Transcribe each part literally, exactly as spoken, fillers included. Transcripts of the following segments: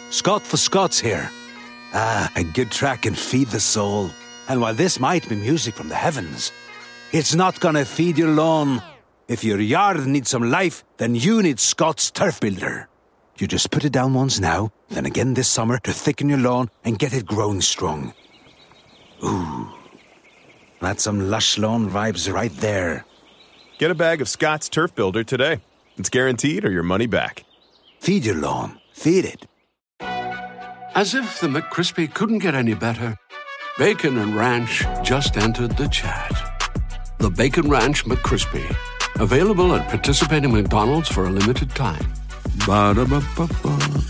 Scott for Scots here. Ah, a good track can feed the soul. And while this might be music from the heavens, it's not gonna feed your lawn. If your yard needs some life, then you need Scott's Turf Builder. You just put it down once now, then again this summer to thicken your lawn and get it growing strong. Ooh, that's some lush lawn vibes right there. Get a bag of Scott's Turf Builder today. It's guaranteed or your money back. Feed your lawn. Feed it. As if the McCrispy couldn't get any better, Bacon and Ranch just entered the chat. The Bacon Ranch McCrispy, available at participating McDonald's for a limited time. Ba-da-ba-ba-ba.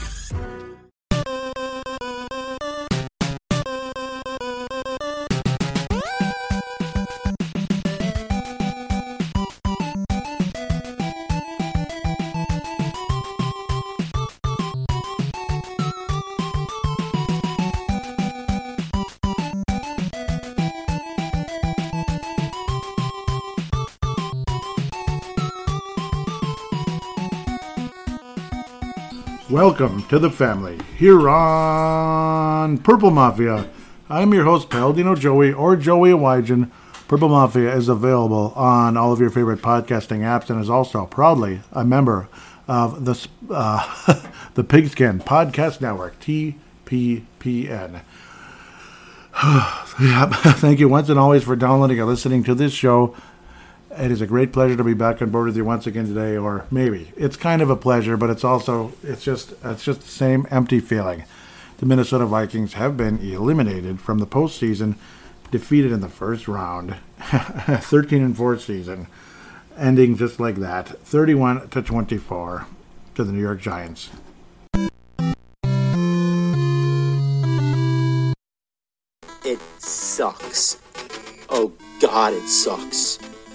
Welcome to the family here on Purple Mafia. I'm your host, Paladino Joey, or Joey Awajan. Purple Mafia is available on all of your favorite podcasting apps and is also proudly a member of the uh, the Pigskin Podcast Network, T P P N. Yeah, thank you once and always for downloading and listening to this show. It is a great pleasure to be back on board with you once again today, or maybe it's kind of a pleasure, but it's also it's just it's just the same empty feeling. The Minnesota Vikings have been eliminated from the postseason, defeated in the first round, thirteen and four season, ending just like that, thirty-one to twenty-four to the New York Giants. It sucks. Oh God, it sucks.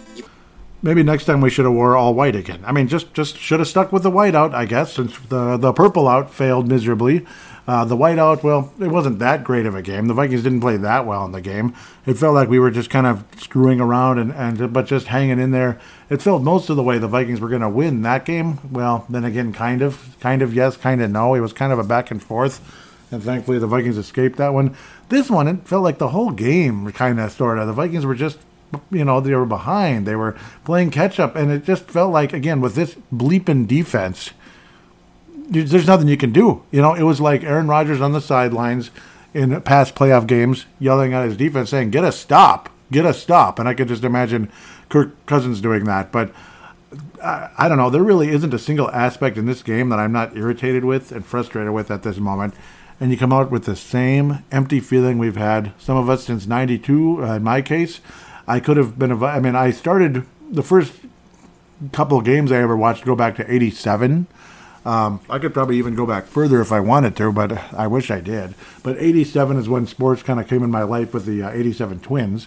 Maybe next time we should have wore all white again. I mean, just, just should have stuck with the white out, I guess, since the the purple out failed miserably. Uh, the white out, well, it wasn't that great of a game. The Vikings didn't play that well in the game. It felt like we were just kind of screwing around and, and but just hanging in there. It felt most of the way the Vikings were going to win that game. Well, then again, kind of, kind of yes, kind of no. It was kind of a back and forth, and thankfully the Vikings escaped that one. This one, it felt like the whole game kind of sort of. The Vikings were just, you know, they were behind. They were playing catch-up, and it just felt like, again, with this bleeping defense, there's nothing you can do. You know, it was like Aaron Rodgers on the sidelines in past playoff games yelling at his defense saying, get a stop, get a stop. And I could just imagine Kirk Cousins doing that. But I, I don't know. There really isn't a single aspect in this game that I'm not irritated with and frustrated with at this moment. And you come out with the same empty feeling we've had, some of us since ninety-two, uh, in my case. I could have been, I mean, I started the first couple of games I ever watched go back to eighty-seven. Um, I could probably even go back further if I wanted to, but I wish I did. But eighty-seven is when sports kind of came in my life with the uh, eighty-seven Twins.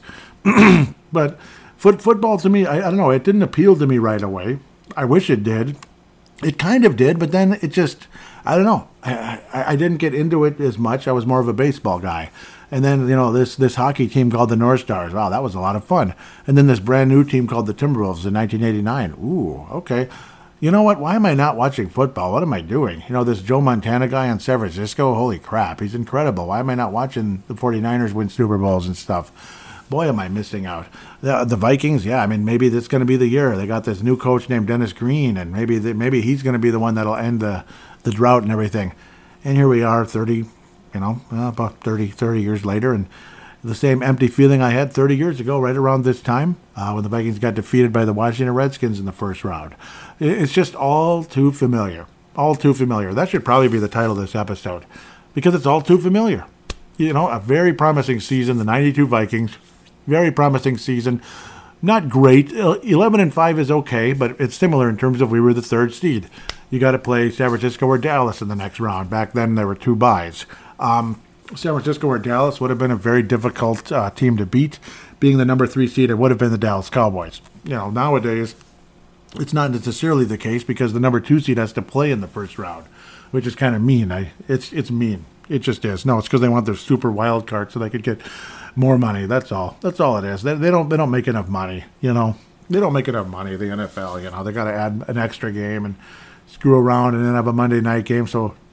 But foot, football to me, I, I don't know, it didn't appeal to me right away. I wish it did. It kind of did, but then it just, I don't know. I, I, I didn't get into it as much. I was more of a baseball guy. And then, you know, this, this hockey team called the North Stars. Wow, that was a lot of fun. And then this brand new team called the Timberwolves in nineteen eighty-nine. Ooh, okay. You know what? Why am I not watching football? What am I doing? You know, this Joe Montana guy in San Francisco, holy crap, he's incredible. Why am I not watching the 49ers win Super Bowls and stuff? Boy, am I missing out. The, the Vikings, yeah, I mean, maybe that's going to be the year. They got this new coach named Dennis Green, and maybe they, maybe he's going to be the one that'll end the, the drought and everything. And here we are, thirty, you know, uh, about thirty, thirty years later, and the same empty feeling I had thirty years ago, right around this time, uh, when the Vikings got defeated by the Washington Redskins in the first round. It's just all too familiar. All too familiar. That should probably be the title of this episode, because it's all too familiar. You know, a very promising season, the ninety-two Vikings. Very promising season. Not great. eleven and five is okay, but it's similar in terms of we were the third seed. You got to play San Francisco or Dallas in the next round. Back then, there were two byes. Um, San Francisco or Dallas would have been a very difficult uh, team to beat. Being the number three seed, it would have been the Dallas Cowboys. You know, nowadays, it's not necessarily the case because the number two seed has to play in the first round, which is kind of mean. I, it's it's mean. It just is. No, it's because they want their super wild card so they could get more money. That's all. That's all it is. They, they don't they don't make enough money. You know, they don't make enough money. The N F L. You know, they got to add an extra game and screw around and then have a Monday night game so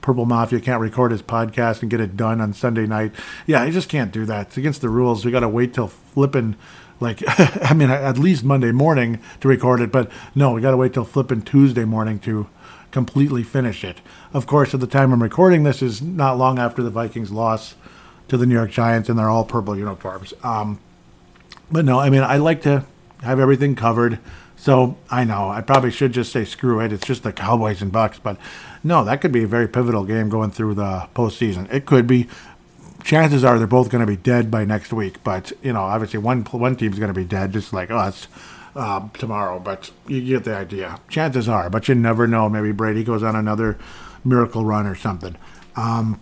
Purple Mafia can't record his podcast and get it done on Sunday night. Yeah, he just can't do that. It's against the rules. We got to wait till flipping, like, I mean, at least Monday morning to record it. But no, we got to wait till flipping Tuesday morning to completely finish it. Of course, at the time I'm recording this is not long after the Vikings loss to the New York Giants, and they're all purple uniforms. Um, but no, I mean, I like to have everything covered. So I know I probably should just say screw it. It's just the Cowboys and Bucks. But no, that could be a very pivotal game going through the postseason. It could be. Chances are they're both going to be dead by next week. But, you know, obviously one one team's going to be dead, just like us. Uh, tomorrow, but you get the idea. Chances are, but you never know. Maybe Brady goes on another miracle run or something. Um,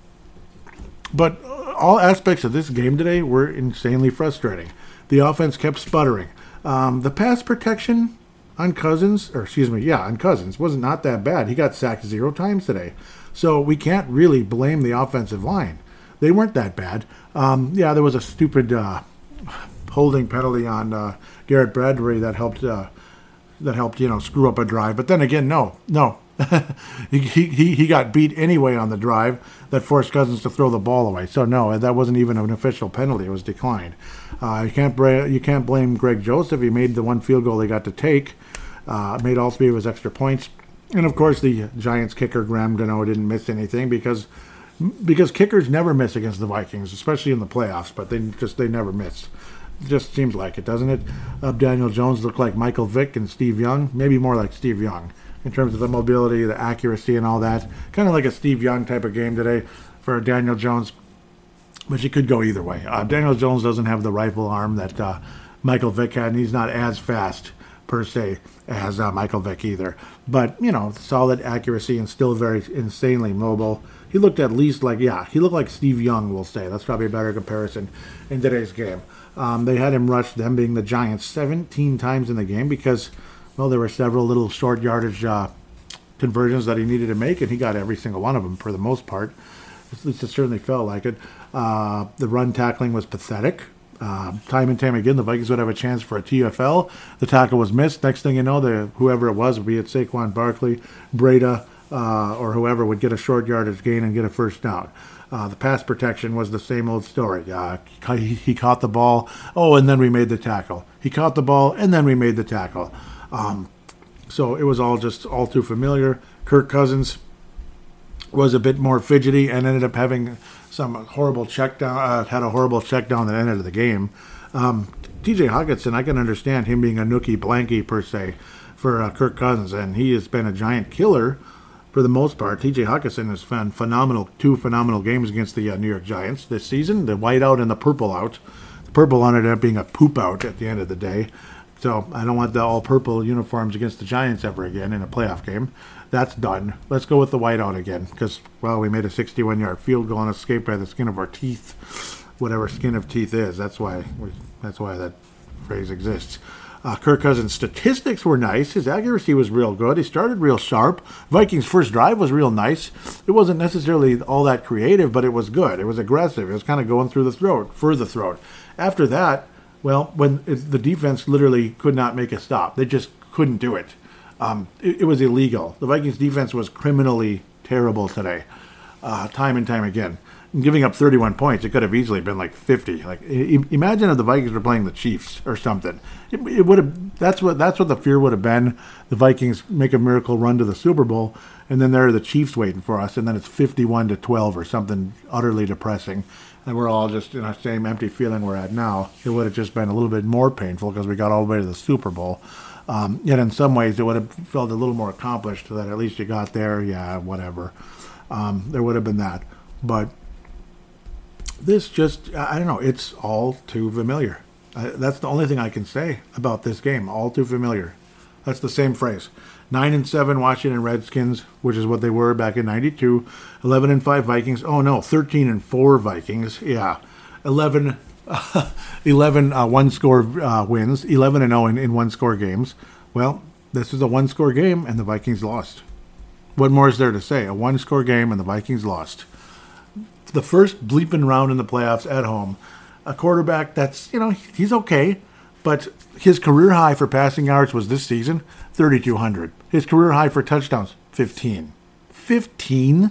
but all aspects of this game today were insanely frustrating. The offense kept sputtering. Um, the pass protection on Cousins, or excuse me, yeah, on Cousins, was not that bad. He got sacked zero times today. So we can't really blame the offensive line. They weren't that bad. Um, yeah, there was a stupid uh, holding penalty on uh, Garrett Bradbury that helped uh, that helped you know screw up a drive. But then again, no, no, he, he he got beat anyway on the drive that forced Cousins to throw the ball away. So no, that wasn't even an official penalty. It was declined. Uh, you can't bra- you can't blame Greg Joseph. He made the one field goal he got to take. Uh, made all three of his extra points, and of course the Giants kicker Graham Gano didn't miss anything because because kickers never miss against the Vikings, especially in the playoffs. But they just they never miss. Just seems like it, doesn't it? Uh, Daniel Jones looked like Michael Vick and Steve Young, maybe more like Steve Young in terms of the mobility, the accuracy, and all that. Kind of like a Steve Young type of game today for Daniel Jones, but you could go either way. Uh, Daniel Jones doesn't have the rifle arm that uh, Michael Vick had, and he's not as fast per se as uh, Michael Vick either. But, you know, solid accuracy and still very insanely mobile. He looked at least like, yeah, he looked like Steve Young, we'll say. That's probably a better comparison in today's game. Um, they had him rush, them being the Giants, seventeen times in the game because, well, there were several little short yardage uh, conversions that he needed to make, and he got every single one of them for the most part. At least it certainly felt like it. Uh, the run tackling was pathetic. Uh, time and time again, the Vikings would have a chance for a T F L. The tackle was missed. Next thing you know, the whoever it was, be it Saquon Barkley, Breda, uh, or whoever, would get a short yardage gain and get a first down. Uh, the pass protection was the same old story. Uh, he, he caught the ball, oh, and then we made the tackle. He caught the ball, and then we made the tackle. Um, so it was all just all too familiar. Kirk Cousins was a bit more fidgety and ended up having some horrible check down, uh, had a horrible check down at the end of the game. Um, T J Hockenson, I can understand him being a nookie blankie per se for uh, Kirk Cousins, and he has been a giant killer for the most part. T J Hockenson has found phenomenal, two phenomenal games against the uh, New York Giants this season, the white out and the purple out. The purple ended up being a poop out at the end of the day. So I don't want the all purple uniforms against the Giants ever again in a playoff game. That's done. Let's go with the whiteout again because, well, we made a sixty-one yard field goal and escaped by the skin of our teeth, whatever skin of teeth is. That's why we, that's why that phrase exists. Uh, Kirk Cousins' statistics were nice. His accuracy was real good. He started real sharp. Vikings' first drive was real nice. It wasn't necessarily all that creative, but it was good. It was aggressive. It was kind of going through the throat, for the throat. After that, well, when it, the defense literally could not make a stop. They just couldn't do it. Um, it, it was illegal. The Vikings' defense was criminally terrible today, uh, time and time again. And giving up thirty-one points, it could have easily been like fifty. Like, I- imagine if the Vikings were playing the Chiefs or something. It, it would have. That's what. That's what the fear would have been. The Vikings make a miracle run to the Super Bowl, and then there are the Chiefs waiting for us, and then it's fifty-one to twelve or something utterly depressing. And we're all just in our same empty feeling we're at now. It would have just been a little bit more painful because we got all the way to the Super Bowl. Um, yet in some ways it would have felt a little more accomplished that at least you got there. Yeah, whatever. Um, there would have been that. But this just, I don't know, it's all too familiar. I, that's the only thing I can say about this game. All too familiar. That's the same phrase. Nine and seven Washington Redskins, which is what they were back in ninety-two. Eleven and five Vikings. Oh no, thirteen and four Vikings. Yeah, eleven, uh, eleven uh, one-score uh, wins. Eleven and zero in, in one-score games. Well, this is a one-score game, and the Vikings lost. What more is there to say? A one-score game, and the Vikings lost. The first bleeping round in the playoffs at home. A quarterback that's, you know, he's okay, but his career high for passing yards was this season, thirty-two hundred. His career high for touchdowns, fifteen. fifteen?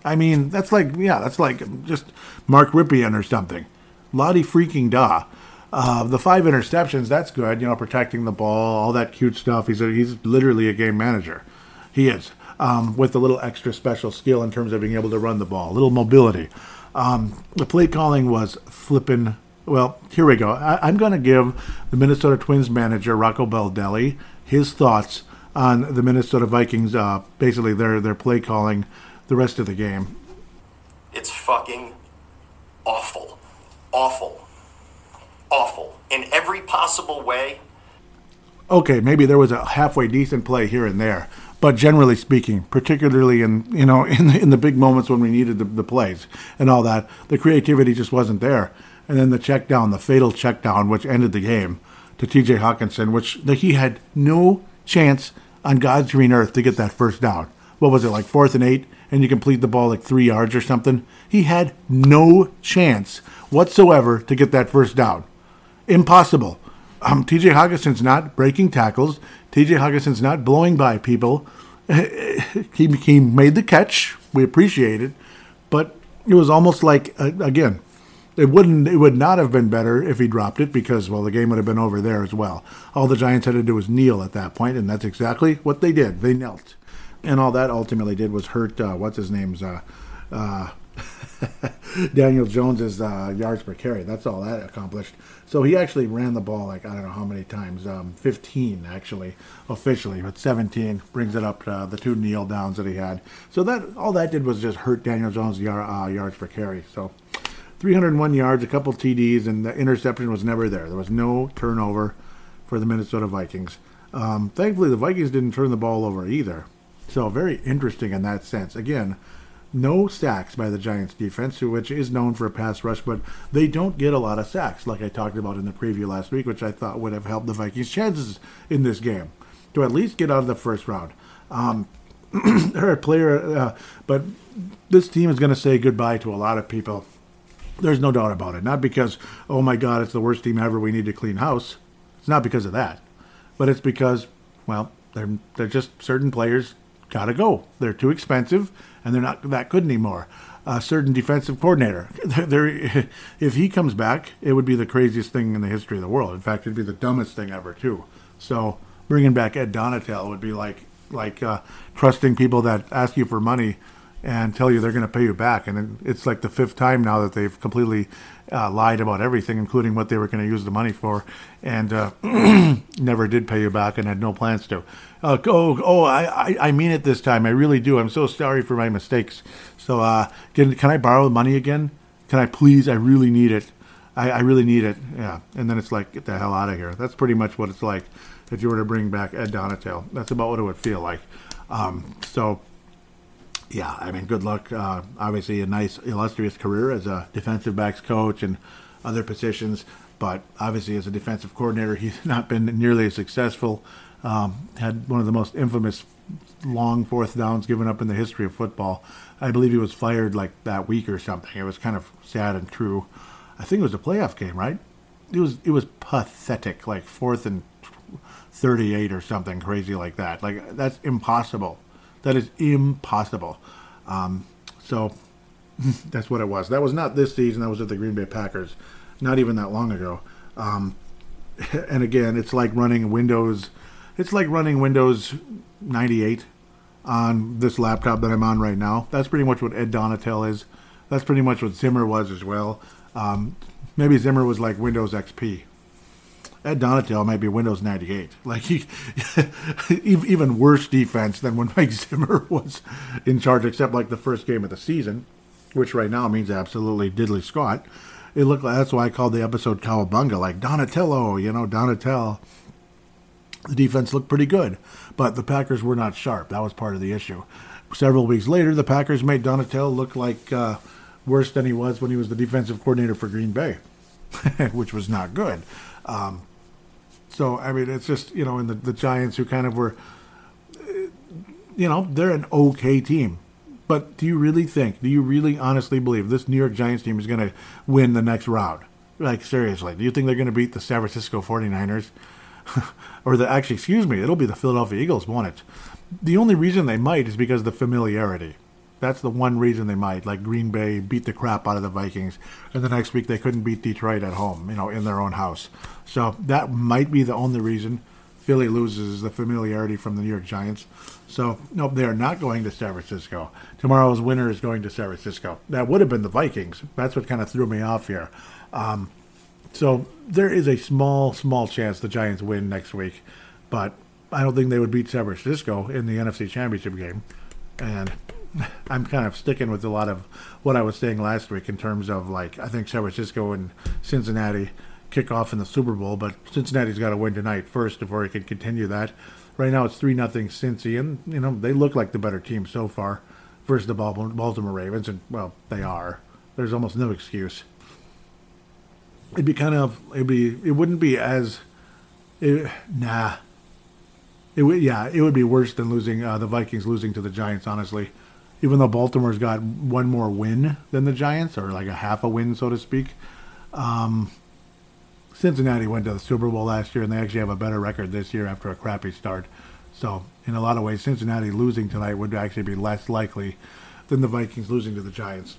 I mean, that's like, yeah, that's like just Mark Ripien or something. Lottie freaking da. Uh, the five interceptions, that's good, you know, protecting the ball, all that cute stuff. He's a, he's literally a game manager. He is, um, with a little extra special skill in terms of being able to run the ball, a little mobility. Um, the play calling was flippin'. Well, here we go. I, I'm going to give the Minnesota Twins manager, Rocco Baldelli, his thoughts on the Minnesota Vikings, uh, basically their, their play calling the rest of the game. It's fucking awful. Awful. Awful. In every possible way. Okay, maybe there was a halfway decent play here and there, but generally speaking, particularly in, you know, in the, in the big moments when we needed the, the plays and all that, the creativity just wasn't there. And then the check down, the fatal check down, which ended the game to T J Hawkinson, which the, he had no chance on God's green earth to get that first down. What was it, like fourth and eight, and you complete the ball like three yards or something? He had no chance whatsoever to get that first down. Impossible. Um, T J Hawkinson's not breaking tackles. T J Hawkinson's not blowing by people. he, he made the catch. We appreciate it. But it was almost like, uh, again, it wouldn't. It would not have been better if he dropped it because, well, the game would have been over there as well. All the Giants had to do was kneel at that point, and that's exactly what they did. They knelt. And all that ultimately did was hurt, uh, what's his name's, uh, uh, Daniel Jones's uh, yards per carry. That's all that accomplished. So he actually ran the ball like, I don't know how many times, um, fifteen actually, officially, but seventeen brings it up to uh, the two kneel downs that he had. So that all that did was just hurt Daniel Jones' yard, uh, yards per carry. So three hundred one yards, a couple T Ds, and the interception was never there. There was no turnover for the Minnesota Vikings. Um, thankfully, the Vikings didn't turn the ball over either. So very interesting in that sense. Again, no sacks by the Giants defense, which is known for a pass rush, but they don't get a lot of sacks, like I talked about in the preview last week, which I thought would have helped the Vikings' chances in this game to at least get out of the first round. Um, they're a player, uh, but this team is going to say goodbye to a lot of people. There's no doubt about it. Not because, oh my God, it's the worst team ever, we need to clean house. It's not because of that. But it's because, well, they're, they're just certain players got to go. They're too expensive, and they're not that good anymore. A certain defensive coordinator, they're, they're, if he comes back, it would be the craziest thing in the history of the world. In fact, it'd be the dumbest thing ever, too. So bringing back Ed Donatel would be like like uh, trusting people that ask you for money and tell you they're going to pay you back. And it's like the fifth time now that they've completely uh, lied about everything, including what they were going to use the money for, and uh, never did pay you back and had no plans to. Uh, oh, oh I, I, I mean it this time. I really do. I'm so sorry for my mistakes. So uh, can, can I borrow the money again? Can I please? I really need it. I, I really need it. Yeah. And then it's like, get the hell out of here. That's pretty much what it's like if you were to bring back Ed Donatel. That's about what it would feel like. Um, so... Yeah, I mean, good luck. Uh, obviously, a nice, illustrious career as a defensive backs coach and other positions. But obviously, as a defensive coordinator, he's not been nearly as successful. Um, had one of the most infamous long fourth downs given up in the history of football. I believe he was fired like that week or something. It was kind of sad and true. I think it was a playoff game, right? It was. It was pathetic, like fourth and thirty-eight or something crazy like that. Like that's impossible. That is impossible. Um, so that's what it was. That was not this season. That was at the Green Bay Packers. Not even that long ago. Um, and again, it's like running Windows. It's like running Windows ninety-eight on this laptop that I'm on right now. That's pretty much what Ed Donatel is. That's pretty much what Zimmer was as well. Um, maybe Zimmer was like Windows X P. Ed Donatel might be Windows ninety-eight. Like he, even worse defense than when Mike Zimmer was in charge, except like the first game of the season, which right now means absolutely diddly squat. It looked like, that's why I called the episode Cowabunga, like Donatello, you know, Donatel. The defense looked pretty good, but the Packers were not sharp. That was part of the issue. Several weeks later, the Packers made Donatel look like uh, worse than he was when he was the defensive coordinator for Green Bay, which was not good. Um, So, I mean, it's just, you know, and the, the Giants who kind of were, you know, they're an okay team. But do you really think, do you really honestly believe this New York Giants team is going to win the next round? Like, seriously, do you think they're going to beat the San Francisco forty-niners? Or the, actually, excuse me, it'll be the Philadelphia Eagles, won't it? The only reason they might is because of the familiarity. That's the one reason they might. Like Green Bay beat the crap out of the Vikings, and the next week they couldn't beat Detroit at home, you know, in their own house. So that might be the only reason Philly loses, the familiarity from the New York Giants. So, nope, they are not going to San Francisco. Tomorrow's winner is going to San Francisco. That would have been the Vikings. That's what kind of threw me off here. Um, so there is a small, small chance the Giants win next week, but I don't think they would beat San Francisco in the N F C Championship game. And I'm kind of sticking with a lot of what I was saying last week in terms of, like, I think San Francisco and Cincinnati kick off in the Super Bowl, but Cincinnati's got to win tonight first before he can continue that. Right now it's three nothing Cincy, and, you know, they look like the better team so far versus the Baltimore Ravens, and, well, they are. There's almost no excuse. It'd be kind of, it'd be, it wouldn't be as, it, nah. It would, yeah, it would be worse than losing, uh, the Vikings losing to the Giants, honestly. Even though Baltimore's got one more win than the Giants, or like a half a win, so to speak. Um, Cincinnati went to the Super Bowl last year, and they actually have a better record this year after a crappy start. So, in a lot of ways, Cincinnati losing tonight would actually be less likely than the Vikings losing to the Giants.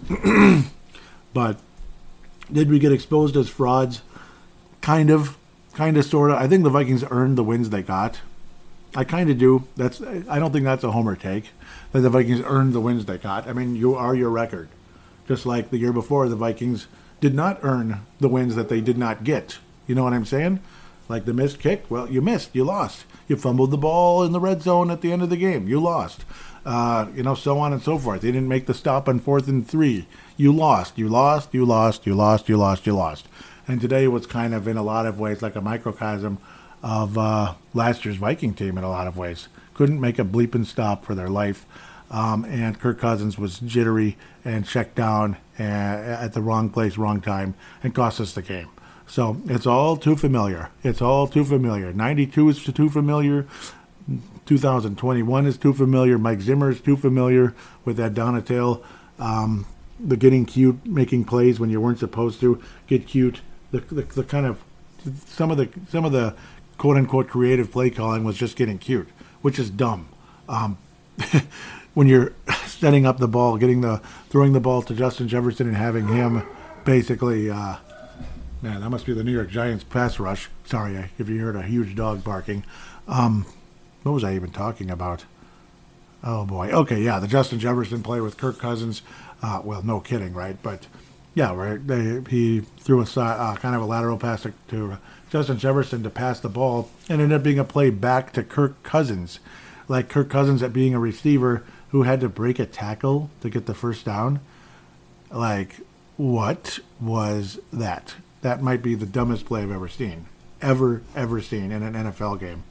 But did we get exposed as frauds? Kind of. Kind of, sort of. I think the Vikings earned the wins they got. I kind of do. That's. I don't think that's a homer take, that the Vikings earned the wins they got. I mean, you are your record. Just like the year before, the Vikings did not earn the wins that they did not get. You know what I'm saying? Like the missed kick, well, you missed, you lost. You fumbled the ball in the red zone at the end of the game, you lost. Uh, you know, so on and so forth. They didn't make the stop on fourth and three. You lost, you lost, you lost, you lost, you lost, you lost. And today was kind of, in a lot of ways, like a microcosm of uh, last year's Viking team in a lot of ways. Couldn't make a bleeping stop for their life. Um, and Kirk Cousins was jittery and checked down uh, at the wrong place, wrong time, and cost us the game. So it's all too familiar. It's all too familiar. ninety-two is too familiar. two thousand twenty-one is too familiar. Mike Zimmer is too familiar with that Donatello. Um, the getting cute, making plays when you weren't supposed to get cute. The, the the kind of some of the some of the quote unquote creative play calling was just getting cute, which is dumb. Um, when you're setting up the ball, getting the throwing the ball to Justin Jefferson and having him basically. Uh, Man, that must be the New York Giants pass rush. Sorry if you heard a huge dog barking. Um, what was I even talking about? Oh, boy. Okay, yeah, the Justin Jefferson play with Kirk Cousins. Uh, well, no kidding, right? But, yeah, right. They, he threw a uh, kind of a lateral pass to, to Justin Jefferson to pass the ball, and ended up being a play back to Kirk Cousins. Like Kirk Cousins at being a receiver who had to break a tackle to get the first down. Like, what was that? That might be the dumbest play I've ever seen. Ever, ever seen in an N F L game.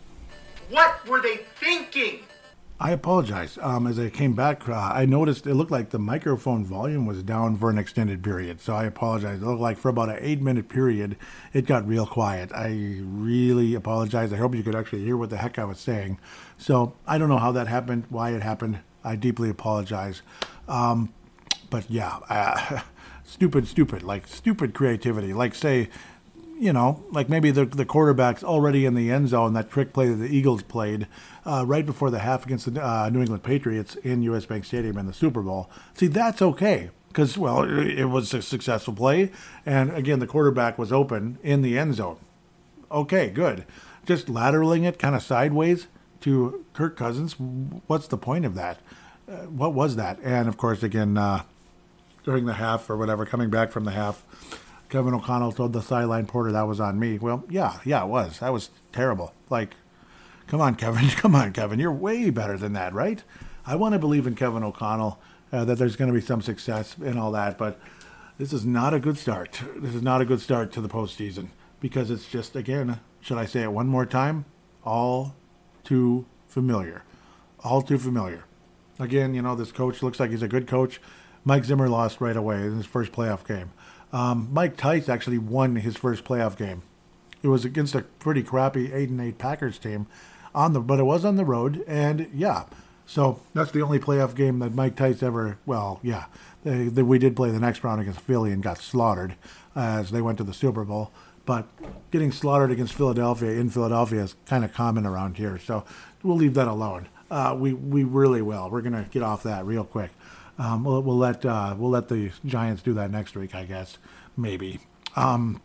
What were they thinking? I apologize. Um, as I came back, uh, I noticed it looked like the microphone volume was down for an extended period. So I apologize. It looked like for about an eight-minute period, it got real quiet. I really apologize. I hope you could actually hear what the heck I was saying. So I don't know how that happened, why it happened. I deeply apologize. Um, but yeah, uh, stupid, stupid, like stupid creativity. Like, say, you know, like maybe the the quarterback's already in the end zone, that trick play that the Eagles played uh, right before the half against the uh, New England Patriots in U S Bank Stadium in the Super Bowl. See, that's okay because, well, it, it was a successful play. And, again, the quarterback was open in the end zone. Okay, good. Just lateraling it kind of sideways to Kirk Cousins, what's the point of that? Uh, what was that? And, of course, again, uh, during the half or whatever, coming back from the half, Kevin O'Connell told the sideline porter that was on me. Well, yeah, yeah, it was. That was terrible. Like, come on, Kevin. Come on, Kevin. You're way better than that, right? I want to believe in Kevin O'Connell, uh, that there's going to be some success and all that, but this is not a good start. This is not a good start to the postseason because it's just, again, should I say it one more time? All too familiar. All too familiar. Again, you know, this coach looks like he's a good coach. Mike Zimmer lost right away in his first playoff game. Um, Mike Tice actually won his first playoff game. It was against a pretty crappy eight and eight Packers team, on the but it was on the road, and yeah, so that's the only playoff game that Mike Tice ever. Well, yeah, they, they, we did play the next round against Philly and got slaughtered as they went to the Super Bowl. But getting slaughtered against Philadelphia in Philadelphia is kind of common around here, so we'll leave that alone. Uh, we we really will. We're gonna get off that real quick. Um, we'll we'll let uh, we'll let the Giants do that next week, I guess. Maybe. Um,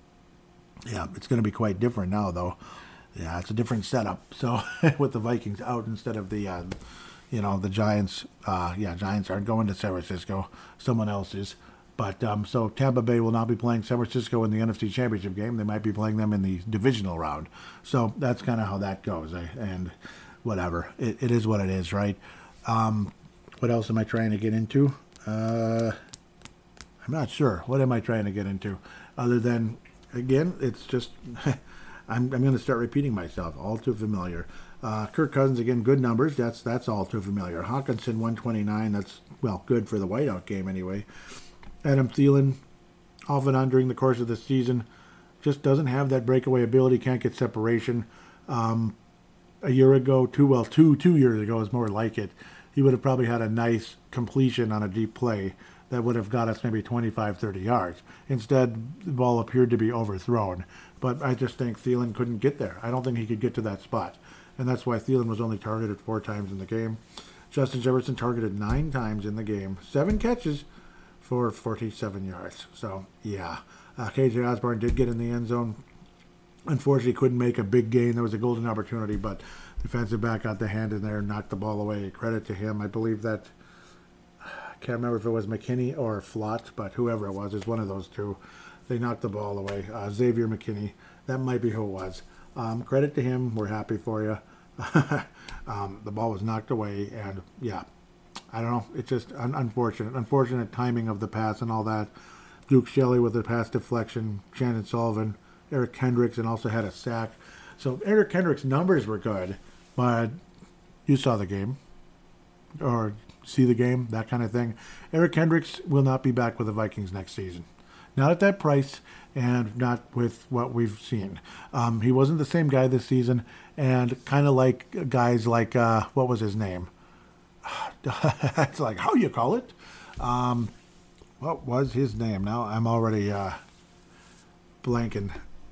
yeah, it's gonna be quite different now, though. Yeah, it's a different setup. So with the Vikings out instead of the, uh, you know, the Giants. Uh, yeah, Giants aren't going to San Francisco. Someone else is. But um, so Tampa Bay will not be playing San Francisco in the N F C Championship game. They might be playing them in the divisional round. So that's kind of how that goes. I, and whatever, it, it is what it is, right? Um, what else am I trying to get into? Uh, I'm not sure. What am I trying to get into? Other than, again, it's just, I'm, I'm going to start repeating myself. All too familiar. Uh, Kirk Cousins, again, good numbers. That's that's all too familiar. Hawkinson, one twenty-nine. That's, well, good for the whiteout game anyway. Adam Thielen, off and on during the course of the season, just doesn't have that breakaway ability, can't get separation. Um, a year ago, two, well, two, two years ago is more like it. He would have probably had a nice completion on a deep play that would have got us maybe twenty-five, thirty yards. Instead, the ball appeared to be overthrown. But I just think Thielen couldn't get there. I don't think he could get to that spot. And that's why Thielen was only targeted four times in the game. Justin Jefferson targeted nine times in the game. Seven catches for forty-seven yards. So, yeah. Uh, K J Osborne did get in the end zone. Unfortunately, couldn't make a big gain. There was a golden opportunity, but defensive back got the hand in there and knocked the ball away. Credit to him. I believe that, I can't remember if it was McKinney or Flott, but whoever it was, it's one of those two. They knocked the ball away. Uh, Xavier McKinney. That might be who it was. Um, credit to him. We're happy for you. um, the ball was knocked away, and, yeah. I don't know. It's just un- unfortunate. Unfortunate timing of the pass and all that. Duke Shelley with the pass deflection. Shannon Sullivan. Eric Kendricks, and also had a sack. So Eric Kendricks' numbers were good, but you saw the game. Or see the game, that kind of thing. Eric Kendricks will not be back with the Vikings next season. Not at that price, and not with what we've seen. Um, he wasn't the same guy this season, and kind of like guys like, uh, what was his name? It's like, how you call it? Um, what was his name? Now I'm already uh, blanking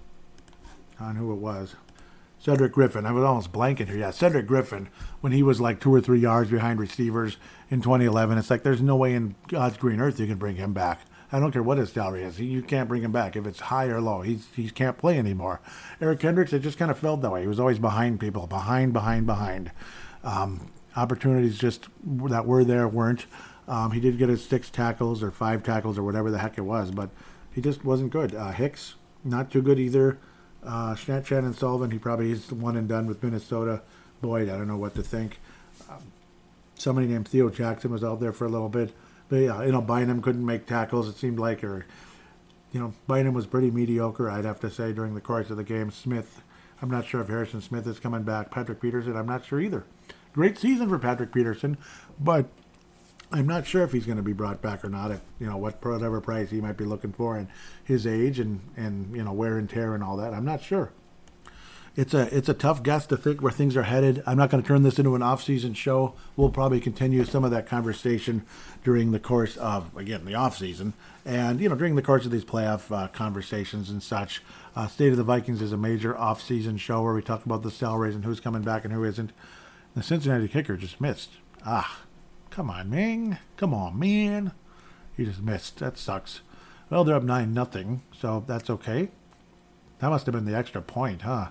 on who it was. Cedric Griffin. I was almost blanking here. Yeah, Cedric Griffin, when he was like two or three yards behind receivers in twenty eleven, it's like there's no way in God's green earth you can bring him back. I don't care what his salary is. You can't bring him back. If it's high or low, he's, he can't play anymore. Eric Kendricks, it just kind of felt that way. He was always behind people. Behind, behind, behind. Um, opportunities just that were there weren't. Um, he did get his six tackles or five tackles or whatever the heck it was, but he just wasn't good. Uh, Hicks, not too good either. Uh, Shannon Sullivan, he probably is one and done with Minnesota. Boyd, I don't know what to think. Um, somebody named Theo Jackson was out there for a little bit. But, yeah, you know, Bynum couldn't make tackles, it seemed like, or, you know, Bynum was pretty mediocre, I'd have to say, during the course of the game. Smith, I'm not sure if Harrison Smith is coming back. Patrick Peterson, I'm not sure either. Great season for Patrick Peterson, but I'm not sure if he's going to be brought back or not at, you know, what whatever price he might be looking for and his age and, and, you know, wear and tear and all that. I'm not sure. It's a it's a tough guess to think where things are headed. I'm not going to turn this into an off-season show. We'll probably continue some of that conversation during the course of, again, the off-season. And, you know, during the course of these playoff uh, conversations and such. Uh, State of the Vikings is a major off-season show where we talk about the salaries and who's coming back and who isn't. The Cincinnati kicker just missed. Ah, come on, man. Come on, man. He just missed. That sucks. Well, they're up nine nothing, so that's okay. That must have been the extra point, huh?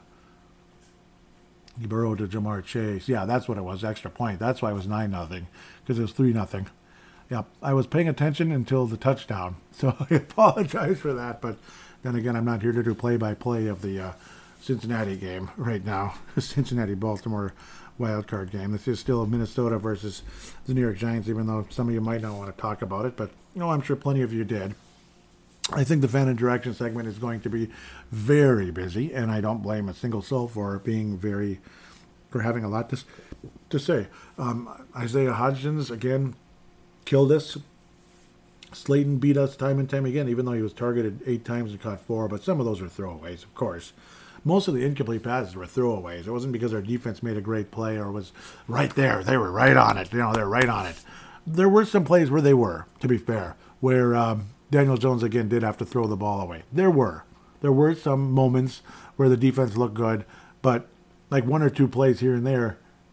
He burrowed to Jamar Chase. Yeah, that's what it was, extra point. That's why it was nine nothing, because it was three nothing. Yeah, I was paying attention until the touchdown, so I apologize for that. But then again, I'm not here to do play-by-play of the uh, Cincinnati game right now. Cincinnati-Baltimore wildcard game. This is still Minnesota versus the New York Giants, even though some of you might not want to talk about it. But, you know, I'm sure plenty of you did. I think the fan interaction segment is going to be very busy, and I don't blame a single soul for being very, for having a lot to, to say. Um, Isaiah Hodgins, again, killed us. Slayton beat us time and time again, even though he was targeted eight times and caught four, but some of those were throwaways, of course. Most of the incomplete passes were throwaways. It wasn't because our defense made a great play or was right there. They were right on it. You know, they're right on it. There were some plays where they were, to be fair, where um, Daniel Jones, again, did have to throw the ball away. There were. There were some moments where the defense looked good, but like one or two plays here and there,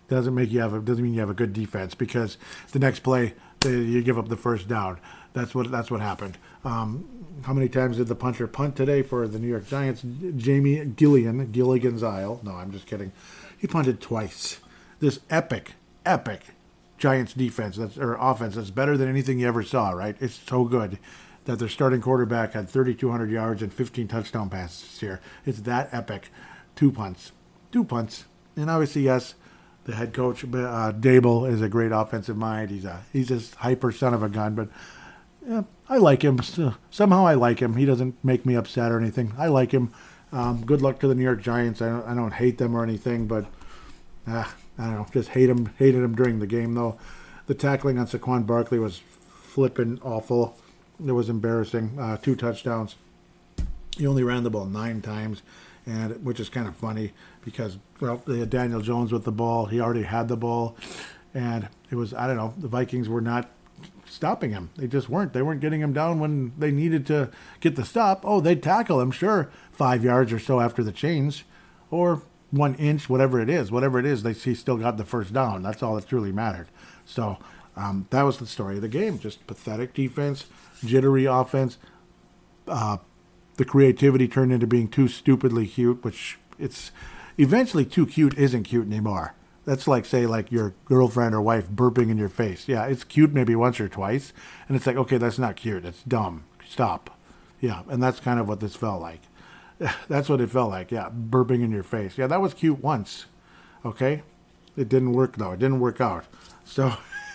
doesn't make you have a, doesn't mean you have a good defense, because the next play they, you give up the first down. That's what that's what happened. Um, how many times did the punter punt today for the New York Giants? Jamie Gilligan, Gilligan's Isle. No, I'm just kidding. He punted twice. This epic, epic Giants defense that's or offense that's better than anything you ever saw. Right? It's so good that their starting quarterback had thirty-two hundred yards and fifteen touchdown passes this year. It's that epic. Two punts, two punts, and obviously yes. The head coach, uh, Dable, is a great offensive mind. He's a he's just hyper son of a gun, but yeah, I like him. Somehow I like him. He doesn't make me upset or anything. I like him. Um, good luck to the New York Giants. I don't, I don't hate them or anything, but uh, I don't know. Just hate him. Hated him during the game, though. The tackling on Saquon Barkley was flippin' awful. It was embarrassing. Uh, two touchdowns. He only ran the ball nine times. And which is kind of funny because, well, they had Daniel Jones with the ball. He already had the ball. And it was, I don't know, the Vikings were not stopping him. They just weren't. They weren't getting him down when they needed to get the stop. Oh, they'd tackle him, sure, five yards or so after the chains. Or one inch, whatever it is. Whatever it is, they he still got the first down. That's all that truly mattered. So um, that was the story of the game. Just pathetic defense, jittery offense, uh, the creativity turned into being too stupidly cute, which it's eventually too cute isn't cute anymore. That's like, say, like your girlfriend or wife burping in your face. Yeah, it's cute maybe once or twice. And it's like, okay, that's not cute. It's dumb. Stop. Yeah, and that's kind of what this felt like. That's what it felt like. Yeah, burping in your face. Yeah, that was cute once. Okay? It didn't work, though. It didn't work out. So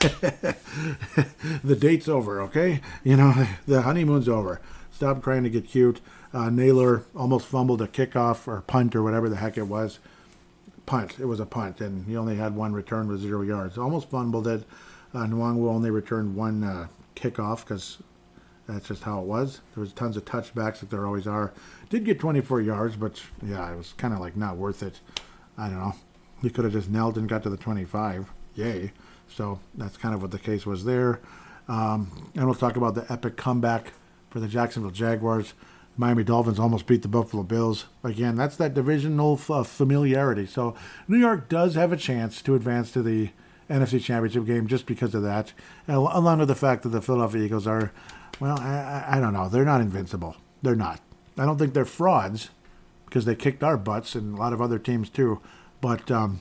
the date's over, okay? You know, the honeymoon's over. Stop trying to get cute. Uh, Naylor almost fumbled a kickoff or punt or whatever the heck it was. Punt. It was a punt, and he only had one return with zero yards. Almost fumbled it. Uh, Nwangwu only returned one uh, kickoff because that's just how it was. There was tons of touchbacks that there always are. Did get twenty-four yards, but yeah, it was kind of like not worth it. I don't know. He could have just knelt and got to the twenty-five. Yay. So that's kind of what the case was there. Um, and we'll talk about the epic comeback for the Jacksonville Jaguars. Miami Dolphins almost beat the Buffalo Bills. Again, that's that divisional uh, familiarity. So New York does have a chance to advance to the N F C Championship game just because of that, and along with the fact that the Philadelphia Eagles are, well, I, I don't know. They're not invincible. They're not. I don't think they're frauds because they kicked our butts and a lot of other teams too, but um,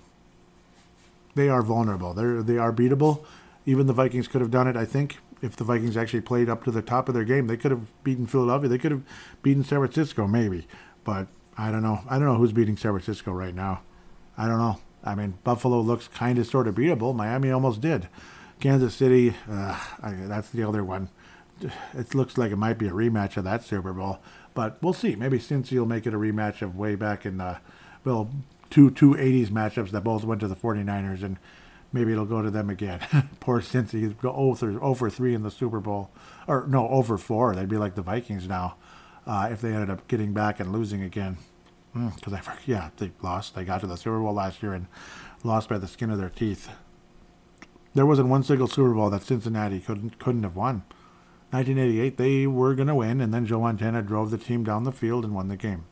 they are vulnerable. They're, they are beatable. Even the Vikings could have done it, I think. If the Vikings actually played up to the top of their game, they could have beaten Philadelphia. They could have beaten San Francisco, maybe. But I don't know. I don't know who's beating San Francisco right now. I don't know. I mean, Buffalo looks kind of sort of beatable. Miami almost did. Kansas City, uh, I, that's the other one. It looks like it might be a rematch of that Super Bowl. But we'll see. Maybe Cincy will make it a rematch of way back in the, well, two, two eighties matchups that both went to the 49ers, and maybe it'll go to them again. Poor Cincy, go over three in the Super Bowl. Or, no, over four. They'd be like the Vikings now uh, if they ended up getting back and losing again. Because, mm, I yeah, they lost. They got to the Super Bowl last year and lost by the skin of their teeth. There wasn't one single Super Bowl that Cincinnati couldn't couldn't have won. nineteen eighty-eight, they were going to win, and then Joe Montana drove the team down the field and won the game.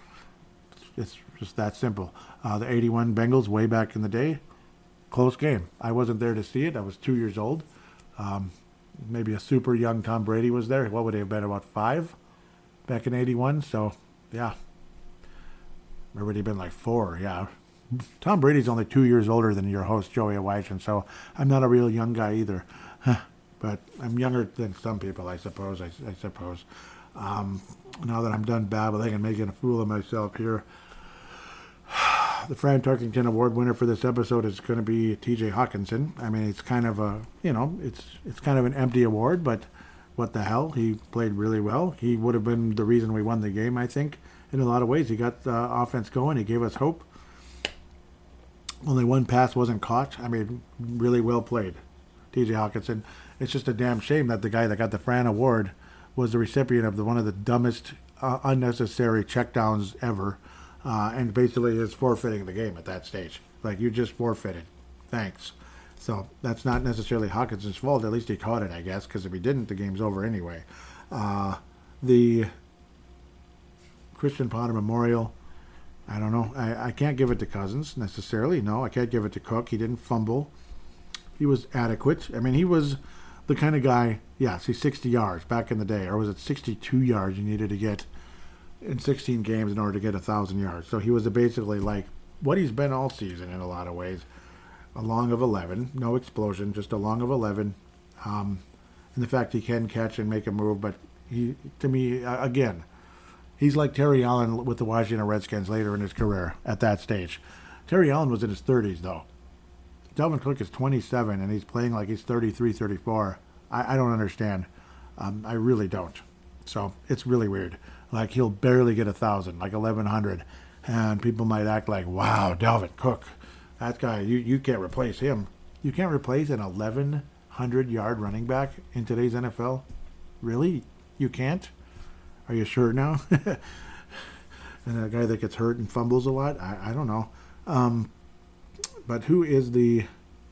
It's just that simple. Uh, the eighty-one Bengals, way back in the day, close game. I wasn't there to see it. I was two years old. Um, maybe a super young Tom Brady was there. What would he have been, about five back in eighty-one? So, yeah. Or would he have been like four? Yeah. Tom Brady's only two years older than your host, Joey Awajan, so I'm not a real young guy either. But I'm younger than some people, I suppose. I, I suppose. Um, now that I'm done babbling and making a fool of myself here, the Fran Tarkington Award winner for this episode is going to be T J Hawkinson. I mean, it's kind of a, you know, it's it's kind of an empty award, but what the hell? He played really well. He would have been the reason we won the game, I think, in a lot of ways. He got the offense going. He gave us hope. Only one pass wasn't caught. I mean, really well played, T J Hawkinson. It's just a damn shame that the guy that got the Fran Award was the recipient of the, one of the dumbest, uh, unnecessary checkdowns ever. Uh, and basically is forfeiting the game at that stage. Like, you just forfeited. Thanks. So that's not necessarily Hawkinson's fault. At least he caught it, I guess, because if he didn't, the game's over anyway. Uh, the Christian Potter Memorial, I don't know. I, I can't give it to Cousins necessarily. No, I can't give it to Cook. He didn't fumble. He was adequate. I mean, he was the kind of guy, yes, he's sixty yards back in the day. Or was it sixty-two yards you needed to get in sixteen games in order to get one thousand yards? So he was basically like what he's been all season in a lot of ways. A long of eleven. No explosion, just a long of eleven. Um, and the fact he can catch and make a move. But he, to me, uh, again, he's like Terry Allen with the Washington Redskins later in his career at that stage. Terry Allen was in his thirties, though. Dalvin Cook is twenty-seven, and he's playing like he's thirty-three, thirty-four. I, I don't understand. Um, I really don't. So it's really weird. Like, he'll barely get one thousand, like eleven hundred. And people might act like, wow, Dalvin Cook, that guy, you, you can't replace him. You can't replace an eleven hundred-yard running back in today's N F L? Really? You can't? Are you sure now? And a guy that gets hurt and fumbles a lot? I, I don't know. Um, but who is the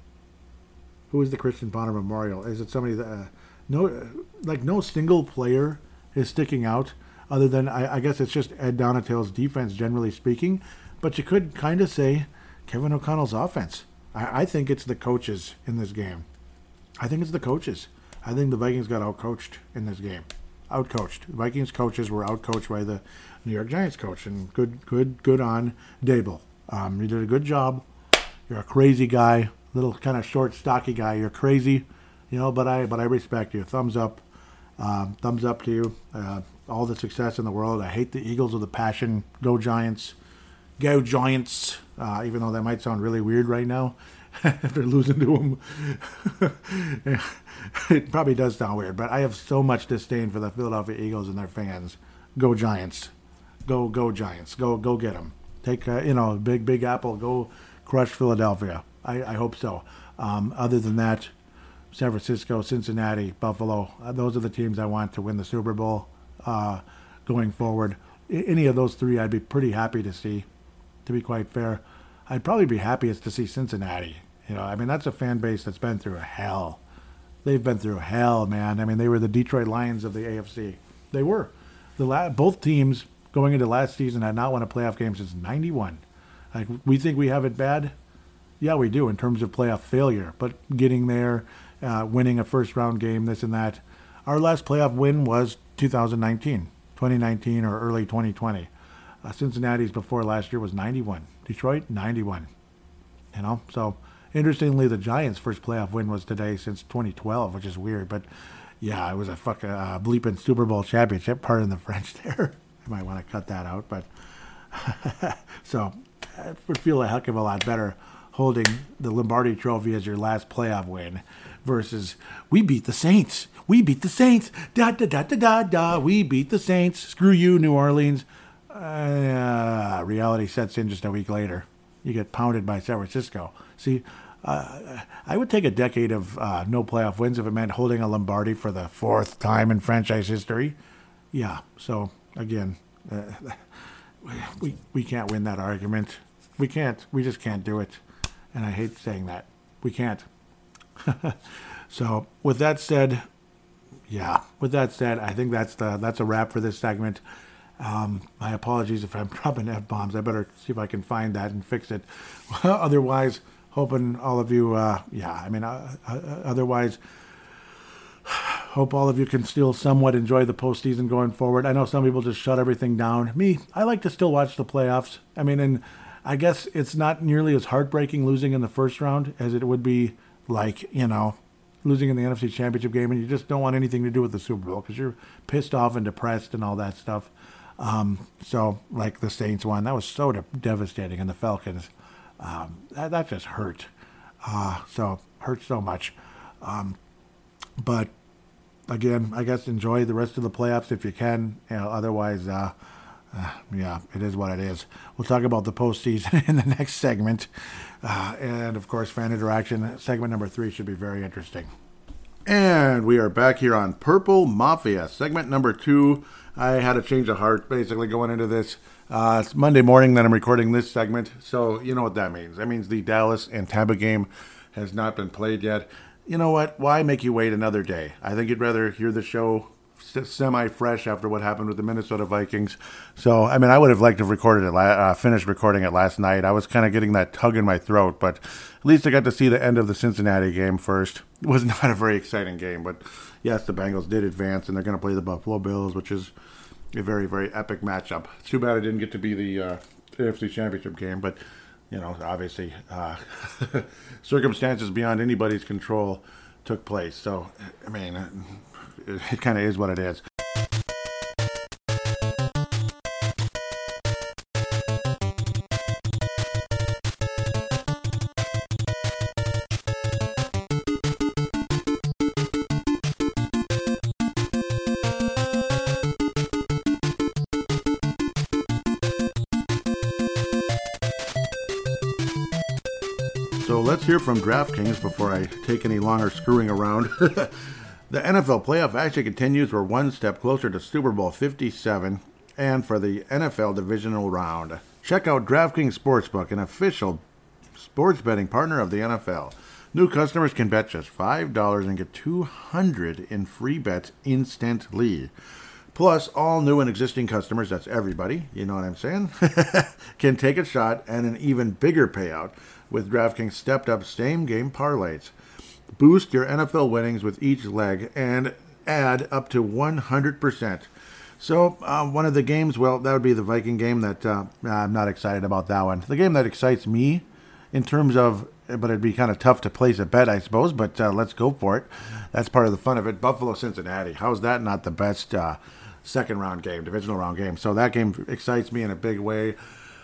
who is the Christian Bonner Memorial? Is it somebody that uh, no like no single player is sticking out other than I, I guess it's just Ed Donatell's defense generally speaking, but you could kind of say Kevin O'Connell's offense. I, I think it's the coaches in this game. I think it's the coaches. I think the Vikings got outcoached in this game. Outcoached. The Vikings coaches were outcoached by the New York Giants coach, and good, good, good on Dable. Um, you did a good job. You're a crazy guy, little kind of short, stocky guy. You're crazy, you know. But I, but I respect you. Thumbs up, um, thumbs up to you. Uh, all the success in the world. I hate the Eagles with a passion. Go Giants, go Giants. Uh, even though that might sound really weird right now, if they're losing to them, it probably does sound weird. But I have so much disdain for the Philadelphia Eagles and their fans. Go Giants, go go Giants, go go get them. Take uh, you know, big big apple. Go crush Philadelphia. I, I hope so. Um, other than that, San Francisco, Cincinnati, Buffalo, uh, those are the teams I want to win the Super Bowl uh, going forward. I, any of those three I'd be pretty happy to see, to be quite fair. I'd probably be happiest to see Cincinnati. You know, I mean, that's a fan base that's been through hell. They've been through hell, man. I mean, they were the Detroit Lions of the A F C. They were. The la- both teams going into last season had not won a playoff game since ninety-one. Like, we think we have it bad. Yeah, we do in terms of playoff failure, but getting there, uh, winning a first-round game, this and that. Our last playoff win was two thousand nineteen, twenty nineteen or early twenty twenty. Uh, Cincinnati's before last year was ninety-one. Detroit, ninety-one. You know, so interestingly, the Giants' first playoff win was today since twenty twelve, which is weird. But yeah, it was a fucking uh, bleeping Super Bowl championship. Pardon the French there. I might want to cut that out, but so it would feel a heck of a lot better holding the Lombardi Trophy as your last playoff win versus we beat the Saints. We beat the Saints. Da da da da da da. We beat the Saints. Screw you, New Orleans. Uh, reality sets in just a week later. You get pounded by San Francisco. See, uh, I would take a decade of uh, no playoff wins if it meant holding a Lombardi for the fourth time in franchise history. Yeah, so again, uh, we we can't win that argument. We can't. We just can't do it. And I hate saying that. We can't. So with that said, yeah, with that said, I think that's the that's a wrap for this segment. Um, my apologies if I'm dropping F-bombs. I better see if I can find that and fix it. Otherwise, hoping all of you, uh, yeah, I mean, uh, uh, otherwise, hope all of you can still somewhat enjoy the postseason going forward. I know some people just shut everything down. Me, I like to still watch the playoffs. I mean, and I guess it's not nearly as heartbreaking losing in the first round as it would be like, you know, losing in the N F C Championship game, and you just don't want anything to do with the Super Bowl because you're pissed off and depressed and all that stuff. Um, so, like the Saints one, that was so de- devastating, and the Falcons, um, that, that just hurt. Uh, so, hurt so much. Um, but, again, I guess enjoy the rest of the playoffs if you can. You know, otherwise, uh, uh, yeah, it is what it is. We'll talk about the postseason in the next segment. Uh, and, of course, fan interaction. Segment number three should be very interesting. And we are back here on Purple Mafia, segment number two. I had a change of heart, basically, going into this. Uh, it's Monday morning that I'm recording this segment, so you know what that means. That means the Dallas and Tampa game has not been played yet. You know what? Why make you wait another day? I think you'd rather hear the show semi-fresh after what happened with the Minnesota Vikings. So, I mean, I would have liked to have recorded it, la- uh, finished recording it last night. I was kind of getting that tug in my throat, but at least I got to see the end of the Cincinnati game first. It was not a very exciting game, but yes, the Bengals did advance, and they're going to play the Buffalo Bills, which is a very, very epic matchup. It's too bad I didn't get to be the uh, A F C Championship game, but, you know, obviously uh, circumstances beyond anybody's control took place. So, I mean, it, it kind of is what it is. So let's hear from DraftKings before I take any longer screwing around. The N F L playoff action continues. We're one step closer to Super Bowl fifty-seven and for the N F L divisional round. Check out DraftKings Sportsbook, an official sports betting partner of the N F L. New customers can bet just five dollars and get two hundred dollars in free bets instantly. Plus, all new and existing customers, that's everybody, you know what I'm saying, can take a shot and an even bigger payout with DraftKings stepped-up same-game parlays. Boost your N F L winnings with each leg and add up to one hundred percent. So, uh, one of the games, well, that would be the Viking game that uh, I'm not excited about that one. The game that excites me in terms of, but it'd be kind of tough to place a bet, I suppose, but uh, let's go for it. That's part of the fun of it. Buffalo-Cincinnati. How's that not the best uh, second-round game, divisional round game? So that game excites me in a big way.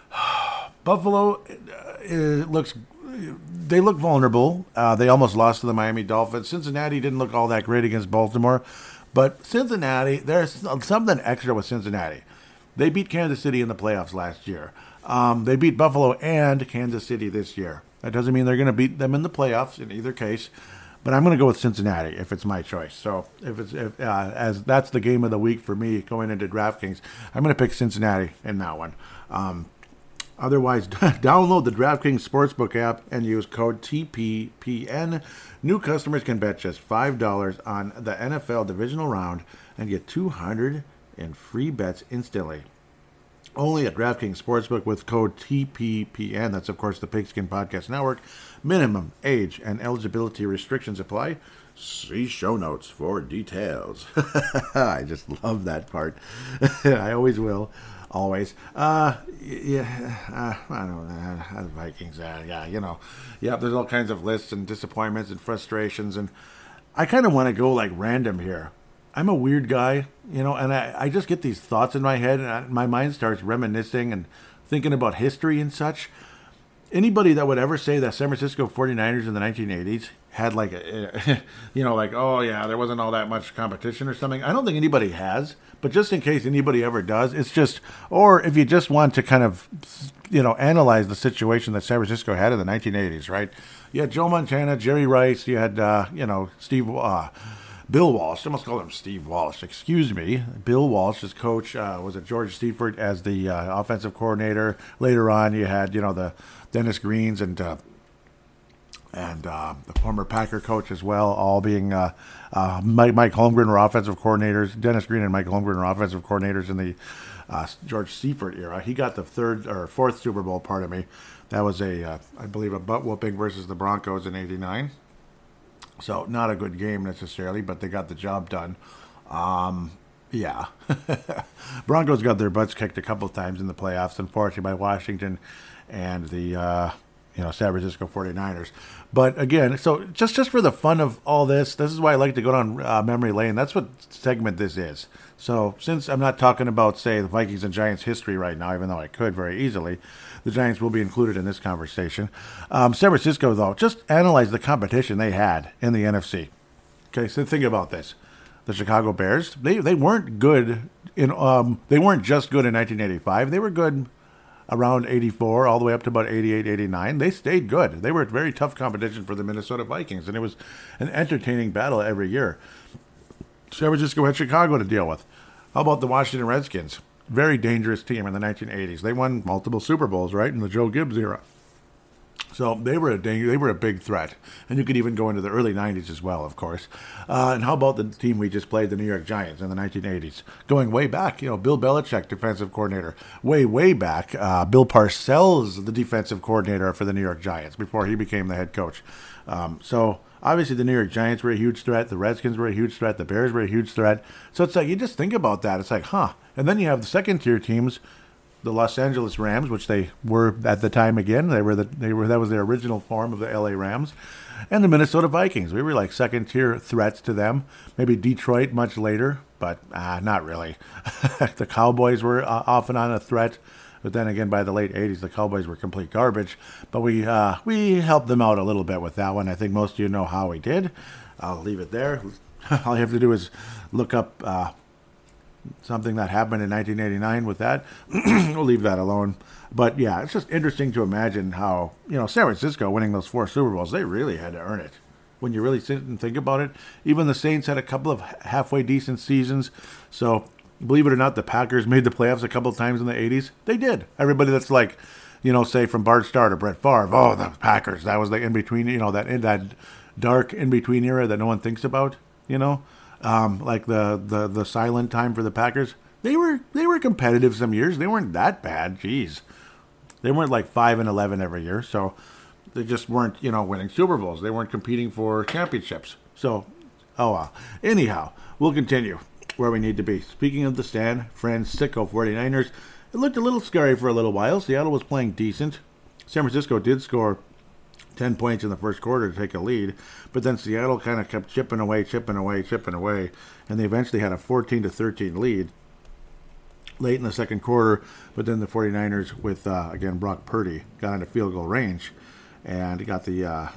Buffalo uh, it looks, they look vulnerable. Uh, they almost lost to the Miami Dolphins. Cincinnati didn't look all that great against Baltimore. But Cincinnati, there's something extra with Cincinnati. They beat Kansas City in the playoffs last year. Um, they beat Buffalo and Kansas City this year. That doesn't mean they're going to beat them in the playoffs in either case. But I'm going to go with Cincinnati if it's my choice. So if it's if, uh, as that's the game of the week for me going into DraftKings, I'm going to pick Cincinnati in that one. Um, Otherwise, download the DraftKings Sportsbook app and use code T P P N. New customers can bet just five dollars on the N F L divisional round and get two hundred dollars in free bets instantly. Only at DraftKings Sportsbook with code T P P N. That's, of course, the Pigskin Podcast Network. Minimum age and eligibility restrictions apply. See show notes for details. I just love that part. I always will. Always. Uh, yeah, uh, I don't know. Uh, the Vikings, uh, yeah, you know. Yeah, there's all kinds of lists and disappointments and frustrations. And I kind of want to go like random here. I'm a weird guy, you know, and I, I just get these thoughts in my head, and I, my mind starts reminiscing and thinking about history and such. Anybody that would ever say that San Francisco forty-niners in the nineteen eighties had like, a, you know, like, oh, yeah, there wasn't all that much competition or something. I don't think anybody has, but just in case anybody ever does, it's just, or if you just want to kind of, you know, analyze the situation that San Francisco had in the nineteen eighties, right? You had Joe Montana, Jerry Rice, you had, uh, you know, Steve, uh, Bill Walsh. I must call him Steve Walsh. Excuse me. Bill Walsh, his coach, uh, was it George Seifert as the uh, offensive coordinator. Later on, you had, you know, the Dennis Greens and uh, and uh, the former Packer coach as well, all being uh, uh, Mike, Mike Holmgren were offensive coordinators. Dennis Green and Mike Holmgren were offensive coordinators in the uh, George Seifert era. He got the third or fourth Super Bowl, pardon me. That was a, uh, I believe, a butt whooping versus the Broncos in eighty-nine. So not a good game necessarily, but they got the job done. Um, yeah. Broncos got their butts kicked a couple of times in the playoffs, unfortunately, by Washington and the uh, you know San Francisco forty-niners. But again, so just, just for the fun of all this, this is why I like to go down uh, memory lane. That's what segment this is. So since I'm not talking about, say, the Vikings and Giants history right now, even though I could very easily, the Giants will be included in this conversation. Um, San Francisco, though, just analyze the competition they had in the N F C. Okay, so think about this. The Chicago Bears, they, they weren't good in um they weren't just good in nineteen eighty-five. They were good around eighty-four, all the way up to about eighty-eight, eighty-nine. They stayed good. They were a very tough competition for the Minnesota Vikings, and it was an entertaining battle every year. San Francisco had Chicago to deal with. How about the Washington Redskins? Very dangerous team in the nineteen eighties. They won multiple Super Bowls, right, in the Joe Gibbs era. So they were a dang, they were a big threat, and you could even go into the early nineties as well, of course. Uh, and how about the team we just played, the New York Giants, in the nineteen eighties, going way back? You know, Bill Belichick, defensive coordinator, way way back. Uh, Bill Parcells, the defensive coordinator for the New York Giants before he became the head coach. Um, so obviously the New York Giants were a huge threat. The Redskins were a huge threat. The Bears were a huge threat. So it's like you just think about that. It's like, huh? And then you have the second tier teams. The Los Angeles Rams, which they were at the time again, they were the they were that was their original form of the L A Rams, and the Minnesota Vikings. We were like second tier threats to them. Maybe Detroit much later, but ah, not really. The Cowboys were uh, off and on a threat, but then again, by the late eighties, the Cowboys were complete garbage. But we uh, we helped them out a little bit with that one. I think most of you know how we did. I'll leave it there. All you have to do is look up. Uh, Something that happened in nineteen eighty-nine with that. We'll leave that alone. But yeah, it's just interesting to imagine how, you know, San Francisco winning those four Super Bowls, they really had to earn it. When you really sit and think about it, even the Saints had a couple of halfway decent seasons. So believe it or not, the Packers made the playoffs a couple of times in the eighties. They did. Everybody that's like, you know, say from Bart Starr to Brett Favre, oh, the Packers, that was the in-between, you know, that in that dark in-between era that no one thinks about, you know. Um, like the, the, the silent time for the Packers, they were they were competitive some years. They weren't that bad. Jeez, they weren't like five and eleven every year. So they just weren't, you know, winning Super Bowls. They weren't competing for championships. So, oh well. Anyhow, we'll continue where we need to be. Speaking of the San Francisco forty-niners, it looked a little scary for a little while. Seattle was playing decent. San Francisco did score ten points in the first quarter to take a lead, but then Seattle kind of kept chipping away, chipping away, chipping away, and they eventually had a fourteen to thirteen lead late in the second quarter. But then the forty-niners with, uh, again, Brock Purdy got into field goal range and got the uh,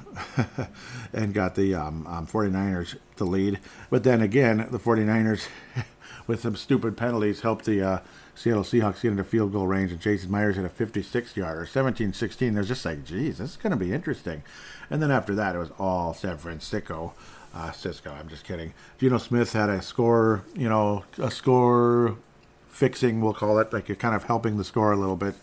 and got the um, um, forty-niners to lead. But then again, the forty-niners, with some stupid penalties, helped the uh, Seattle Seahawks get into field goal range, and Jason Myers hit a fifty-six yarder, seventeen sixteen. They're just like, geez, this is going to be interesting. And then after that, it was all San Francisco. Uh, Cisco, I'm just kidding. Geno Smith had a score, you know, a score fixing, we'll call it, like you're kind of helping the score a little bit.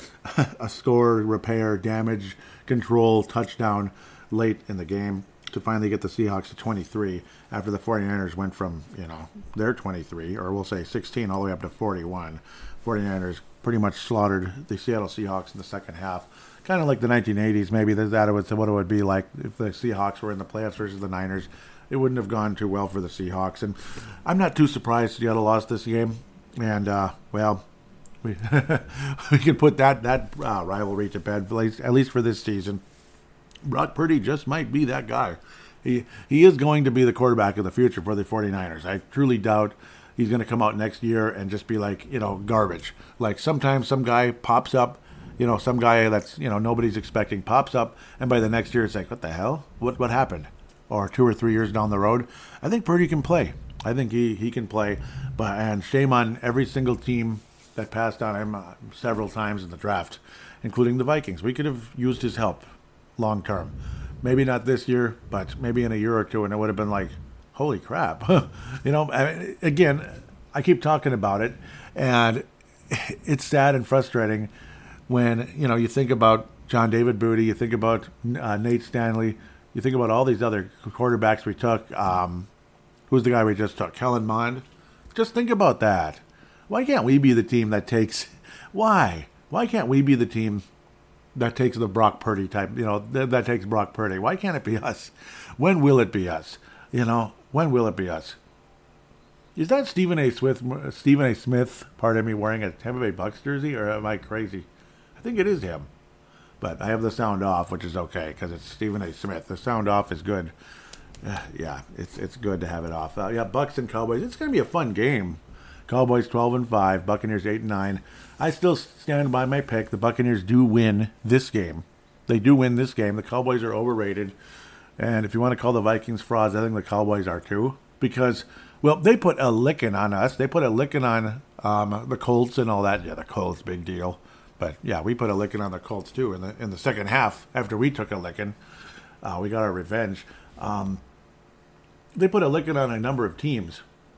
A score repair, damage control touchdown late in the game to finally get the Seahawks to twenty-three after the forty-niners went from, you know, their twenty-three, or we'll say sixteen, all the way up to forty-one. forty-niners pretty much slaughtered the Seattle Seahawks in the second half. Kind of like the nineteen eighties, maybe that was what it would be like if the Seahawks were in the playoffs versus the Niners. It wouldn't have gone too well for the Seahawks. And I'm not too surprised Seattle lost this game. And, uh, well, we, we can put that, that uh, rivalry to bed, at least, at least for this season. Brock Purdy just might be that guy. He he is going to be the quarterback of the future for the forty-niners. I truly doubt he's going to come out next year and just be like, you know, garbage. Like sometimes some guy pops up, you know, some guy that's, you know, nobody's expecting pops up, and by the next year it's like, what the hell? What what happened? Or two or three years down the road, I think Purdy can play. I think he, he can play. But and shame on every single team that passed on him uh, several times in the draft, including the Vikings. We could have used his help long term. Maybe not this year, but maybe in a year or two, and it would have been like, holy crap. You know, I mean, again, I keep talking about it, and it's sad and frustrating when, you know, you think about John David Booty, you think about uh, Nate Stanley, you think about all these other quarterbacks we took. Um, who's the guy we just took? Kellen Mond. Just think about that. Why can't we be the team that takes... Why? Why can't we be the team that takes the Brock Purdy type, you know, that, that takes Brock Purdy? Why can't it be us? When will it be us? You know, when will it be us? Is that Stephen A. Smith, Stephen A. Smith, pardon me, wearing a Tampa Bay Bucks jersey, or am I crazy? I think it is him. But I have the sound off, which is okay, because it's Stephen A. Smith. The sound off is good. Uh, yeah, it's it's good to have it off. Uh, yeah, Bucks and Cowboys. It's going to be a fun game. Cowboys twelve and five, Buccaneers eight and nine. I still stand by my pick. The Buccaneers do win this game. They do win this game. The Cowboys are overrated. And if you want to call the Vikings frauds, I think the Cowboys are too. Because, well, they put a licking on us. They put a licking on um, the Colts and all that. Yeah, the Colts, big deal. But, yeah, we put a licking on the Colts too in the in the second half after we took a licking. Uh, we got our revenge. Um, they put a licking on a number of teams.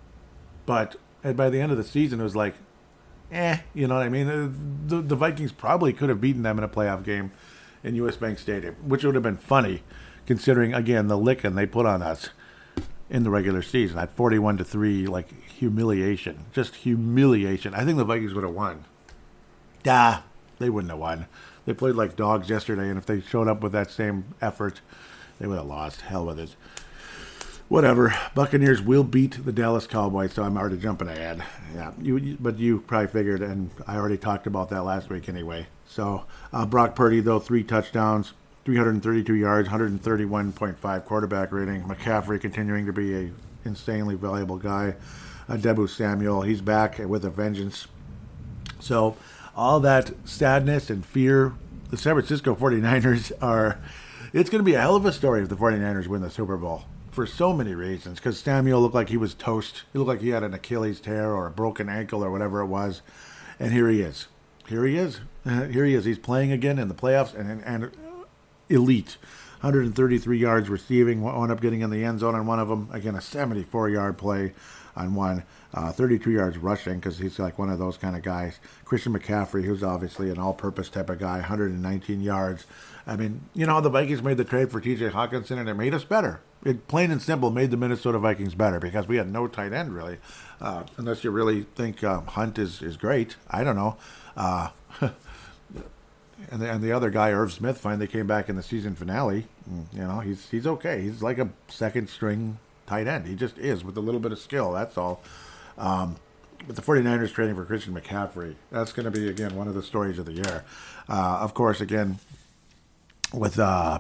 But and by the end of the season, it was like, eh, you know what I mean? The, the Vikings probably could have beaten them in a playoff game in U S Bank Stadium, which would have been funny considering, again, the licking they put on us in the regular season. At forty-one to three, like, humiliation. Just humiliation. I think the Vikings would have won. Nah, they wouldn't have won. They played like dogs yesterday, and if they showed up with that same effort, they would have lost. Hell with it. Whatever. Buccaneers will beat the Dallas Cowboys, so I'm already jumping ahead. Yeah, you, you but you probably figured, and I already talked about that last week anyway. So uh, Brock Purdy, though, three touchdowns, three hundred thirty-two yards, one thirty-one point five quarterback rating. McCaffrey continuing to be a insanely valuable guy. Uh, Debu Samuel, he's back with a vengeance. So all that sadness and fear, the San Francisco forty-niners are, it's going to be a hell of a story if the forty-niners win the Super Bowl. For so many reasons, because Samuel looked like he was toast. He looked like he had an Achilles tear or a broken ankle or whatever it was. And here he is. Here he is. Here he is. He's playing again in the playoffs and, and elite. one hundred thirty-three yards receiving, wound up getting in the end zone on one of them. Again, a seventy-four yard play on one. Uh, thirty-two yards rushing because he's like one of those kind of guys. Christian McCaffrey, who's obviously an all-purpose type of guy, one hundred nineteen yards. I mean, you know, the Vikings made the trade for T J Hawkinson, and it made us better. It plain and simple made the Minnesota Vikings better because we had no tight end, really. Uh, unless you really think uh, Hunt is, is great. I don't know. Uh, and, the, and the other guy, Irv Smith, finally came back in the season finale. You know, he's he's okay. He's like a second-string tight end. He just is with a little bit of skill, that's all. Um, but the forty-niners trading for Christian McCaffrey, that's going to be, again, one of the stories of the year. Uh, of course, again, with uh,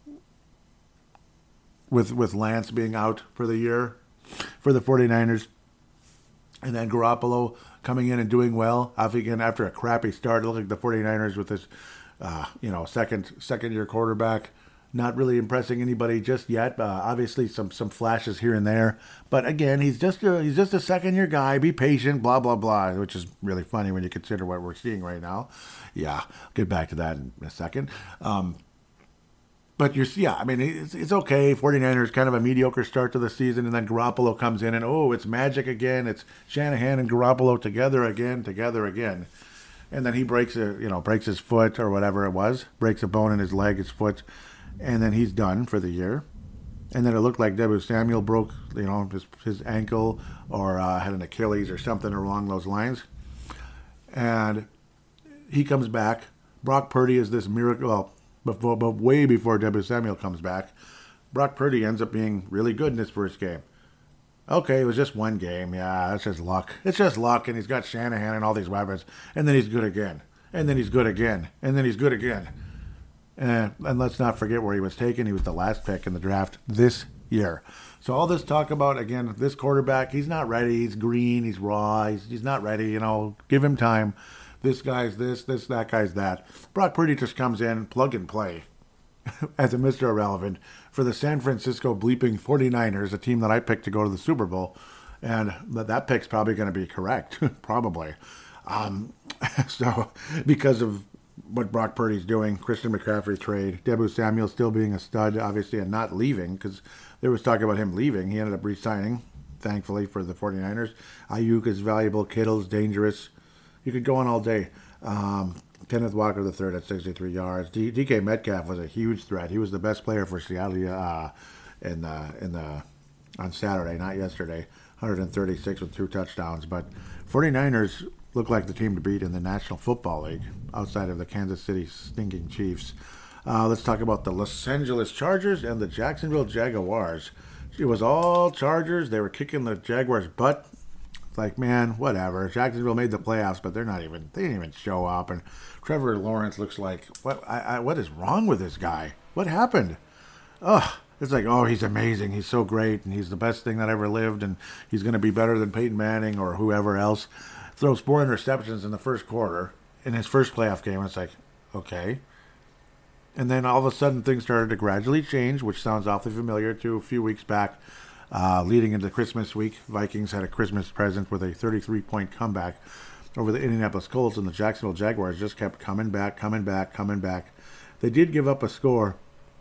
with with Lance being out for the year for the forty-niners, and then Garoppolo coming in and doing well. Again, after a crappy start, it looked like the forty-niners with this, uh, you know, second second year quarterback, not really impressing anybody just yet. Uh, obviously, some some flashes here and there, but again, he's just a, he's just a second year guy. Be patient, blah blah blah, which is really funny when you consider what we're seeing right now. Yeah, I'll get back to that in a second. Um, But you're, yeah, I mean, it's, it's okay. forty-niners kind of a mediocre start to the season, and then Garoppolo comes in, and oh, it's magic again. It's Shanahan and Garoppolo together again, together again. And then he breaks a, you know, breaks his foot or whatever it was, breaks a bone in his leg, his foot, and then he's done for the year. And then it looked like Debu Samuel broke, you know, his, his ankle or uh, had an Achilles or something along those lines. And he comes back. Brock Purdy is this miracle. Well, Before, but way before Debu Samuel comes back, Brock Purdy ends up being really good in his first game. Okay, it was just one game. Yeah, that's just luck. It's just luck, and he's got Shanahan and all these weapons, and then he's good again, and then he's good again, and then he's good again. And, and let's not forget where he was taken. He was the last pick in the draft this year. So all this talk about, again, this quarterback, he's not ready. He's green. He's raw. He's, he's not ready. You know, give him time. This guy's this, this, that guy's that. Brock Purdy just comes in, plug and play, as a Mister Irrelevant for the San Francisco bleeping forty-niners, a team that I picked to go to the Super Bowl. And that, that pick's probably going to be correct, probably. Um, so, because of what Brock Purdy's doing, Christian McCaffrey trade, Debu Samuel still being a stud, obviously, and not leaving, because there was talk about him leaving. He ended up re-signing, thankfully, for the forty-niners. Ayuk is valuable. Kittle's dangerous. You could go on all day. Um, Kenneth Walker the third at sixty-three yards. D- DK Metcalf was a huge threat. He was the best player for Seattle uh, in the in the on Saturday, not yesterday. one hundred thirty-six with two touchdowns. But forty-niners look like the team to beat in the National Football League, outside of the Kansas City stinking Chiefs. Uh, let's talk about the Los Angeles Chargers and the Jacksonville Jaguars. It was all Chargers. They were kicking the Jaguars' butt. Like, man, whatever. Jacksonville made the playoffs, but they're not even, they didn't even show up. And Trevor Lawrence looks like, what I, I, what is wrong with this guy? What happened? Ugh. It's like, oh, he's amazing. He's so great, and he's the best thing that ever lived, and he's going to be better than Peyton Manning or whoever else. Throws four interceptions in the first quarter in his first playoff game. It's like, okay. And then all of a sudden things started to gradually change, which sounds awfully familiar to a few weeks back. Uh, leading into Christmas week, Vikings had a Christmas present with a thirty-three point comeback over the Indianapolis Colts, and the Jacksonville Jaguars just kept coming back, coming back, coming back. They did give up a score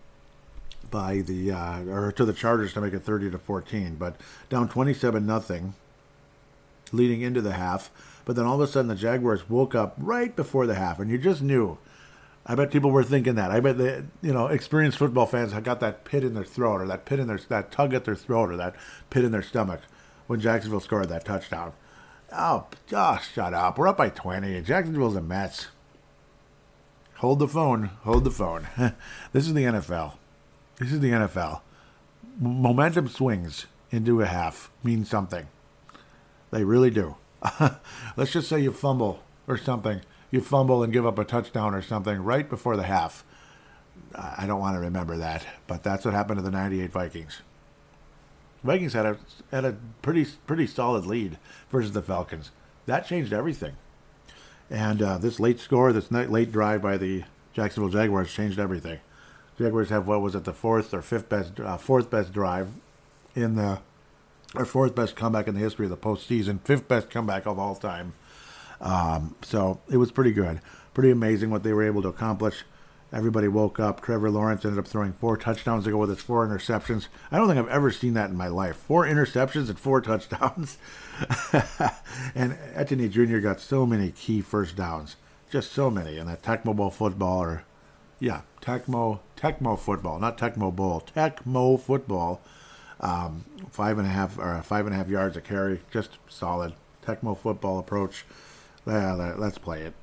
by the uh, or to the Chargers to make it thirty to fourteen, but down twenty-seven nothing leading into the half. But then all of a sudden the Jaguars woke up right before the half, and you just knew. I bet people were thinking that. I bet they, you know, experienced football fans had got that pit in their throat, or that pit in their, that tug at their throat, or that pit in their stomach when Jacksonville scored that touchdown. Oh, gosh, shut up. We're up by twenty. Jacksonville's a mess. Hold the phone. Hold the phone. This is the N F L. This is the N F L. M- momentum swings into a half mean something. They really do. Let's just say you fumble or something. You fumble and give up a touchdown or something right before the half. I don't want to remember that, but that's what happened to the ninety-eight Vikings. Vikings had a had a pretty pretty solid lead versus the Falcons. That changed everything. And uh, this late score, this late drive by the Jacksonville Jaguars changed everything. Jaguars have, what was it, the fourth or fifth best, uh, fourth best drive in the, or fourth best comeback in the history of the postseason, fifth best comeback of all time. Um, so it was pretty good. Pretty amazing what they were able to accomplish. Everybody woke up. Trevor Lawrence ended up throwing four touchdowns to go with his four interceptions. I don't think I've ever seen that in my life. Four interceptions and four touchdowns. And Etienne Junior got so many key first downs. Just so many. And that Tecmo Bowl football, or, yeah, Tecmo, Tecmo football, not Tecmo Bowl, Tecmo football. Um, five and a half, or five and a half yards a carry. Just solid. Tecmo football approach. Uh, let's play it.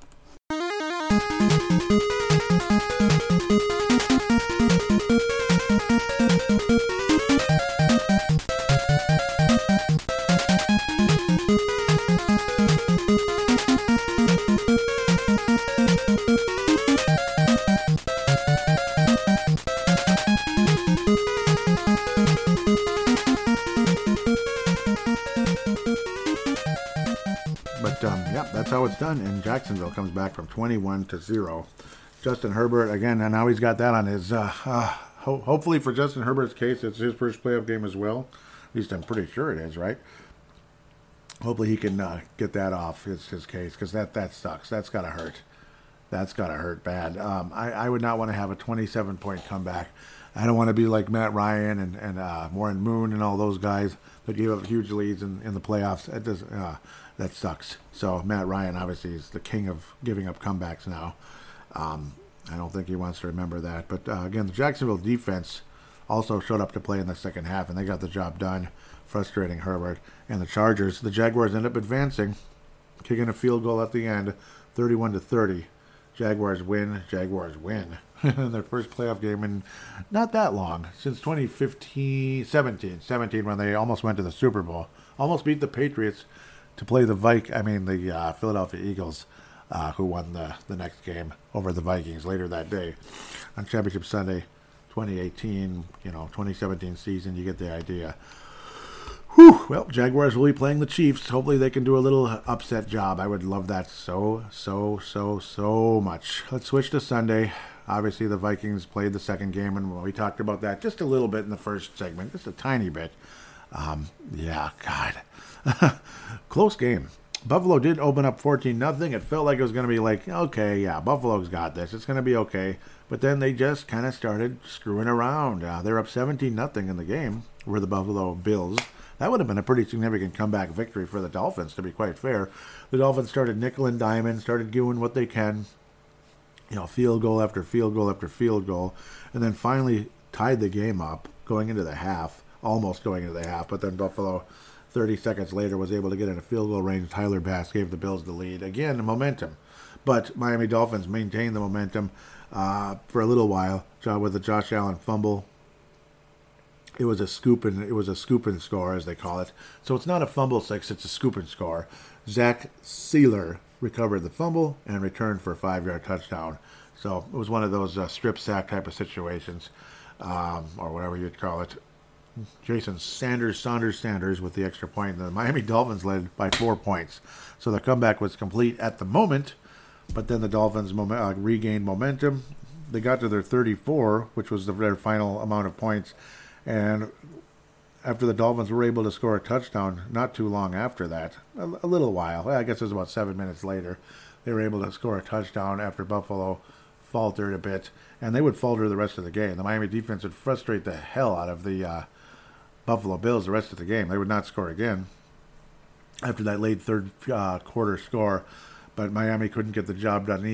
But, um, yeah, that's how it's done. And Jacksonville comes back from twenty-one to zero. Justin Herbert, again, and now he's got that on his, uh, uh, ho- hopefully for Justin Herbert's case, it's his first playoff game as well. At least I'm pretty sure it is, right? Hopefully he can uh, get that off his, his case, because that, that sucks. That's got to hurt. That's got to hurt bad. Um, I, I would not want to have a twenty-seven point comeback. I don't want to be like Matt Ryan and, and uh, Warren Moon and all those guys that gave up huge leads in, in the playoffs. It does, uh, that sucks. So Matt Ryan obviously is the king of giving up comebacks now. Um, I don't think he wants to remember that. But uh, again, the Jacksonville defense also showed up to play in the second half, and they got the job done, frustrating Herbert. And the Chargers, the Jaguars end up advancing, kicking a field goal at the end, thirty-one to thirty. Jaguars win. Jaguars win. Their first playoff game in not that long, since twenty fifteen, seventeen, seventeen, when they almost went to the Super Bowl. Almost beat the Patriots to play the Vik, I mean the uh, Philadelphia Eagles, uh, who won the, the next game over the Vikings later that day on Championship Sunday, twenty eighteen, you know, twenty seventeen season. You get the idea. Whew. Well, Jaguars will be playing the Chiefs. Hopefully they can do a little upset job. I would love that so, so, so, so much. Let's switch to Sunday. Obviously, the Vikings played the second game, and we talked about that just a little bit in the first segment, just a tiny bit. Um, yeah, God. Close game. Buffalo did open up fourteen nothing. It felt like it was going to be like, okay, yeah, Buffalo's got this. It's going to be okay. But then they just kind of started screwing around. Uh, they're up seventeen nothing in the game, were the Buffalo Bills. That would have been a pretty significant comeback victory for the Dolphins, to be quite fair. The Dolphins started nickel and diamond, started doing what they can. You know, field goal after field goal after field goal. And then finally tied the game up going into the half, almost going into the half. But then Buffalo, thirty seconds later, was able to get in a field goal range. Tyler Bass gave the Bills the lead. Again, momentum. But Miami Dolphins maintained the momentum uh, for a little while with the Josh Allen fumble. It was a scoop and it was a scoop and score, as they call it. So it's not a fumble six, it's a scoop and score. Zach Sealer recovered the fumble and returned for a five-yard touchdown. So it was one of those uh, strip sack type of situations, um, or whatever you'd call it. Jason Sanders, Saunders, Sanders with the extra point. The Miami Dolphins led by four points. So the comeback was complete at the moment, but then the Dolphins mom- uh, regained momentum. They got to their thirty-four, which was the, their final amount of points. And after the Dolphins were able to score a touchdown not too long after that, a, a little while, well, I guess it was about seven minutes later, they were able to score a touchdown after Buffalo faltered a bit. And they would falter the rest of the game. The Miami defense would frustrate the hell out of the uh, Buffalo Bills the rest of the game. They would not score again after that late third uh, quarter score. But Miami couldn't get the job done either.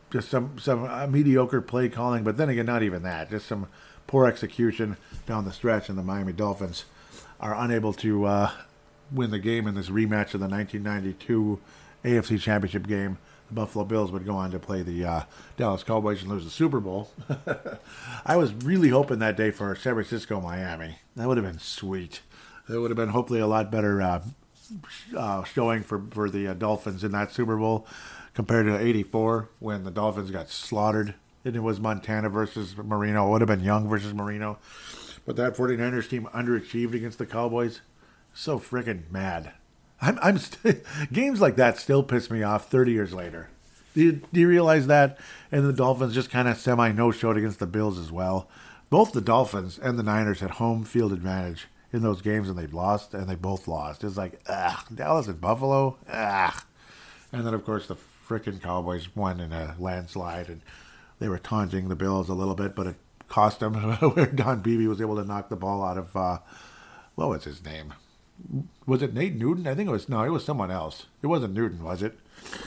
just some some uh, mediocre play calling, but then again, not even that. Just some poor execution down the stretch, and the Miami Dolphins are unable to uh, win the game in this rematch of the nineteen ninety-two A F C Championship game. The Buffalo Bills would go on to play the uh, Dallas Cowboys and lose the Super Bowl. I was really hoping that day for San Francisco, Miami. That would have been sweet. It would have been hopefully a lot better uh, uh, showing for, for the uh, Dolphins in that Super Bowl compared to eighty-four when the Dolphins got slaughtered. And it was Montana versus Marino. It would have been Young versus Marino. But that 49ers team underachieved against the Cowboys. So freaking mad. I'm, I'm st- games like that still piss me off thirty years later. Do you, do you realize that? And the Dolphins just kind of semi no-showed against the Bills as well. Both the Dolphins and the Niners had home field advantage in those games, and they lost, and they both lost. It's like, ugh, Dallas and Buffalo, ugh. And then, of course, the freaking Cowboys won in a landslide, and they were taunting the Bills a little bit, but it cost them where Don Beebe was able to knock the ball out of, uh, what was his name? Was it Nate Newton? I think it was, no, it was someone else. It wasn't Newton, was it?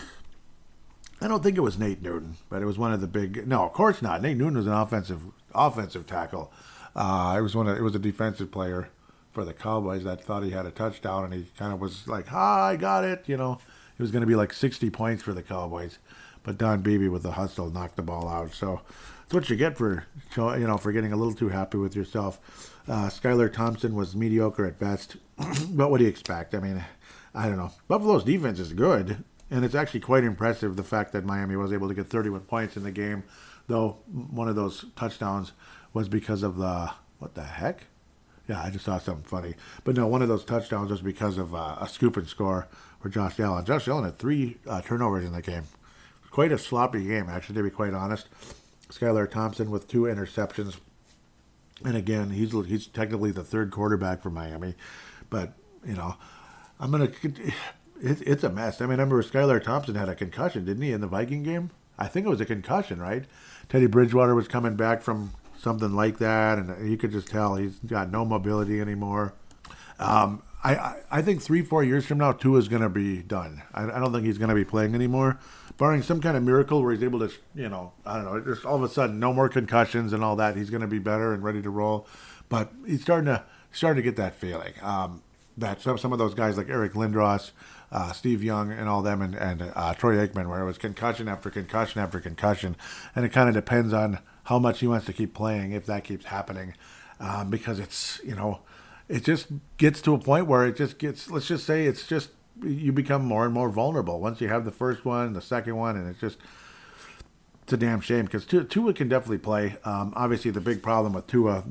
I don't think it was Nate Newton, but it was one of the big, no, of course not. Nate Newton was an offensive offensive tackle. Uh, it was one of, it was a defensive player for the Cowboys that thought he had a touchdown, and he kind of was like, ha, I got it, you know. It was going to be like sixty points for the Cowboys, but Don Beebe with the hustle knocked the ball out. So that's what you get for, you know, for getting a little too happy with yourself. Uh, Skylar Thompson was mediocre at best. But what do you expect? I mean, I don't know. Buffalo's defense is good, and it's actually quite impressive the fact that Miami was able to get thirty-one points in the game, though one of those touchdowns was because of the, what the heck? Yeah, I just saw something funny. But no, one of those touchdowns was because of uh, a scoop and score for Josh Allen. Josh Allen had three uh, turnovers in the game. Quite a sloppy game, actually, to be quite honest. Skylar Thompson with two interceptions. And again, he's he's technically the third quarterback for Miami. But, you know, I'm going to... It, it's a mess. I mean, I remember Skylar Thompson had a concussion, didn't he, in the Viking game? I think it was a concussion, right? Teddy Bridgewater was coming back from something like that, and you could just tell he's got no mobility anymore. Um, I, I, I think three, four years from now, Tua is going to be done. I, I don't think he's going to be playing anymore, barring some kind of miracle where he's able to, you know, I don't know, just all of a sudden, no more concussions and all that. He's going to be better and ready to roll. But he's starting to starting to get that feeling. Um, that some some of those guys like Eric Lindros, uh, Steve Young, and all them, and, and uh, Troy Aikman, where it was concussion after concussion after concussion, and it kind of depends on how much he wants to keep playing if that keeps happening, um, because it's, you know, it just gets to a point where it just gets, let's just say it's just, you become more and more vulnerable once you have the first one, the second one, and it's just, it's a damn shame because Tua can definitely play. Um, obviously, the big problem with Tua,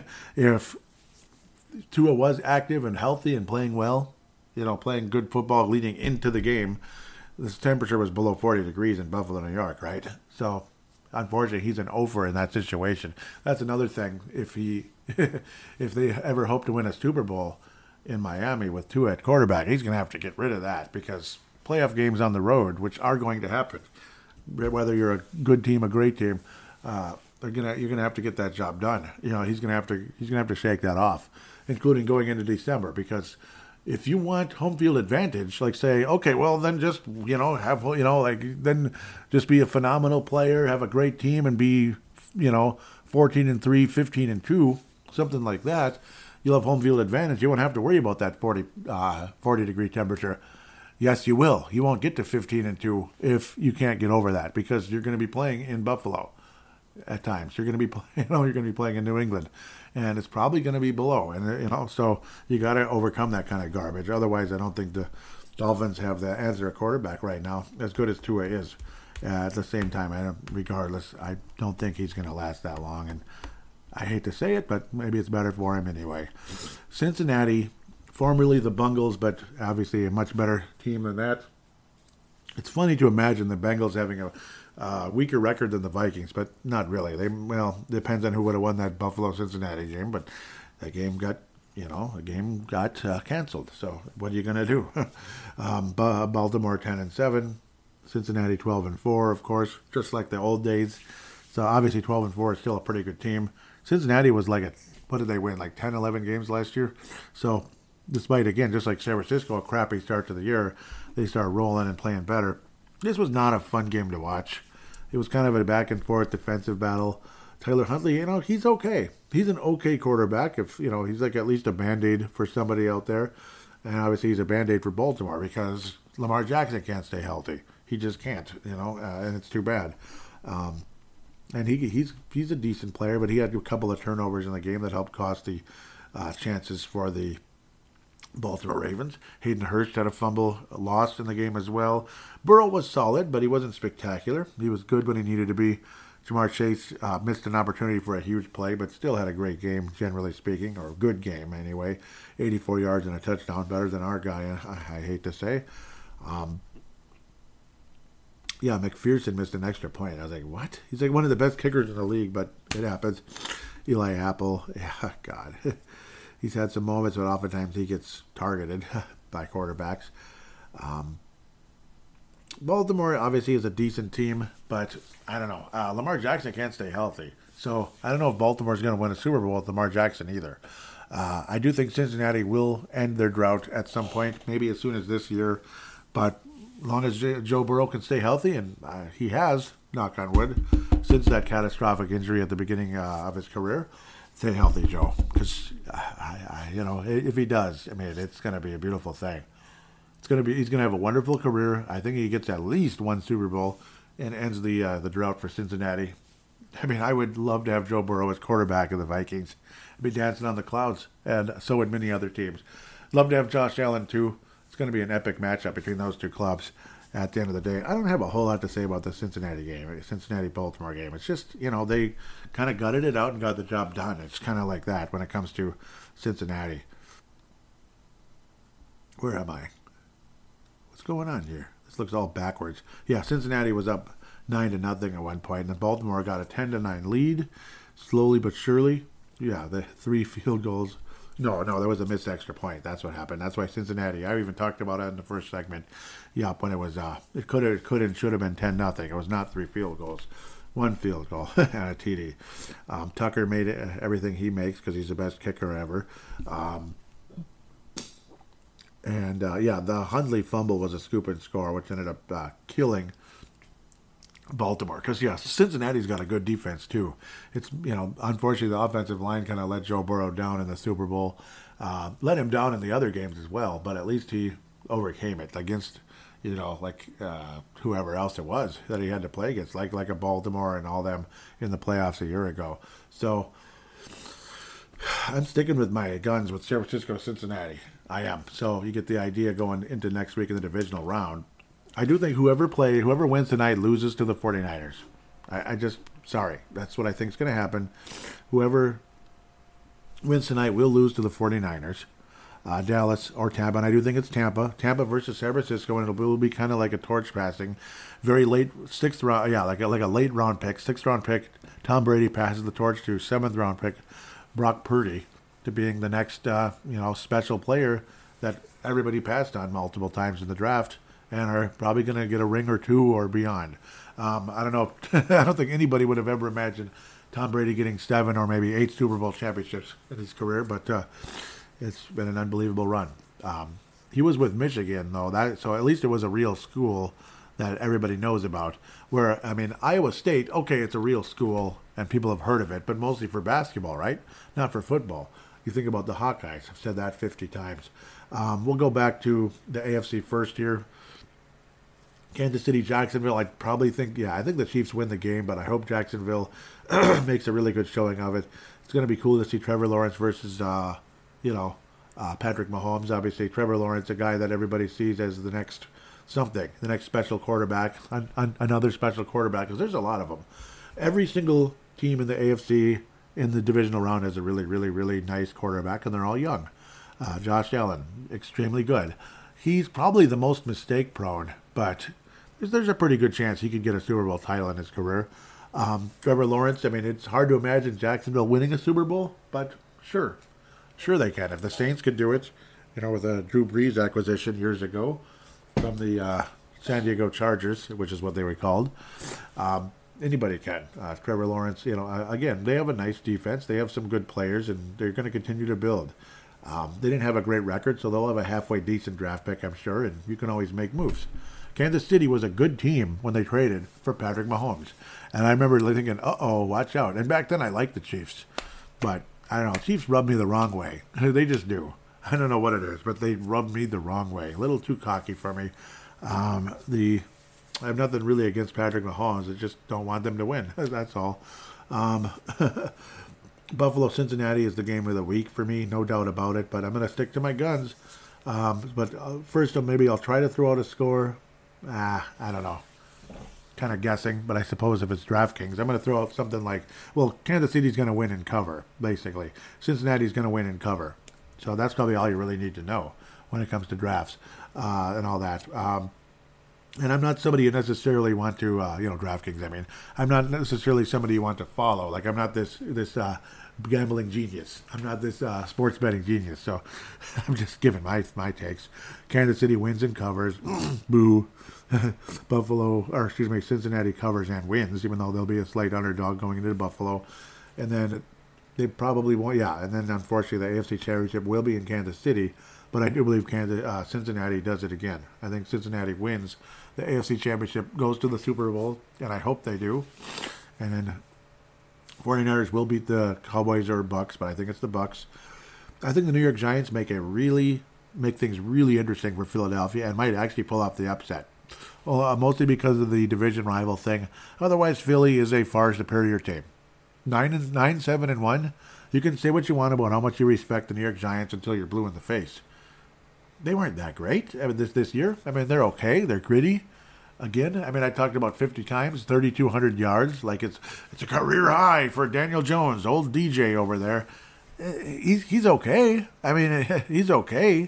if Tua was active and healthy and playing well, you know, playing good football leading into the game, this temperature was below forty degrees in Buffalo, New York, right? So, unfortunately, he's an over in that situation. That's another thing. If he, if they ever hope to win a Super Bowl in Miami with Tua at quarterback, he's going to have to get rid of that because playoff games on the road, which are going to happen, whether you're a good team, a great team, uh, they're gonna you're gonna have to get that job done. You know, he's gonna have to he's gonna have to shake that off, including going into December, because if you want home field advantage, like say, okay, well then just, you know, have, you know, like then just be a phenomenal player, have a great team, and be, you know, fourteen and three, fifteen and two, something like that. You'll have home field advantage. You won't have to worry about that forty, uh, forty degree temperature. Yes, you will. You won't get to fifteen and two if you can't get over that, because you're going to be playing in Buffalo at times. You're going to be, you know, you're going to be playing in New England, and it's probably going to be below. And you know, so you got to overcome that kind of garbage. Otherwise, I don't think the Dolphins have the answer at quarterback right now, as good as Tua is. Uh, at the same time, I don't, regardless, I don't think he's going to last that long. And I hate to say it, but maybe it's better for him anyway. Cincinnati, formerly the Bungles, but obviously a much better team than that. It's funny to imagine the Bengals having a uh, weaker record than the Vikings, but not really. They well, depends on who would have won that Buffalo-Cincinnati game, but that game got, you know, the game got uh, canceled. So what are you going to do? um, Baltimore ten and seven, Cincinnati twelve and four, of course, just like the old days. So obviously twelve and four is still a pretty good team. Cincinnati was like a, what did they win, like ten, eleven games last year? So despite, again, just like San Francisco, a crappy start to the year, they start rolling and playing better. This was not a fun game to watch. it was kind of a back and forth defensive battle. Tyler Huntley, you know, he's okay. He's an okay quarterback. If you know, he's like at least a band-aid for somebody out there, and obviously he's a band-aid for Baltimore because Lamar Jackson can't stay healthy. He just can't, you know, uh, and it's too bad. Um, and he he's he's a decent player, but he had a couple of turnovers in the game that helped cost the uh, chances for the Baltimore Ravens. Hayden Hurst had a fumble lost in the game as well. Burrow was solid, but he wasn't spectacular. He was good when he needed to be. Jamar Chase uh, missed an opportunity for a huge play, but still had a great game, generally speaking, or a good game anyway. eighty-four yards and a touchdown, better than our guy, I, I hate to say. Um, yeah, McPherson missed an extra point. I was like, what? He's like one of the best kickers in the league, but it happens. Eli Apple, yeah, God. He's had some moments, but oftentimes he gets targeted by quarterbacks. Um, Baltimore obviously is a decent team, but I don't know. Uh, Lamar Jackson can't stay healthy. So I don't know if Baltimore's going to win a Super Bowl with Lamar Jackson either. Uh, I do think Cincinnati will end their drought at some point, maybe as soon as this year. But as long as J- Joe Burrow can stay healthy, and uh, he has, knock on wood, since that catastrophic injury at the beginning uh, of his career, stay healthy, Joe. Because, I, I, you know, if he does, I mean, it's going to be a beautiful thing. It's gonna be. He's gonna have a wonderful career. I think he gets at least one Super Bowl and ends the uh, the drought for Cincinnati. I mean, I would love to have Joe Burrow as quarterback of the Vikings. I'd be dancing on the clouds, and so would many other teams. Love to have Josh Allen too. It's going to be an epic matchup between those two clubs. At the end of the day, I don't have a whole lot to say about the Cincinnati game, Cincinnati Baltimore game. It's just, you know, they kind of gutted it out and got the job done. It's kind of like that when it comes to Cincinnati. Where am I? What's going on here? This looks all backwards. Yeah, Cincinnati was up nine to nothing at one point, and then Baltimore got a ten to nine lead, slowly but surely. Yeah, the three field goals. No, no, there was a missed extra point. That's what happened. That's why Cincinnati. I even talked about it in the first segment. Yep, when it was uh, it could have, could and should have been ten nothing. It was not three field goals, one field goal and a T D. Um, Tucker made it, everything he makes because he's the best kicker ever. Um, And, uh, yeah, the Hundley fumble was a scoop and score, which ended up uh, killing Baltimore. Because, yeah, Cincinnati's got a good defense, too. It's, you know, unfortunately, the offensive line kind of let Joe Burrow down in the Super Bowl. Uh, let him down in the other games as well, but at least he overcame it against, you know, like uh, whoever else it was that he had to play against, like, like a Baltimore and all them in the playoffs a year ago. So I'm sticking with my guns with San Francisco, Cincinnati. I am. So you get the idea going into next week in the divisional round. I do think whoever play, whoever wins tonight loses to the 49ers. I, I just, sorry. That's what I think is going to happen. Whoever wins tonight will lose to the 49ers. Uh, Dallas or Tampa, and I do think it's Tampa. Tampa versus San Francisco, and it will be kind of like a torch passing. Very late, sixth round, yeah, like a, like a late round pick, sixth round pick. Tom Brady passes the torch to seventh round pick Brock Purdy, to being the next, uh, you know, special player that everybody passed on multiple times in the draft and are probably going to get a ring or two or beyond. Um, I don't know. I don't think anybody would have ever imagined Tom Brady getting seven or maybe eight Super Bowl championships in his career, but uh, it's been an unbelievable run. Um, he was with Michigan, though, that so at least it was a real school that everybody knows about. Where, I mean, Iowa State, okay, it's a real school and people have heard of it, but mostly for basketball, right? Not for football. You think about the Hawkeyes. I've said that fifty times. Um, we'll go back to the A F C first here. Kansas City, Jacksonville. I probably think, yeah, I think the Chiefs win the game, but I hope Jacksonville makes a really good showing of it. It's going to be cool to see Trevor Lawrence versus, uh, you know, uh, Patrick Mahomes. Obviously, Trevor Lawrence, a guy that everybody sees as the next something, the next special quarterback, an, an, another special quarterback, because there's a lot of them. Every single team in the A F C in the divisional round has a really, really, really nice quarterback, and they're all young. Uh, Josh Allen, extremely good. He's probably the most mistake-prone, but there's, there's a pretty good chance he could get a Super Bowl title in his career. Um, Trevor Lawrence, I mean, it's hard to imagine Jacksonville winning a Super Bowl, but sure. Sure they can. If the Saints could do it, you know, with a Drew Brees acquisition years ago from the uh, San Diego Chargers, which is what they were called, um, anybody can. Uh, Trevor Lawrence, you know, uh, again, they have a nice defense. They have some good players, and they're going to continue to build. Um, they didn't have a great record, so they'll have a halfway decent draft pick, I'm sure, and you can always make moves. Kansas City was a good team when they traded for Patrick Mahomes. And I remember thinking, uh-oh, watch out. And back then I liked the Chiefs. But, I don't know, Chiefs rubbed me the wrong way. They just do. I don't know what it is, but they rubbed me the wrong way. A little too cocky for me. Um, the I have nothing really against Patrick Mahomes. I just don't want them to win. That's all. Um, Buffalo Cincinnati is the game of the week for me, no doubt about it. But I'm going to stick to my guns. Um, but uh, first, maybe I'll try to throw out a score. Ah, I don't know. Kind of guessing, but I suppose if it's DraftKings, I'm going to throw out something like, well, Kansas City's going to win and cover, basically. Cincinnati's going to win and cover. So that's probably all you really need to know when it comes to drafts uh, and all that. Um, and I'm not somebody you necessarily want to, uh, you know, DraftKings, I mean. I'm not necessarily somebody you want to follow. Like, I'm not this this uh, gambling genius. I'm not this uh, sports betting genius. So I'm just giving my my takes. Kansas City wins and covers. Boo. Buffalo, or excuse me, Cincinnati covers and wins, even though they'll be a slight underdog going into Buffalo. And then they probably won't, yeah. And then, unfortunately, the A F C Championship will be in Kansas City. But I do believe Kansas, uh, Cincinnati does it again. I think Cincinnati wins the A F C Championship, goes to the Super Bowl, and I hope they do. And then forty-niners will beat the Cowboys or Bucks, but I think it's the Bucks. I think the New York Giants make a really make things really interesting for Philadelphia and might actually pull off the upset. Well, uh, mostly because of the division rival thing. Otherwise, Philly is a far superior team. Nine and nine, seven and one. You can say what you want about how much you respect the New York Giants until you're blue in the face. They weren't that great. I mean, this this year. I mean, they're okay. They're gritty. Again, I mean, I talked about fifty times, thirty-two hundred yards. Like it's it's a career high for Daniel Jones, old D J over there. He's he's okay. I mean, he's okay.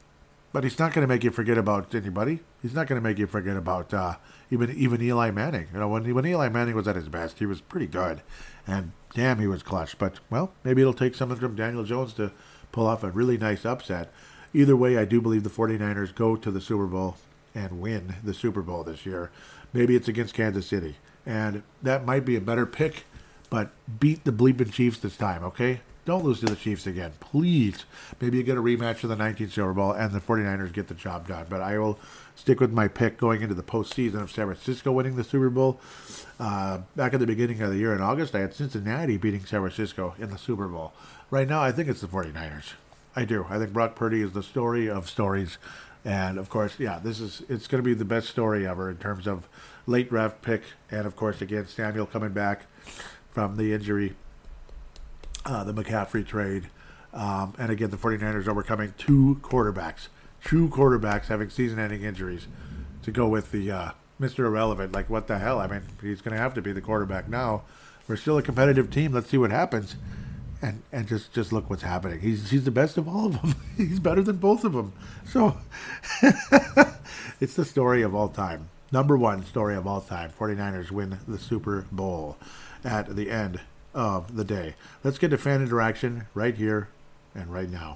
But he's not going to make you forget about anybody. He's not going to make you forget about uh, even even Eli Manning. You know, when when Eli Manning was at his best, he was pretty good, and damn, he was clutch. But well, maybe it'll take something from Daniel Jones to pull off a really nice upset. Either way, I do believe the forty-niners go to the Super Bowl and win the Super Bowl this year. Maybe it's against Kansas City, and that might be a better pick. But beat the bleeping Chiefs this time, okay? Don't lose to the Chiefs again, please. Maybe you get a rematch of the nineteenth Super Bowl and the forty-niners get the job done. But I will stick with my pick going into the postseason of San Francisco winning the Super Bowl. Uh, back at the beginning of the year in August, I had Cincinnati beating San Francisco in the Super Bowl. Right now, I think it's the forty-niners. I do. I think Brock Purdy is the story of stories. And, of course, yeah, this is it's going to be the best story ever in terms of late draft pick. And, of course, again, Samuel coming back from the injury. Uh, the McCaffrey trade. Um, and again, the forty-niners overcoming two quarterbacks. Two quarterbacks having season-ending injuries to go with the uh, Mister Irrelevant. Like, what the hell? I mean, he's going to have to be the quarterback now. We're still a competitive team. Let's see what happens. And and just, just look what's happening. He's he's the best of all of them. He's better than both of them. So, it's the story of all time. Number one story of all time. forty-niners win the Super Bowl at the end of the day. Let's get to fan interaction right here and right now.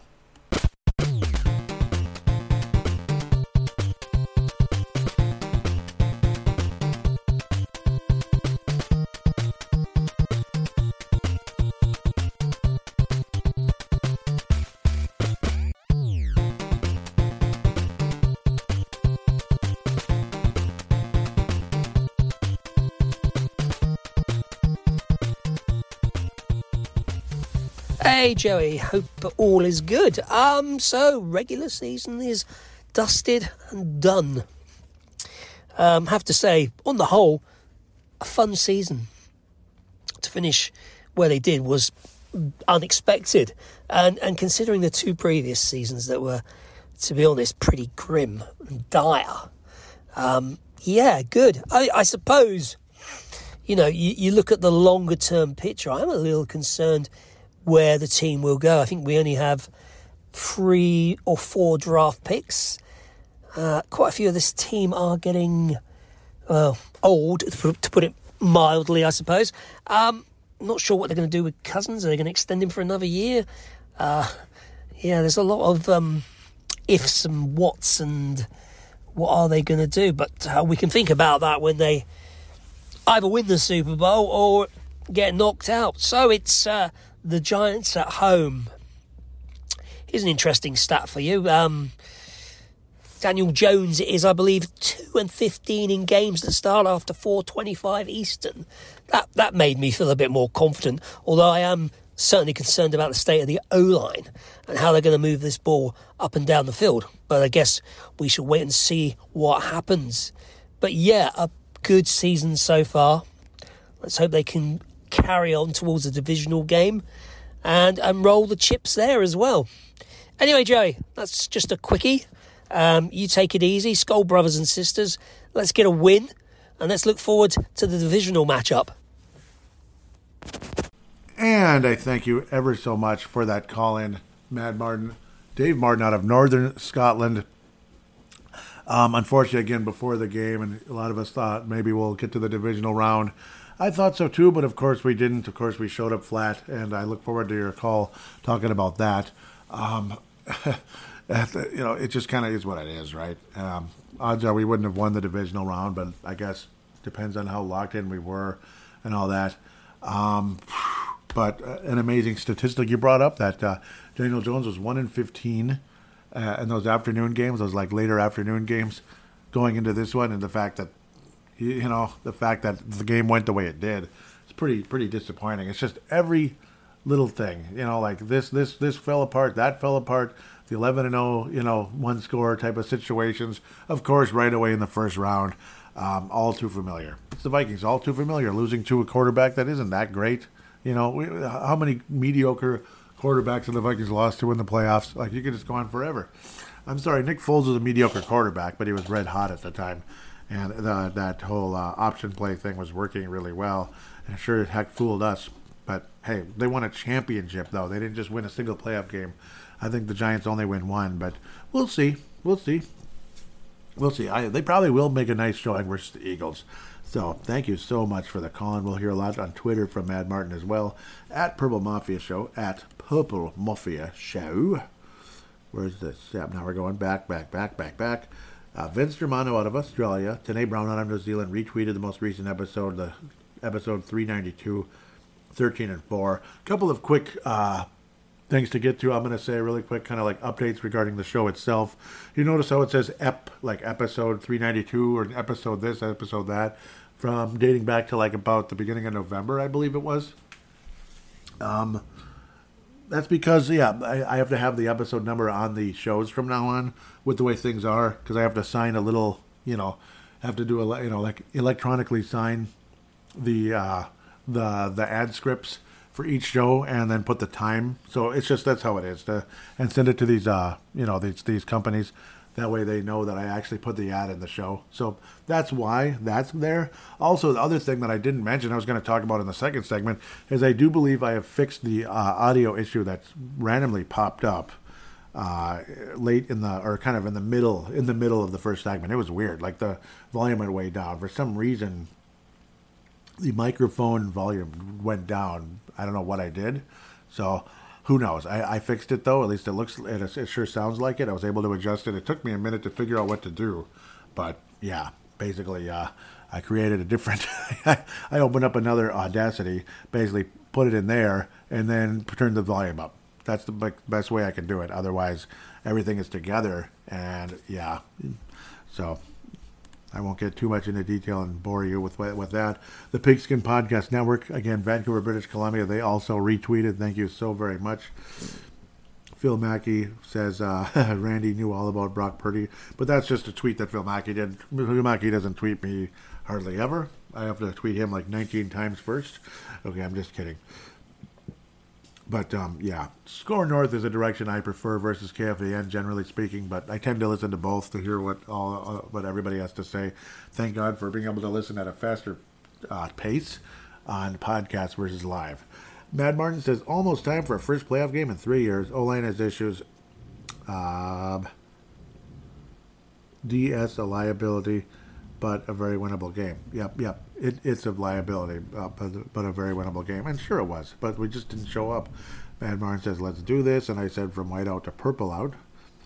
Hey Joey, hope all is good. Um, so regular season is dusted and done. Um, have to say, on the whole, a fun season. To finish where they did was unexpected, and and considering the two previous seasons that were, to be honest, pretty grim and dire. Um, yeah, good. I, I suppose, you know, you, you look at the longer term picture. I'm a little concerned where the team will go. I think we only have three or four draft picks. Uh, quite a few of this team are getting uh, old, to put it mildly, I suppose. Um, not sure what they're going to do with Cousins. Are they going to extend him for another year? Uh, yeah, there's a lot of um, ifs and whats and what are they going to do. But uh, we can think about that when they either win the Super Bowl or get knocked out. So it's uh, the Giants at home. Here's an interesting stat for you. Um, Daniel Jones is, I believe, two and fifteen in games that start after four twenty-five Eastern. That that made me feel a bit more confident, although I am certainly concerned about the state of the O-line and how they're going to move this ball up and down the field. But I guess we should wait and see what happens. But yeah, a good season so far. Let's hope they can carry on towards the divisional game and, and roll the chips there as well. Anyway, Joey, that's just a quickie. Um, you take it easy. Skull brothers and sisters. Let's get a win and let's look forward to the divisional matchup. And I thank you ever so much for that call-in, Mad Martin. Dave Martin out of Northern Scotland. Um, unfortunately, again, before the game, and a lot of us thought maybe we'll get to the divisional round. I thought so too, but of course we didn't. Of course we showed up flat, and I look forward to your call talking about that. Um, you know, it just kind of is what it is, right? Um, odds are we wouldn't have won the divisional round, but I guess depends on how locked in we were and all that. Um, but uh, an amazing statistic you brought up that uh, Daniel Jones was one in fifteen uh, in those afternoon games, those like later afternoon games going into this one, and the fact that you know the fact that the game went the way it did, it's pretty pretty disappointing. It's just every little thing, you know, like this this this fell apart, that fell apart. The eleven and oh, you know, one score type of situations, of course, right away in the first round. Um, all too familiar. It's the Vikings, all too familiar, losing to a quarterback that isn't that great. You know, we, how many mediocre quarterbacks have the Vikings lost to in the playoffs? Like, you could just go on forever. I'm sorry, Nick Foles was a mediocre quarterback, but he was red hot at the time. And the, that whole uh, option play thing was working really well. And sure as heck fooled us. But, hey, they won a championship, though. They didn't just win a single playoff game. I think the Giants only win one, but we'll see. We'll see. We'll see. I, they probably will make a nice showing versus the Eagles. So thank you so much for the call, and we'll hear a lot on Twitter from Mad Martin as well. At Purple Mafia Show. At Purple Mafia Show. Where's this? Yeah, now we're going back, back, back, back, back. Uh, Vince Germano out of Australia. Tanae Brown out of New Zealand retweeted the most recent episode, the episode three ninety-two, thirteen and four. A couple of quick uh, things to get to. I'm going to say really quick, kind of like updates regarding the show itself. You notice how it says ep, like episode three ninety-two, or episode this, episode that, from dating back to like about the beginning of November, I believe it was. Um, that's because, yeah, I, I have to have the episode number on the shows from now on with the way things are, because I have to sign a little, you know, have to do a, you know, like electronically sign the uh, the the ad scripts for each show, and then put the time. So it's just, that's how it is, to, and send it to these, uh, you know, these these companies. That way they know that I actually put the ad in the show. So that's why that's there. Also, the other thing that I didn't mention, I was going to talk about in the second segment, is I do believe I have fixed the uh, audio issue that's randomly popped up uh, late in the, or kind of in the middle, in the middle of the first segment. It was weird. Like the volume went way down. For some reason, the microphone volume went down. I don't know what I did. So who knows? I, I fixed it, though. At least it looks, it, it sure sounds like it. I was able to adjust it. It took me a minute to figure out what to do. But, yeah, basically, uh, I created a different, I opened up another Audacity, basically put it in there, and then turned the volume up. That's the best way I can do it. Otherwise, everything is together, and, yeah. So I won't get too much into detail and bore you with with that. The Pigskin Podcast Network, again, Vancouver, British Columbia, they also retweeted. Thank you so very much. Phil Mackey says, uh, Randy knew all about Brock Purdy, but that's just a tweet that Phil Mackey did. Phil Mackey doesn't tweet me hardly ever. I have to tweet him like nineteen times first. Okay, I'm just kidding. But, um, yeah, Score North is a direction I prefer versus K F A N, generally speaking, but I tend to listen to both to hear what all uh, what everybody has to say. Thank God for being able to listen at a faster uh, pace on podcast versus live. Mad Martin says, almost time for a first playoff game in three years. O-line has issues. Um, D S a liability, but a very winnable game. Yep, yep. It, it's a liability, uh, but, but a very winnable game. And sure it was, but we just didn't show up. Mad Martin says, let's do this. And I said, from white out to purple out.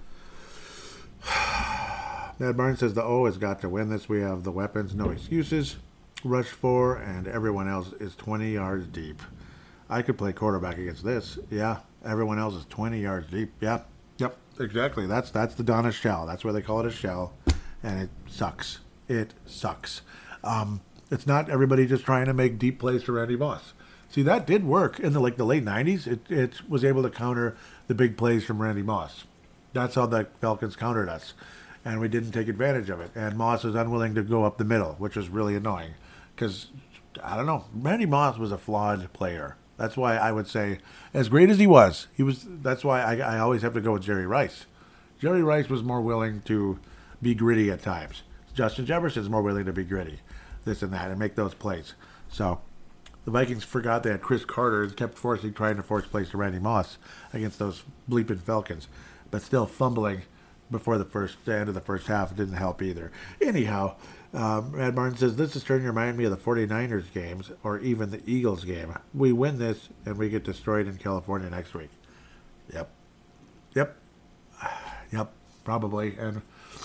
Mad Martin says, the O has got to win this. We have the weapons, no excuses. Rush four, and everyone else is twenty yards deep. I could play quarterback against this. Yeah, everyone else is twenty yards deep. Yeah, Yep, exactly. That's that's the Donna shell. That's why they call it a shell, and it sucks. It sucks. Um, it's not everybody just trying to make deep plays for Randy Moss. See, that did work in the like the late nineties. It it was able to counter the big plays from Randy Moss. That's how the Falcons countered us, and we didn't take advantage of it. And Moss was unwilling to go up the middle, which was really annoying. Because I don't know, Randy Moss was a flawed player. That's why I would say, as great as he was, he was. That's why I, I always have to go with Jerry Rice. Jerry Rice was more willing to be gritty at times. Justin Jefferson's more willing to be gritty, this and that, and make those plays. So the Vikings forgot they had Chris Carter and kept forcing, trying to force plays to Randy Moss against those bleeping Falcons, but still fumbling before the first the end of the first half didn't help either. Anyhow. Um, Ed Martin says, this is starting to remind me of the 49ers games or even the Eagles game. We win this and we get destroyed in California next week. Yep. Yep. Yep. Probably. And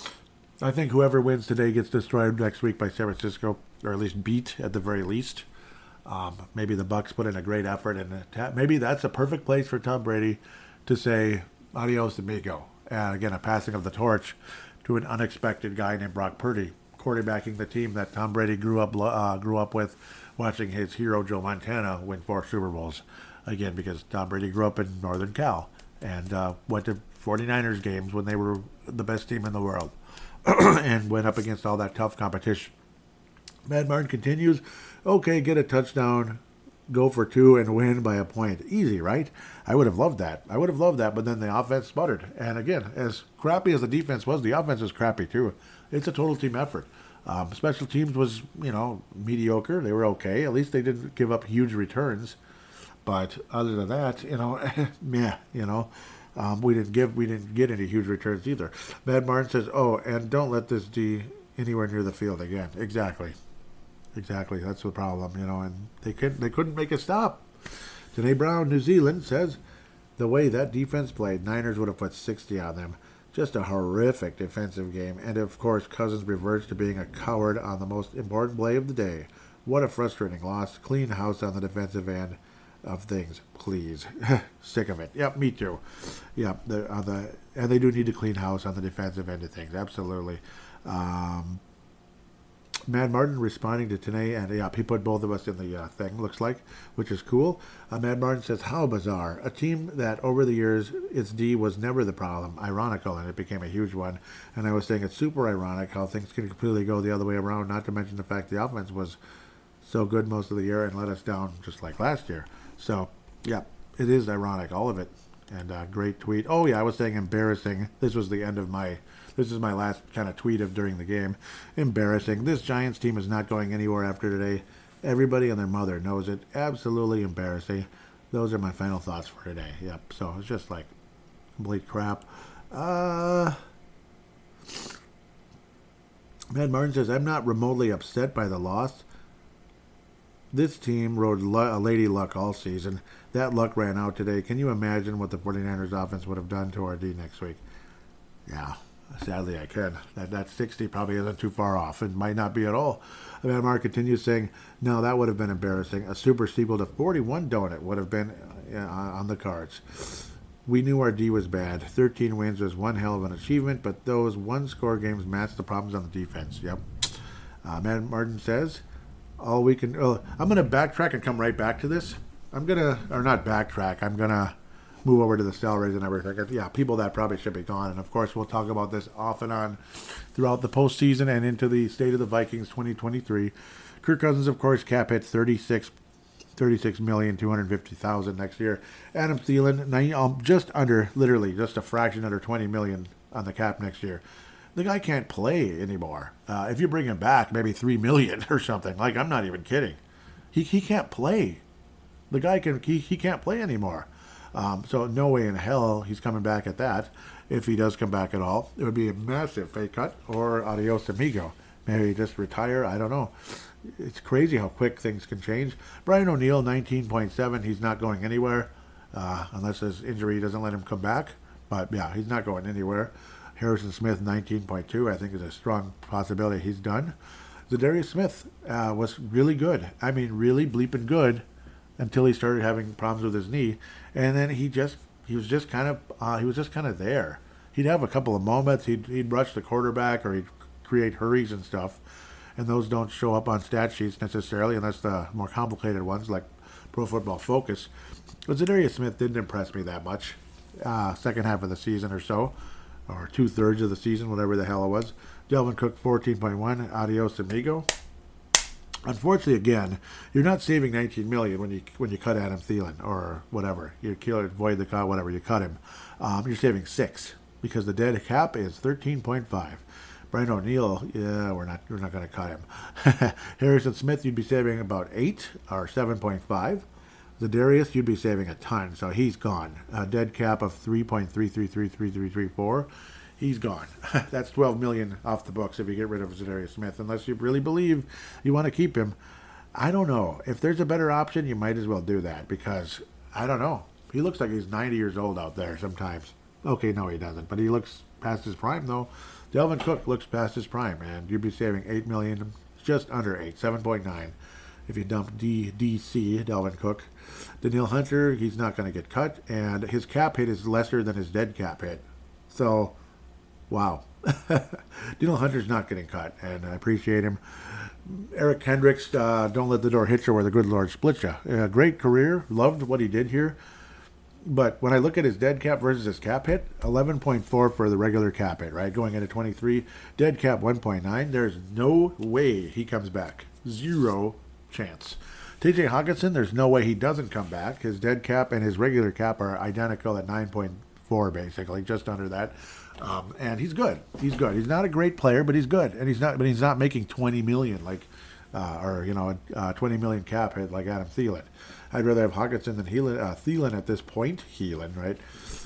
I think whoever wins today gets destroyed next week by San Francisco, or at least beat at the very least. Um, maybe the Bucs put in a great effort, and maybe that's a perfect place for Tom Brady to say adios amigo. And again, a passing of the torch to an unexpected guy named Brock Purdy, quarterbacking the team that Tom Brady grew up uh, grew up with, watching his hero Joe Montana win four Super Bowls. Again, because Tom Brady grew up in Northern Cal and uh, went to 49ers games when they were the best team in the world and went up against all that tough competition. Matt Martin continues, okay, get a touchdown, go for two, and win by a point. Easy, right? I would have loved that. I would have loved that, but then the offense sputtered. And again, as crappy as the defense was, the offense was crappy too. It's a total team effort. Um, special teams was, you know, mediocre. They were okay. At least they didn't give up huge returns. But other than that, you know, meh, you know, um, we didn't give, we didn't get any huge returns either. Matt Martin says, "Oh, and don't let this D anywhere near the field again." Exactly, exactly. That's the problem, you know. And they couldn't, they couldn't make a stop. Danae Brown, New Zealand, says the way that defense played, Niners would have put sixty on them. Just a horrific defensive game. And, of course, Cousins reverts to being a coward on the most important play of the day. What a frustrating loss. Clean house on the defensive end of things, please. Sick of it. Yep, me too. Yep, the, uh, the, and they do need to clean house on the defensive end of things. Absolutely. Um, Matt Martin responding to Tanae, and yeah, he put both of us in the uh, thing, looks like, which is cool. Uh, Matt Martin says, how bizarre. A team that over the years, its D was never the problem. Ironical, and it became a huge one. And I was saying it's super ironic how things can completely go the other way around, not to mention the fact the offense was so good most of the year and let us down just like last year. So, yeah, it is ironic, all of it. And uh, great tweet. Oh, yeah, I was saying embarrassing. This was the end of my... This is my last kind of tweet of during the game. Embarrassing. This Giants team is not going anywhere after today. Everybody and their mother knows it. Absolutely embarrassing. Those are my final thoughts for today. Yep. So it's just like complete crap. Uh, Matt Martin says, I'm not remotely upset by the loss. This team rode a lady luck all season. That luck ran out today. Can you imagine what the 49ers offense would have done to our D next week? Yeah. Sadly, I can. That that sixty probably isn't too far off. It might not be at all. Van Mark continues saying, no, that would have been embarrassing. A super steeple to forty-one donut would have been uh, on the cards. We knew our D was bad. thirteen wins was one hell of an achievement, but those one-score games matched the problems on the defense. Yep. Uh, Matt Martin says, all we can... Oh, I'm going to backtrack and come right back to this. I'm going to... Or not backtrack. I'm going to... move over to the salaries and everything. Yeah, people that probably should be gone. And, of course, we'll talk about this off and on throughout the postseason and into the State of the Vikings twenty twenty-three. Kirk Cousins, of course, cap hits thirty-six million two hundred fifty thousand dollars next year. Adam Thielen, nine, um, just under, literally, just a fraction under twenty million dollars on the cap next year. The guy can't play anymore. Uh, if you bring him back, maybe three million dollars or something. Like, I'm not even kidding. He he can't play. The guy can he, he can't play anymore. Um, so no way in hell he's coming back at that. If he does come back at all, it would be a massive pay cut or adios amigo. Maybe just retire. I don't know. It's crazy how quick things can change. Brian O'Neill, nineteen point seven. He's not going anywhere uh, unless his injury doesn't let him come back. But yeah, he's not going anywhere. Harrison Smith, nineteen point two. I think is a strong possibility he's done. Zadarius Smith uh, was really good. I mean, really bleeping good until he started having problems with his knee. And then he just, he was just kind of uh, he was just kind of there. He'd have a couple of moments. He'd he'd rush the quarterback or he'd create hurries and stuff, and those don't show up on stat sheets necessarily unless the more complicated ones like Pro Football Focus. But Zadarius Smith didn't impress me that much. Uh, second half of the season or so, or two thirds of the season, whatever the hell it was. Delvin Cook fourteen point one. Adios amigo. Unfortunately, again, you're not saving nineteen million dollars when you when you cut Adam Thielen or whatever. You kill it, void the cut, whatever you cut him. Um, you're saving six because the dead cap is thirteen point five. Brian O'Neill, yeah, we're not we're not going to cut him. Harrison Smith, you'd be saving about eight or seven point five. Zadarius, you'd be saving a ton, so he's gone. A dead cap of three point three three three three three three four. He's gone. That's twelve million dollars off the books if you get rid of Zadarius Smith, unless you really believe you want to keep him. I don't know. If there's a better option, you might as well do that because, I don't know. He looks like he's ninety years old out there sometimes. Okay, no, he doesn't, but he looks past his prime, though. Delvin Cook looks past his prime, and you'd be saving eight million dollars, just under eight, seven point nine, if you dump D D C, Delvin Cook. Daniil Hunter, he's not going to get cut, and his cap hit is lesser than his dead cap hit. So, wow. Daniil Hunter's not getting cut, and I appreciate him. Eric Kendricks, uh, don't let the door hit you where the good Lord split you. Uh, great career, loved what he did here. But when I look at his dead cap versus his cap hit, eleven point four for the regular cap hit, right? Going into twenty-three, dead cap one point nine. There's no way he comes back. Zero chance. T J Hawkinson, there's no way he doesn't come back. His dead cap and his regular cap are identical at nine point four, basically, just under that. Um, and he's good. He's good. He's not a great player, but he's good. And he's not. But he's not making twenty million like, uh, or you know, uh, twenty million cap hit like Adam Thielen. I'd rather have Hawkinson than Thielen, uh, Thielen at this point. Thielen, right?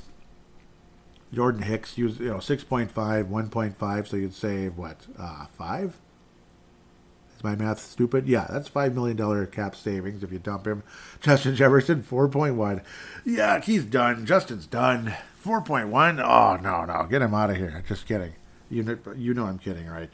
Jordan Hicks, used, you know, six point five, one point five, so you'd save, what, uh, five? Is my math stupid? Yeah, that's five million dollars cap savings if you dump him. Justin Jefferson, four point one. Yeah, he's done. Justin's done. four point one? Oh, no, no. Get him out of here. Just kidding. You know, you know I'm kidding, right?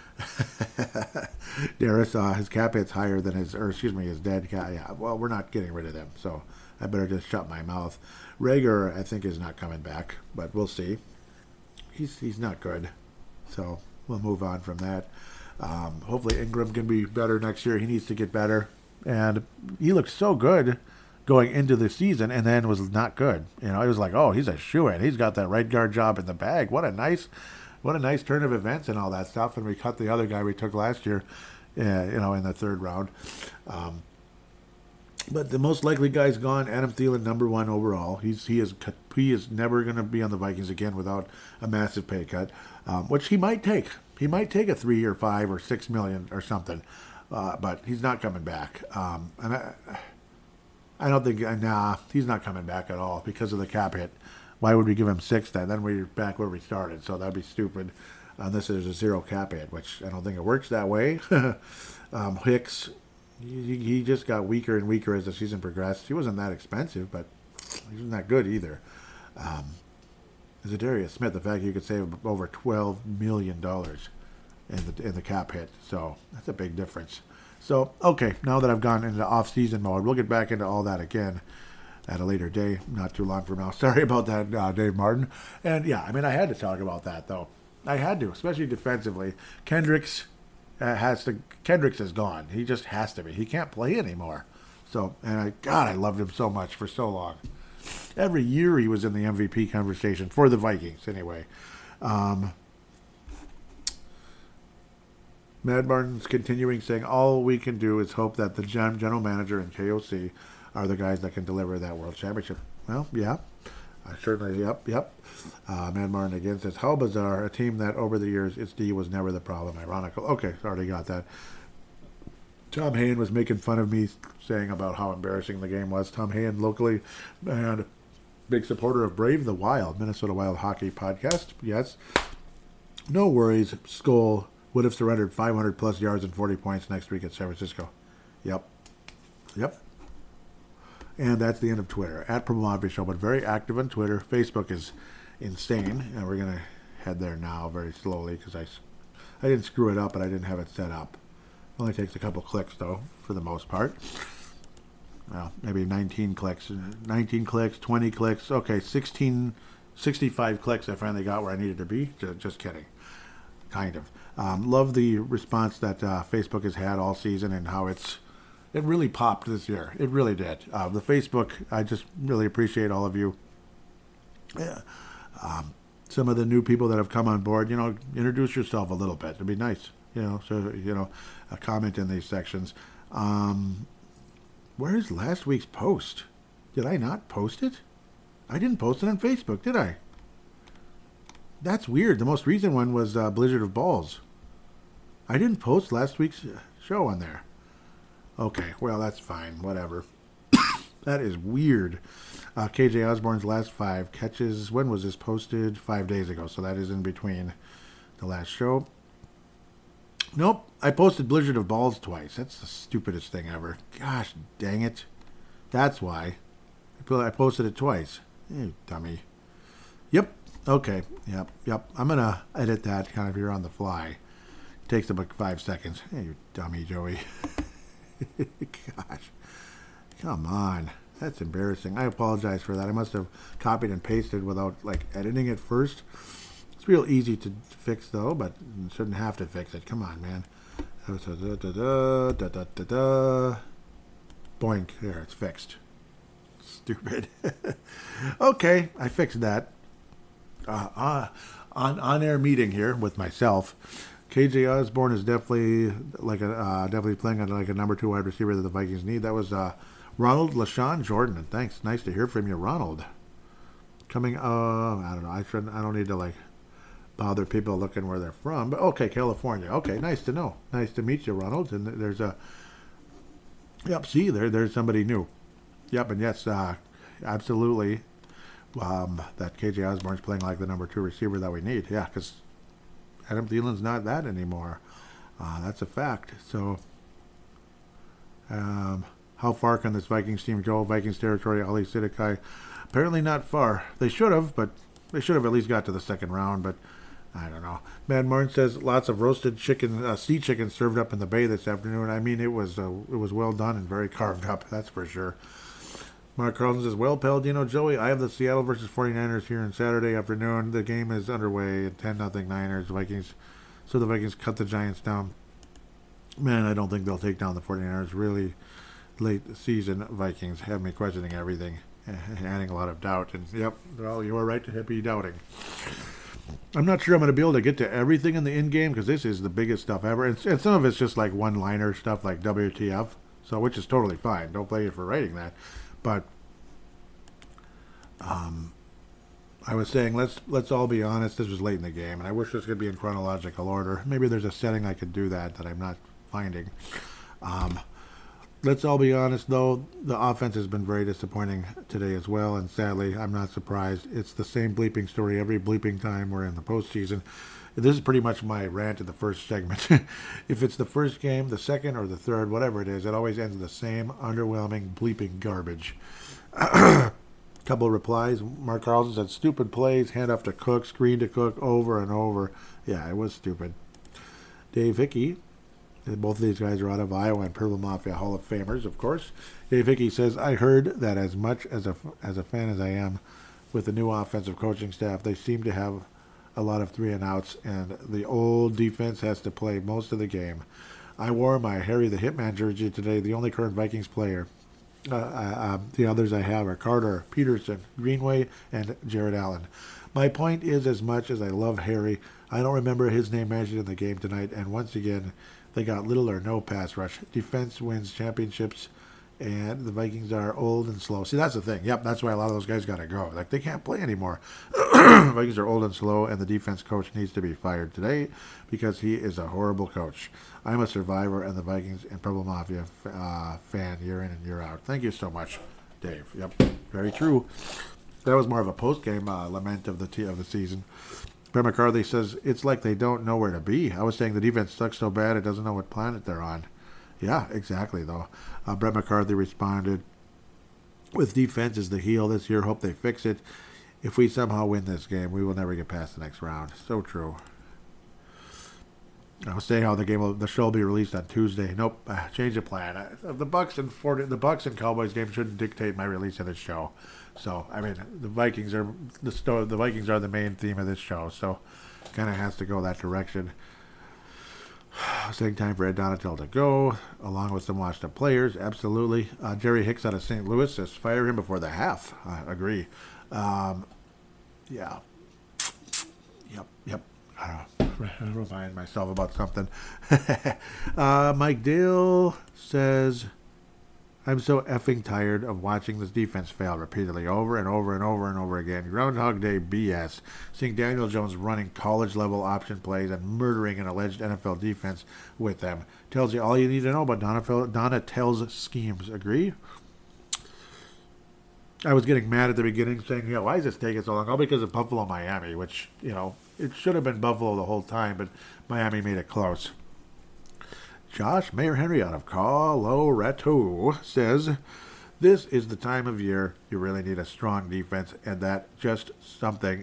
Darius, uh, his cap hit's higher than his, or excuse me, his dead cap. Yeah, well, we're not getting rid of them, so I better just shut my mouth. Rager, I think, is not coming back, but we'll see. He's he's not good, so we'll move on from that. Um, hopefully Ingram can be better next year. He needs to get better, and he looked so good going into the season, and then was not good. You know, it was like, oh, he's a shoo-in. He's got that right guard job in the bag. What a nice. What a nice turn of events and all that stuff. And we cut the other guy we took last year, uh, you know, in the third round. Um, but the most likely guy's gone. Adam Thielen, number one overall. He's he is he is never going to be on the Vikings again without a massive pay cut, um, which he might take. He might take a three or five or six million or something, uh, but he's not coming back. Um, and I, I don't think nah, he's not coming back at all because of the cap hit. Why would we give him six then? Then we're back where we started, so that'd be stupid. Unless there's a zero cap hit, which I don't think it works that way. um, Hicks, he, he just got weaker and weaker as the season progressed. He wasn't that expensive, but he wasn't that good either. Um, Zadarius Smith, the fact you could save over twelve million dollars in the in the cap hit, so that's a big difference. So, okay, now that I've gone into off-season mode, we'll get back into all that again at a later day, not too long from now. Sorry about that, uh, Dave Martin. And yeah, I mean, I had to talk about that, though. I had to, especially defensively. Kendricks uh, has to. Kendricks is gone. He just has to be. He can't play anymore. So, and I, God, I loved him so much for so long. Every year he was in the M V P conversation for the Vikings, anyway. Um, Mad Martin's continuing, saying all we can do is hope that the general manager and K O C are the guys that can deliver that world championship. Well, yeah, uh, certainly, yep, yep. Uh, Mad Martin again says, how bizarre, a team that over the years, its D was never the problem. Ironical. Okay, already got that. Tom Hayen was making fun of me saying about how embarrassing the game was. Tom Hayen, locally, and big supporter of Brave the Wild, Minnesota Wild Hockey Podcast. Yes. No worries. Skull would have surrendered five hundred plus yards and forty points next week at San Francisco. Yep. Yep. And that's the end of Twitter, at Purple Mafia Show, but very active on Twitter. Facebook is insane, and we're going to head there now very slowly because I, I didn't screw it up, but I didn't have it set up. Only takes a couple clicks, though, for the most part. well, maybe nineteen clicks, nineteen clicks, twenty clicks. Okay, sixteen, sixty-five clicks I finally got where I needed to be. Just, just kidding. Kind of. Um, love the response that uh, Facebook has had all season and how it's, it really popped this year. It really did. Uh, the Facebook, I just really appreciate all of you. Yeah. Um, some of the new people that have come on board, you know, introduce yourself a little bit. It'd be nice, you know, so, you know, a comment in these sections. Um, where is last week's post? Did I not post it? I didn't post it on Facebook, did I? That's weird. The most recent one was uh, Blizzard of Balls. I didn't post last week's show on there. Okay, well, that's fine. Whatever. That is weird. Uh, K J Osborne's last five catches. When was this posted? Five days ago. So that is in between the last show. Nope. I posted Blizzard of Balls twice. That's the stupidest thing ever. Gosh dang it. That's why. I posted it twice. You dummy. Yep. Okay. Yep. Yep. I'm going to edit that kind of here on the fly. Takes about five seconds. Hey, you dummy, Joey. Gosh. Come on. That's embarrassing. I apologize for that. I must have copied and pasted without, like, editing it first. It's real easy to fix, though, but you shouldn't have to fix it. Come on, man. Da, da, da, da, da, da, da. Boink. There, it's fixed. Stupid. Okay, I fixed that. Uh, uh, on on-air meeting here with myself. K J Osborne is definitely like a uh, definitely playing on like a number two wide receiver that the Vikings need. That was uh, Ronald LaShawn Jordan, and thanks. Nice to hear from you, Ronald. Coming, uh, I don't know. I shouldn't. I don't need to like bother people looking where they're from. But okay, California. Okay, nice to know. Nice to meet you, Ronald. And there's a. Yep. See, there, there's somebody new. Yep, and yes, uh, absolutely. Um, that K J Osborne's playing like the number two receiver that we need. Yeah, because Adam Thielen's not that anymore. Uh, that's a fact. So, um, how far can this Vikings team go? Vikings territory, Ali Sidikai. Apparently not far. They should have, but they should have at least got to the second round, but I don't know. Mad Martin says lots of roasted chicken, uh, sea chicken served up in the bay this afternoon. I mean, it was uh, it was well done and very carved up, that's for sure. Mark Carlson says, well, Palladino, Joey, I have the Seattle versus forty-niners here on Saturday afternoon. The game is underway, ten nothing Niners, Vikings. So the Vikings cut the Giants down. Man, I don't think they'll take down the forty-niners. Really late season Vikings have me questioning everything, adding a lot of doubt. And, yep, well, you are right to be doubting. I'm not sure I'm going to be able to get to everything in the in-game because this is the biggest stuff ever. And, and some of it's just like one-liner stuff like W T F, so which is totally fine. Don't blame you for writing that. But um, I was saying, let's let's all be honest. This was late in the game, and I wish this could be in chronological order. Maybe there's a setting I could do that that I'm not finding. Um, let's all be honest, though. The offense has been very disappointing today as well, and sadly, I'm not surprised. It's the same bleeping story every bleeping time we're in the postseason. This is pretty much my rant in the first segment. If it's the first game, the second, or the third, whatever it is, it always ends in the same underwhelming, bleeping garbage. Couple of replies. Mark Carlson said, stupid plays, handoff to Cook, screen to Cook, over and over. Yeah, it was stupid. Dave Hickey, both of these guys are out of Iowa and Purple Mafia Hall of Famers, of course. Dave Hickey says, I heard that as much as a, as a fan as I am with the new offensive coaching staff, they seem to have a lot of three and outs, and the old defense has to play most of the game. I wore my Harry the Hitman jersey today, the only current Vikings player. Uh, uh, the others I have are Carter, Peterson, Greenway, and Jared Allen. My point is, as much as I love Harry, I don't remember his name mentioned in the game tonight, and once again, they got little or no pass rush. Defense wins championships, and the Vikings are old and slow. See, that's the thing. Yep, that's why a lot of those guys got to go. Like, they can't play anymore. Vikings are old and slow, and the defense coach needs to be fired today because he is a horrible coach. I'm a survivor and the Vikings and Purple Mafia uh, fan year in and year out. Thank you so much, Dave. Yep, very true. That was more of a post-game uh, lament of the t- of the season. Brett McCarthy says, it's like they don't know where to be. I was saying the defense sucks so bad it doesn't know what planet they're on. Yeah, exactly, though. Uh, Brett McCarthy responded, with defense is the heel this year, hope they fix it. If we somehow win this game, we will never get past the next round. So true. I was saying how the game, will, the show will be released on Tuesday. Nope, uh, change of plan. Uh, the Bucks and forty, the Bucks and Cowboys game shouldn't dictate my release of this show. So I mean, the Vikings are the sto- the Vikings are the main theme of this show. So kind of has to go that direction. Saying time for Ed Donatel to go, along with some washed up players. Absolutely. Uh, Jerry Hicks out of Saint Louis says fire him before the half. I agree. Um, yeah. Yep. Yep. I don't know. I remind myself about something. uh, Mike Dale says, I'm so effing tired of watching this defense fail repeatedly over and over and over and over again. Groundhog Day B S. Seeing Daniel Jones running college-level option plays and murdering an alleged N F L defense with them tells you all you need to know about Donatel's schemes. Agree? I was getting mad at the beginning saying, you know, why is this taking so long? All because of Buffalo, Miami, which, you know, it should have been Buffalo the whole time, but Miami made it close. Josh Mayor Henry out of Colorado says, this is the time of year you really need a strong defense, and that just something,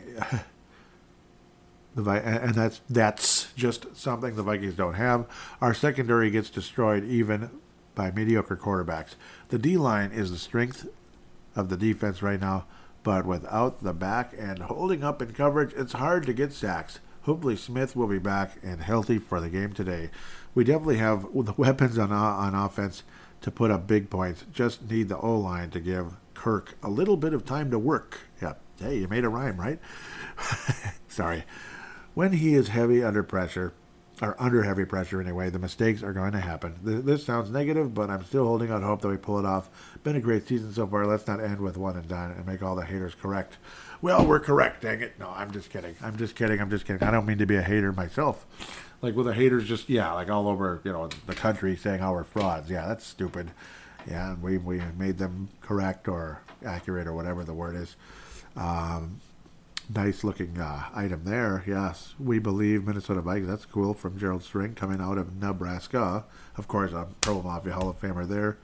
the Vi- and that's that's just something the Vikings don't have. Our secondary gets destroyed even by mediocre quarterbacks. The D-line is the strength of the defense right now, but without the back end holding up in coverage, it's hard to get sacks. Hopefully Smith will be back and healthy for the game today. We definitely have the weapons on on offense to put up big points. Just need the O-line to give Kirk a little bit of time to work. Yeah, hey, you made a rhyme, right? Sorry. When he is heavy under pressure, or under heavy pressure anyway, the mistakes are going to happen. This sounds negative, but I'm still holding out hope that we pull it off. Been a great season so far. Let's not end with one and done and make all the haters correct. Well, we're correct, dang it. No, I'm just kidding. I'm just kidding. I'm just kidding. I don't mean to be a hater myself. Like, with the haters just, yeah, like all over, you know, the country saying how we're frauds. Yeah, that's stupid. Yeah, and we, we made them correct or accurate or whatever the word is. Um... Nice looking uh, item there. Yes, we believe Minnesota Vikings. That's cool from Gerald String coming out of Nebraska. Of course, a Pro Mafia Hall of Famer there.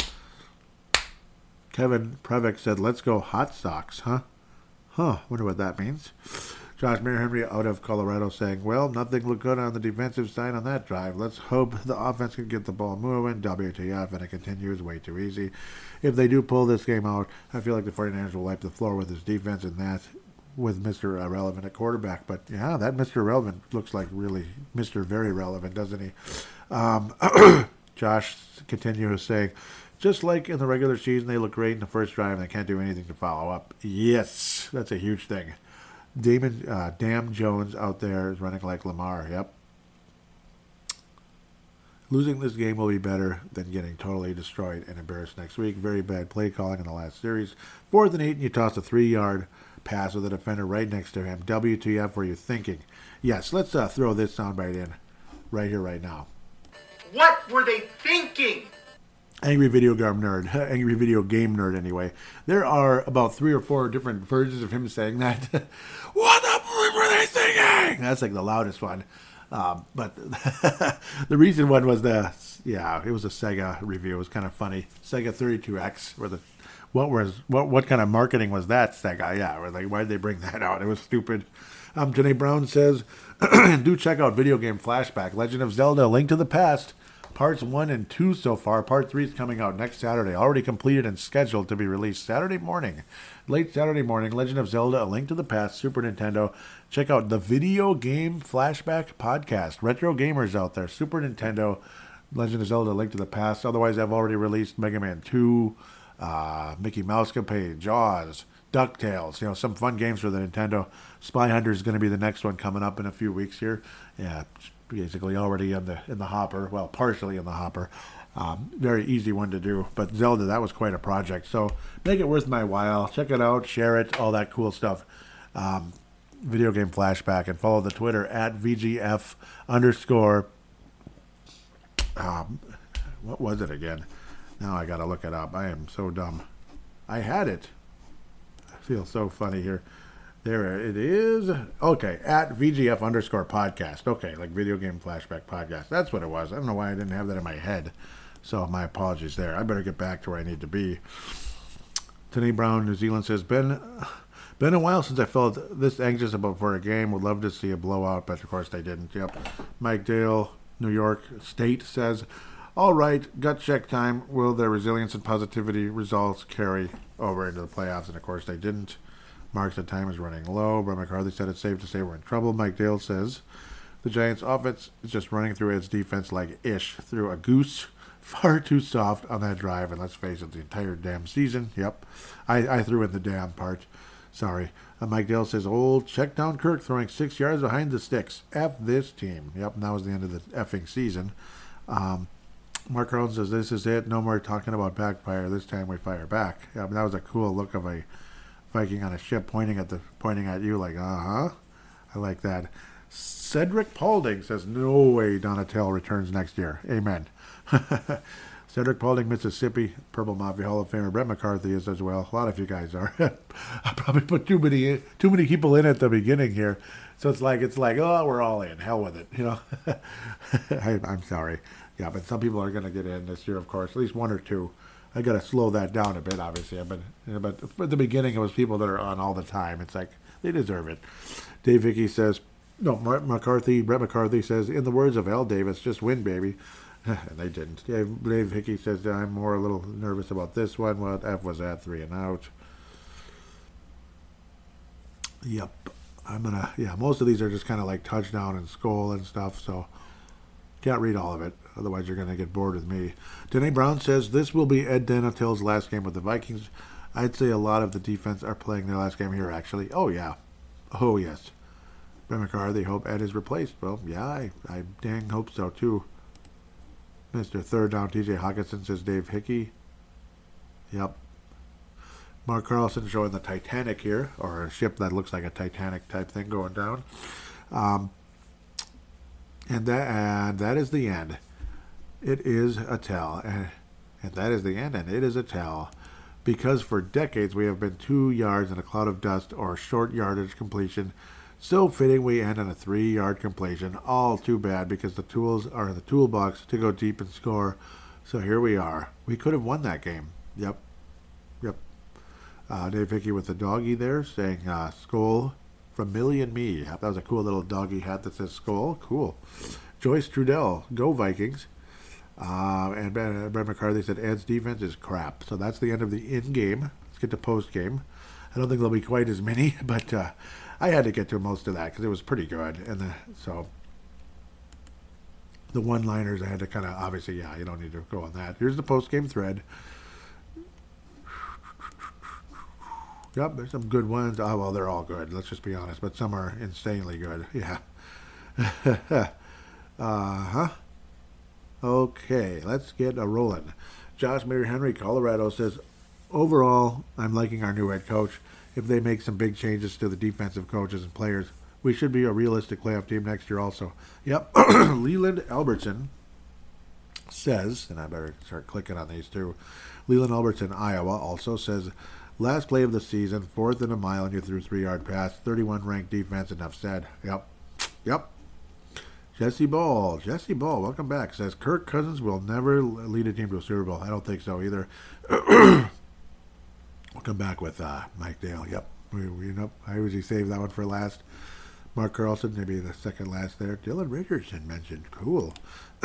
Kevin Previck said, let's go Hot Sox, huh? Huh, wonder what that means. Josh Mayer Henry out of Colorado saying, well, nothing looked good on the defensive side on that drive. Let's hope the offense can get the ball moving. W T F, and it continues way too easy. If they do pull this game out, I feel like the 49ers will wipe the floor with his defense, and that with Mister Irrelevant at quarterback. But yeah, that Mister Irrelevant looks like really Mister Very Relevant, doesn't he? Um, Josh continues saying, just like in the regular season, they look great in the first drive and they can't do anything to follow up. Yes, that's a huge thing. Damon, uh, Damn Jones out there is running like Lamar. Yep. Losing this game will be better than getting totally destroyed and embarrassed next week. Very bad play calling in the last series. Fourth and eight, and you toss a three-yard pass with a defender right next to him. W T F were you thinking? Yes, let's uh, throw this soundbite in right here, right now. What were they thinking? Angry Video Game Nerd. Angry Video Game Nerd, anyway. There are about three or four different versions of him saying that. What the were they thinking? That's like the loudest one. Um, but the recent one was the, yeah, it was a Sega review. It was kind of funny. Sega thirty-two X, where the What was what? What kind of marketing was that, Sega? Yeah, we're like, why did they bring that out? It was stupid. Um, Janae Brown says, do check out Video Game Flashback, Legend of Zelda: Link to the Past, parts one and two so far. Part three is coming out next Saturday, already completed and scheduled to be released Saturday morning, late Saturday morning. Legend of Zelda: A Link to the Past, Super Nintendo. Check out the Video Game Flashback podcast. Retro gamers out there, Super Nintendo, Legend of Zelda: A Link to the Past. Otherwise, I've already released Mega Man two. Uh, Mickey Mouse Campaign, Jaws, DuckTales, you know, some fun games for the Nintendo. Spy Hunter is going to be the next one coming up in a few weeks here. Yeah, basically already in the in the hopper. Well, partially in the hopper. Um, very easy one to do. But Zelda, that was quite a project. So make it worth my while. Check it out, share it, all that cool stuff. Um, Video Game Flashback, and follow the Twitter at V G F underscore. Um, what was it again? Now I gotta look it up. I am so dumb. I had it. I feel so funny here. There it is. Okay, at V G F underscore podcast. Okay, like Video Game Flashback podcast. That's what it was. I don't know why I didn't have that in my head. So my apologies there. I better get back to where I need to be. Tony Brown, New Zealand says, been been a while since I felt this anxious about for a game. Would love to see a blowout, but of course they didn't. Yep. Mike Dale, New York State says, all right, gut check time. Will their resilience and positivity results carry over into the playoffs? And, of course, they didn't. Mark said time is running low. Brett McCarthy said it's safe to say we're in trouble. Mike Dale says the Giants' offense is just running through its defense like ish through a goose. Far too soft on that drive. And let's face it, the entire damn season. Yep. I, I threw in the damn part. Sorry. Uh, Mike Dale says, old check down Kirk throwing six yards behind the sticks. F this team. Yep, and that was the end of the effing season. Um, Mark Carlton says, this is it. No more talking about backfire. This time we fire back. Yep, that was a cool look of a Viking on a ship pointing at the pointing at you like, uh-huh. I like that. Cedric Paulding says, no way Donatel returns next year. Amen. Cedric Paulding, Mississippi, Purple Mafia Hall of Famer. Brett McCarthy is as well. A lot of you guys are. I probably put too many too many people in at the beginning here, so it's like it's like oh, we're all in. Hell with it, you know. I, I'm sorry, yeah, but some people are going to get in this year, of course. At least one or two. I got to slow that down a bit, obviously. But but at the beginning, it was people that are on all the time. It's like they deserve it. Dave Hickey says, no, Brett McCarthy. Brett McCarthy says, in the words of Al Davis, just win, baby. And they didn't. Dave, Dave Hickey says, I'm more a little nervous about this one. What F was that? Three and out. Yep. I'm going to, yeah, most of these are just kind of like touchdown and skull and stuff, so can't read all of it. Otherwise, you're going to get bored with me. Denny Brown says, this will be Ed Donatel's last game with the Vikings. I'd say a lot of the defense are playing their last game here, actually. Oh, yeah. Oh, yes. Ben McCarthy, hope Ed is replaced. Well, yeah, I, I dang hope so, too. Mister Third Down, T J Hawkinson, says Dave Hickey. Yep. Mark Carlson showing the Titanic here, or a ship that looks like a Titanic type thing going down. Um, and that and that is the end. It is a tell. And, and that is the end, and it is a tell. Because for decades we have been two yards in a cloud of dust or short yardage completion. So fitting we end on a three-yard completion. All too bad because the tools are in the toolbox to go deep and score. So here we are. We could have won that game. Yep. Yep. Uh, Dave Hickey with the doggy there saying, uh, Skull from Millie and Me. That was a cool little doggy hat that says Skull. Cool. Joyce Trudell, go Vikings. Uh, and Brett McCarthy said Ed's defense is crap. So that's the end of the in-game. Let's get to post-game. I don't think there'll be quite as many, but uh, I had to get to most of that because it was pretty good. And the, so the one-liners I had to kind of, obviously, yeah, you don't need to go on that. Here's the post-game thread. Yep, there's some good ones. Oh, well, they're all good. Let's just be honest. But some are insanely good. Yeah. uh-huh. Okay, let's get a rolling. Josh Mary Henry, Colorado, says, overall, I'm liking our new head coach. If they make some big changes to the defensive coaches and players, we should be a realistic playoff team next year also. Yep. Leland Albertson says, and I better start clicking on these too. Leland Albertson, Iowa, also says, last play of the season, fourth and a mile, and you threw three-yard pass, thirty-one ranked defense, enough said. Yep. Yep. Jesse Ball, Jesse Ball, welcome back, says Kirk Cousins will never lead a team to a Super Bowl. I don't think so either. We'll come back with uh, Mike Dale. Yep. We, we, you know, I usually save that one for last. Mark Carlson, maybe the second last there. Dylan Richardson mentioned. Cool.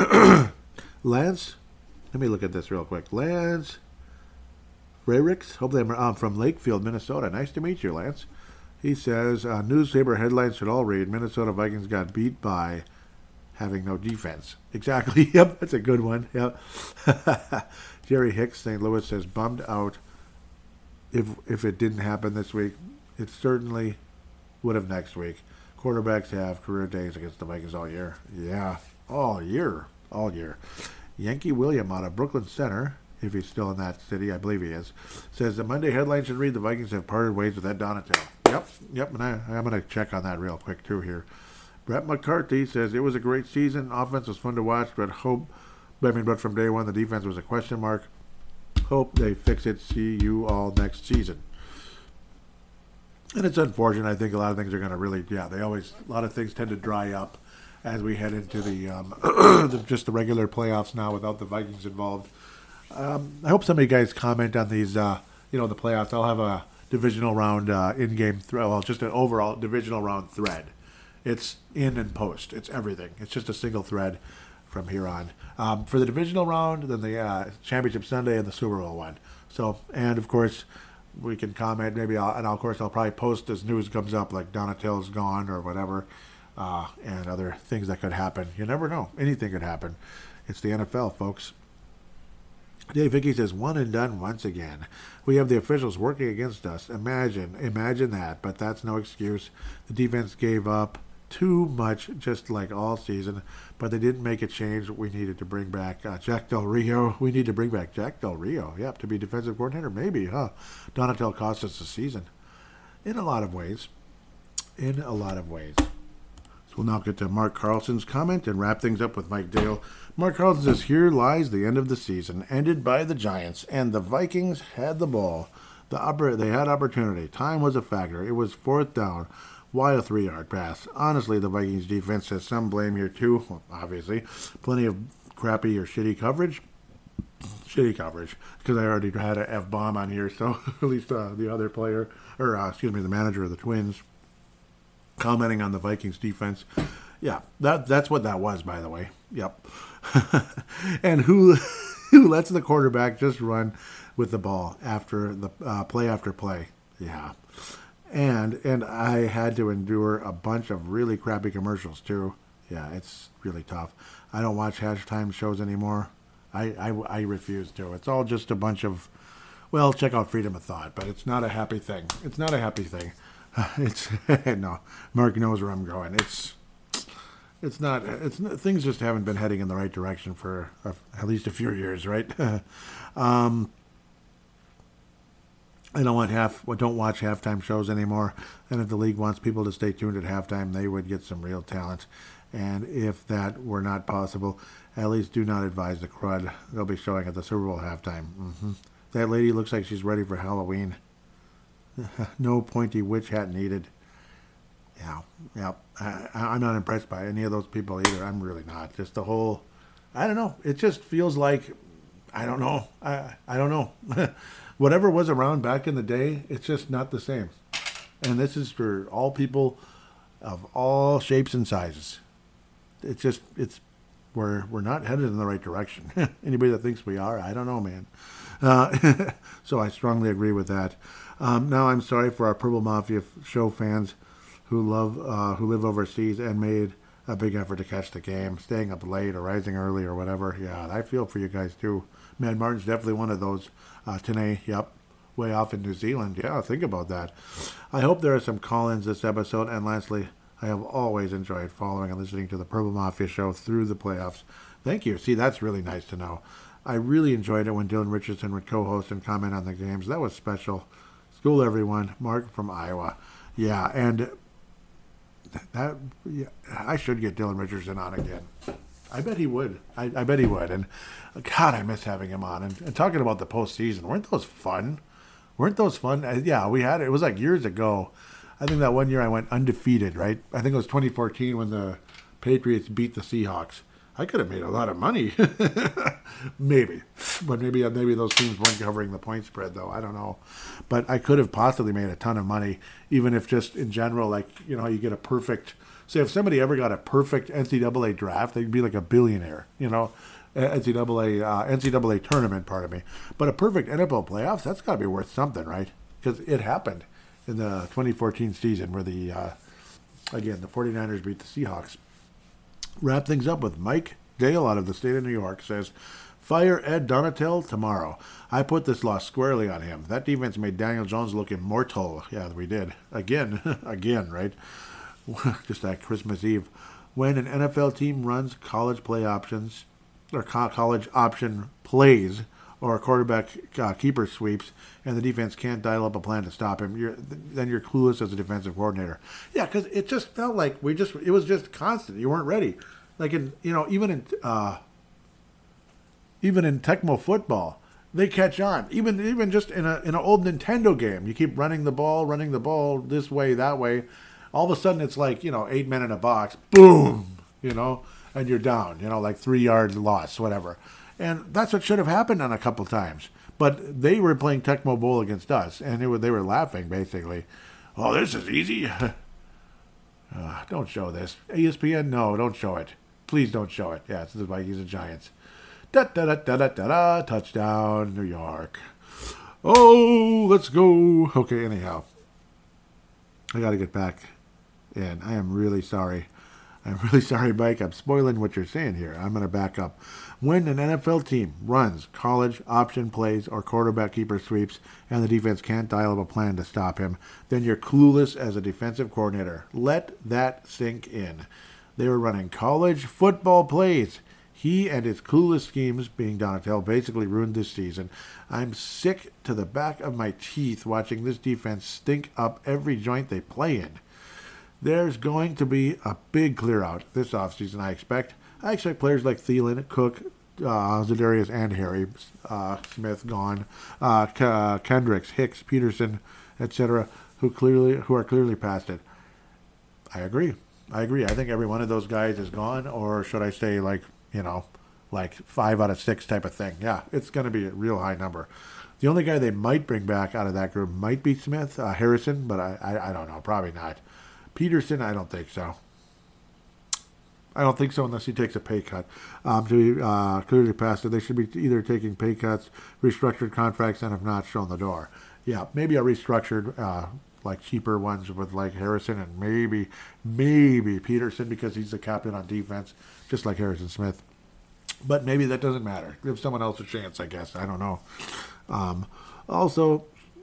Lance, let me look at this real quick. Lance Freyricks, hopefully I'm um, from Lakefield, Minnesota. Nice to meet you, Lance. He says, uh, newspaper headlines should all read, Minnesota Vikings got beat by having no defense. Exactly. Yep, that's a good one. Yep. Jerry Hicks, Saint Louis, says, bummed out if if it didn't happen this week. It certainly would have next week. Quarterbacks have career days against the Vikings all year. Yeah, all year. All year. Yankee William out of Brooklyn Center, if he's still in that city, I believe he is, says the Monday headline should read the Vikings have parted ways with Ed Donatel. Yep, yep, and I, I'm going to check on that real quick too here. Brett McCarthy says it was a great season. Offense was fun to watch, but hope, I mean, but from day one the defense was a question mark. Hope they fix it. See you all next season. And it's unfortunate. I think a lot of things are going to really, yeah, they always, a lot of things tend to dry up as we head into the, um, the just the regular playoffs now without the Vikings involved. Um, I hope some of you guys comment on these, uh, you know, the playoffs. I'll have a divisional round uh, in-game thread, well, just an overall divisional round thread. It's in and post. It's everything. It's just a single thread. from here on. Um, for the divisional round, then the uh, Championship Sunday and the Super Bowl one. So, and of course, we can comment maybe, I'll, and of course I'll probably post as news comes up, like Donatel's gone or whatever, uh, and other things that could happen. You never know. Anything could happen. It's the N F L, folks. Dave Hickey says, one and done once again. We have the officials working against us. Imagine, imagine that, but that's no excuse. The defense gave up too much, just like all season, but they didn't make a change. We needed to bring back uh, Jack Del Rio. We need to bring back Jack Del Rio, yep, to be defensive coordinator, maybe, huh? Donatel cost us the season. In a lot of ways. In a lot of ways. So we'll now get to Mark Carlson's comment and wrap things up with Mike Dale. Mark Carlson says, here lies the end of the season, ended by the Giants, and the Vikings had the ball. The upper, they had opportunity. Time was a factor. It was fourth down. Why a three-yard pass? Honestly, the Vikings defense has some blame here, too. Well, obviously. Plenty of crappy or shitty coverage. Shitty coverage. Because I already had an F-bomb on here, so at least uh, the other player, or uh, excuse me, the manager of the Twins, commenting on the Vikings defense. Yeah, that that's what that was, by the way. Yep. And who who lets the quarterback just run with the ball after the uh, play after play? Yeah. And and I had to endure a bunch of really crappy commercials too. Yeah, it's really tough. I don't watch halftime shows anymore. I, I, I refuse to. It's all just a bunch of, well, check out Freedom of Thought, but it's not a happy thing. It's not a happy thing. It's no. Mark knows where I'm going. It's it's not. It's things just haven't been heading in the right direction for a, at least a few years, right? um, I don't want half. Don't watch halftime shows anymore. And if the league wants people to stay tuned at halftime, they would get some real talent. And if that were not possible, at least do not advise the crowd. They'll be showing at the Super Bowl halftime. Mm-hmm. That lady looks like she's ready for Halloween. No pointy witch hat needed. Yeah, yeah. I, I'm not impressed by any of those people either. I'm really not. Just the whole, I don't know. It just feels like, I don't know. I I don't know. Whatever was around back in the day, it's just not the same. And this is for all people of all shapes and sizes. It's just, it's, we're we're not headed in the right direction. Anybody that thinks we are, I don't know, man. Uh, so I strongly agree with that. Um, now I'm sorry for our Purple Mafia show fans who love uh, who live overseas and made a big effort to catch the game, staying up late or rising early or whatever. Yeah, I feel for you guys too. Man, Martin's definitely one of those. Uh, Tanae, yep, way off in New Zealand. Yeah, think about that. I hope there are some call-ins this episode. And lastly, I have always enjoyed following and listening to the Purple Mafia show through the playoffs. Thank you. See, that's really nice to know. I really enjoyed it when Dylan Richardson would co-host and comment on the games. That was special. School everyone. Mark from Iowa. Yeah, and that yeah, I should get Dylan Richardson on again. I bet he would. I, I bet he would. And God, I miss having him on. And, and talking about the postseason, weren't those fun? Weren't those fun? Uh, yeah, we had it. It was like years ago. I think that one year I went undefeated, right? I think it was twenty fourteen when the Patriots beat the Seahawks. I could have made a lot of money. Maybe. But maybe maybe those teams weren't covering the point spread, though. I don't know. But I could have possibly made a ton of money, even if just in general, like, you know, you get a perfect, say if somebody ever got a perfect N C double A draft, they'd be like a billionaire, you know, N C double A, uh, N C double A tournament, pardon me. But a perfect N F L playoffs, that's got to be worth something, right? Because it happened in the twenty fourteen season where the, uh, again, the 49ers beat the Seahawks. Wrap things up with Mike Dale out of the state of New York says, fire Ed Donatel tomorrow. I put this loss squarely on him. That defense made Daniel Jones look immortal. Yeah, we did. Again. Again, right? Just like Christmas Eve. When an N F L team runs college play options, or co- college option plays, or a quarterback uh, keeper sweeps, and the defense can't dial up a plan to stop him, you're, then you're clueless as a defensive coordinator. Yeah, because it just felt like we just, it was just constant. You weren't ready. Like in, you know, even in, uh, even in Tecmo football, they catch on. Even, even just in a, in an old Nintendo game, you keep running the ball, running the ball this way, that way. All of a sudden it's like, you know, eight men in a box, boom, you know, and you're down, you know, like three yards loss, whatever. And that's what should have happened on a couple times. But they were playing Tecmo Bowl against us, and they were, they were laughing, basically. Oh, this is easy. uh, don't show this. E S P N, no, don't show it. Please don't show it. Yeah, it's the Vikings and Giants. Da da da da da da da. Touchdown, New York. Oh, let's go. Okay, anyhow. I got to get back in. I am really sorry. I'm really sorry, Mike. I'm spoiling what you're saying here. I'm going to back up. When an N F L team runs college option plays or quarterback keeper sweeps and the defense can't dial up a plan to stop him, then you're clueless as a defensive coordinator. Let that sink in. They were running college football plays. He and his clueless schemes, being Donatell, basically ruined this season. I'm sick to the back of my teeth watching this defense stink up every joint they play in. There's going to be a big clear-out this offseason, I expect. I expect players like Thielen, Cook, uh, Zadarius, and Harry uh, Smith gone, uh, K- uh, Kendricks, Hicks, Peterson, et cetera, who clearly who are clearly past it. I agree. I agree. I think every one of those guys is gone, or should I say, like, you know, like five out of six type of thing. Yeah, it's going to be a real high number. The only guy they might bring back out of that group might be Smith, uh, Harrison, but I, I, I don't know. Probably not. Peterson, I don't think so. I don't think so unless he takes a pay cut. Um, to be uh, clearly past it, they should be either taking pay cuts, restructured contracts, and if not, shown the door. Yeah, maybe a restructured, uh, like cheaper ones with like Harrison and maybe, maybe Peterson because he's the captain on defense, just like Harrison Smith. But maybe that doesn't matter. Give someone else a chance, I guess. I don't know. Um, also,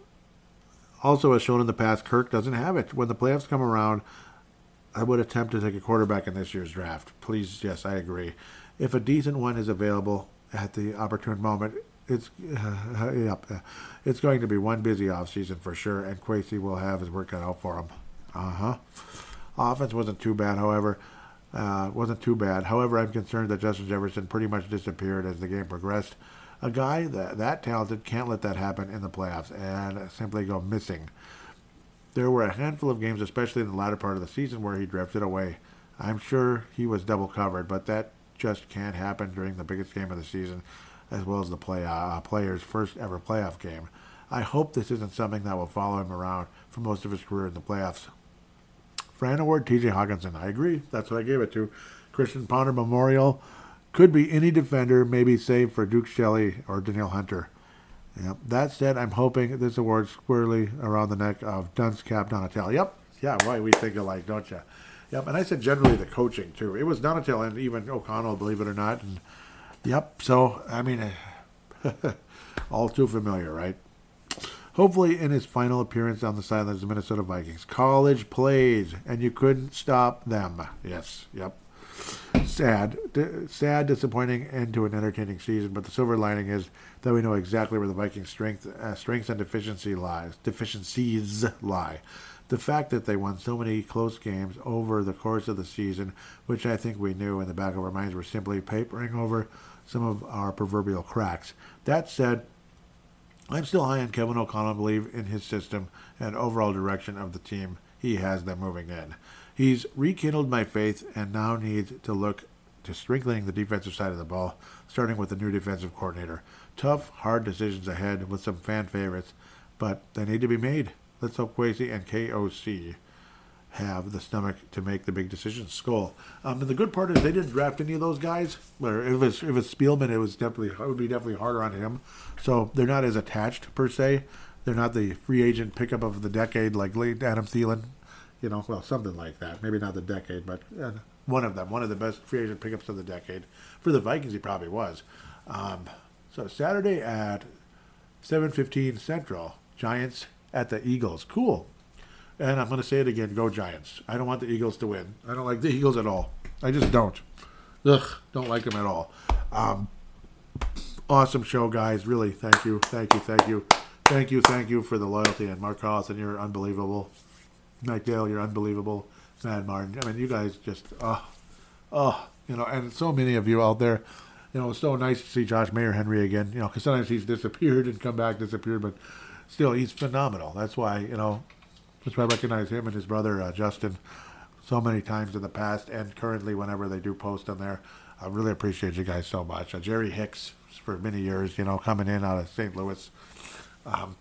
also as shown in the past, Kirk doesn't have it. When the playoffs come around, I would attempt to take a quarterback in this year's draft. Please, yes, I agree. If a decent one is available at the opportune moment, it's uh, yep, it's going to be one busy offseason for sure, and Kwesi will have his work cut out for him. Uh-huh. Offense wasn't too bad, however. Uh, wasn't too bad. However, I'm concerned that Justin Jefferson pretty much disappeared as the game progressed. A guy that, that talented can't let that happen in the playoffs and simply go missing. There were a handful of games, especially in the latter part of the season, where he drifted away. I'm sure he was double covered, but that just can't happen during the biggest game of the season, as well as the play, uh, player's first ever playoff game. I hope this isn't something that will follow him around for most of his career in the playoffs. Fran Award, T J Hawkinson. I agree. That's what I gave it to. Christian Ponder Memorial. Could be any defender, maybe save for Duke Shelley or Danielle Hunter. Yep. That said, I'm hoping this award squarely around the neck of Dunce Cap Donatell. Yep. Yeah, why we think alike, don't you? Yep. And I said generally the coaching, too. It was Donatell and even O'Connell, believe it or not. And yep. So, I mean, all too familiar, right? Hopefully in his final appearance on the sidelines of the Minnesota Vikings. College plays, and you couldn't stop them. Yes. Yep. Sad, D- sad, disappointing end to an entertaining season, but the silver lining is that we know exactly where the Vikings' strength, uh, strengths and deficiency lies, deficiencies lie. The fact that they won so many close games over the course of the season, which I think we knew in the back of our minds, were simply papering over some of our proverbial cracks. That said, I'm still high on Kevin O'Connell and believe in his system and overall direction of the team he has them moving in. He's rekindled my faith and now needs to look to strengthening the defensive side of the ball, starting with the new defensive coordinator. Tough, hard decisions ahead with some fan favorites, but they need to be made. Let's hope Kwesi and K O C have the stomach to make the big decisions. Skull. Um, and the good part is they didn't draft any of those guys. Or if it's if it's Spielman, it was definitely it would be definitely harder on him. So they're not as attached per se. They're not the free agent pickup of the decade like late Adam Thielen. You know, well, something like that. Maybe not the decade, but uh, one of them. One of the best free agent pickups of the decade. For the Vikings, he probably was. Um, so Saturday at seven fifteen Central, Giants at the Eagles. Cool. And I'm going to say it again, go Giants. I don't want the Eagles to win. I don't like the Eagles at all. I just don't. Ugh, don't like them at all. Um, awesome show, guys. Really, thank you, thank you, thank you. Thank you, thank you for the loyalty. And Mark Carlson, you're unbelievable. Mike Dale, you're unbelievable. Matt Martin. I mean, you guys just, oh, oh, you know, and so many of you out there. You know, it's so nice to see Josh Mayer Henry again, you know, because sometimes he's disappeared and come back, disappeared, but still, he's phenomenal. That's why, you know, that's why I recognize him and his brother, uh, Justin, so many times in the past and currently whenever they do post on there. I really appreciate you guys so much. Uh, Jerry Hicks, for many years, you know, coming in out of Saint Louis. Um,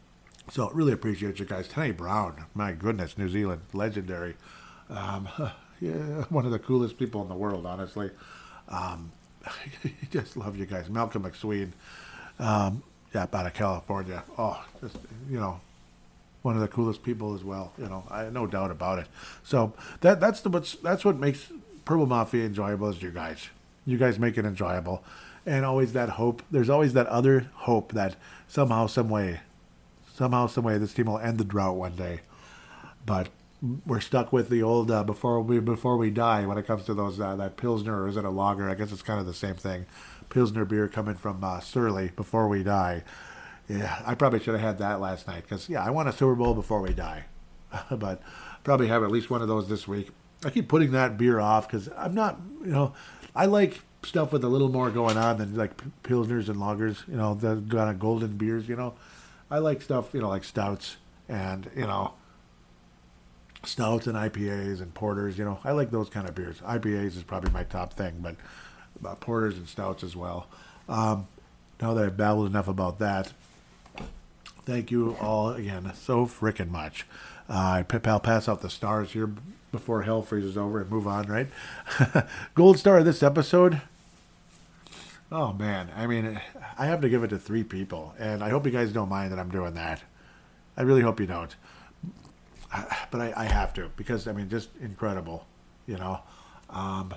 so really appreciate you guys. Tony Brown, my goodness, New Zealand, legendary. Um, yeah, one of the coolest people in the world, honestly. Um, just love you guys. Malcolm McSween, um, yeah, out of California. Oh, just, you know, one of the coolest people as well. You know, I no doubt about it. So that that's the what's that's what makes Purple Mafia enjoyable is you guys. You guys make it enjoyable, and always that hope. There's always that other hope that somehow, some way, somehow, some way, this team will end the drought one day. But we're stuck with the old uh, before we before we die when it comes to those uh, that Pilsner, or is it a lager? I guess it's kind of the same thing. Pilsner beer coming from uh, Surly, Before We Die. Yeah, I probably should have had that last night because yeah, I want a Super Bowl before we die. But probably have at least one of those this week. I keep putting that beer off because I'm not, you know, I like stuff with a little more going on than like Pilsners and lagers, you know, the kind of golden beers, you know. I like stuff, you know, like stouts and, you know, stouts and I P As and porters, you know. I like those kind of beers. I P As is probably my top thing, but uh, porters and stouts as well. Um, now that I've babbled enough about that, thank you all again so frickin' much. Uh, I'll pass out the stars here before hell freezes over and move on, right? Gold star of this episode. Oh, man. I mean, I have to give it to three people, and I hope you guys don't mind that I'm doing that. I really hope you don't. But I, I have to, because, I mean, just incredible, you know. Um,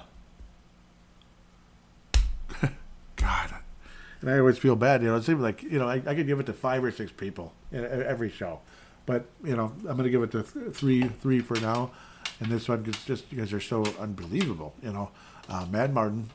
God. And I always feel bad, you know. It seems like, you know, I, I could give it to five or six people in every show. But, you know, I'm going to give it to th- three three for now. And this one is just, you guys are so unbelievable, you know. Uh, Mad Martin,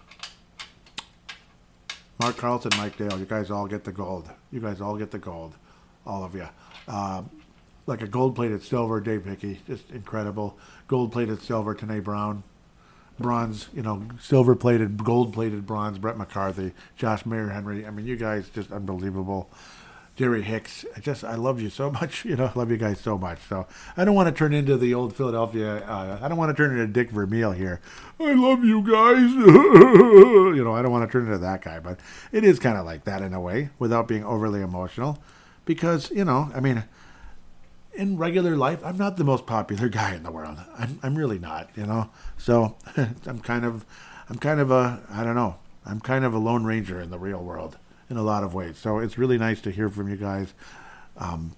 Mark Carlson, Mike Dale, you guys all get the gold. You guys all get the gold. All of you. Um, like a gold-plated silver, Dave Hickey, just incredible. Gold-plated silver, Tanae Brown. Bronze, you know, silver-plated, gold-plated bronze, Brett McCarthy, Josh Mayer Henry. I mean, you guys just unbelievable. Jerry Hicks, I just, I love you so much. You know, I love you guys so much. So I don't want to turn into the old Philadelphia, uh, I don't want to turn into Dick Vermeil here. I love you guys. You know, I don't want to turn into that guy, but it is kind of like that in a way without being overly emotional because, you know, I mean, in regular life, I'm not the most popular guy in the world. I'm, I'm really not, you know, so I'm kind of, I'm kind of a, I don't know, I'm kind of a lone ranger in the real world. In a lot of ways. So it's really nice to hear from you guys. Um,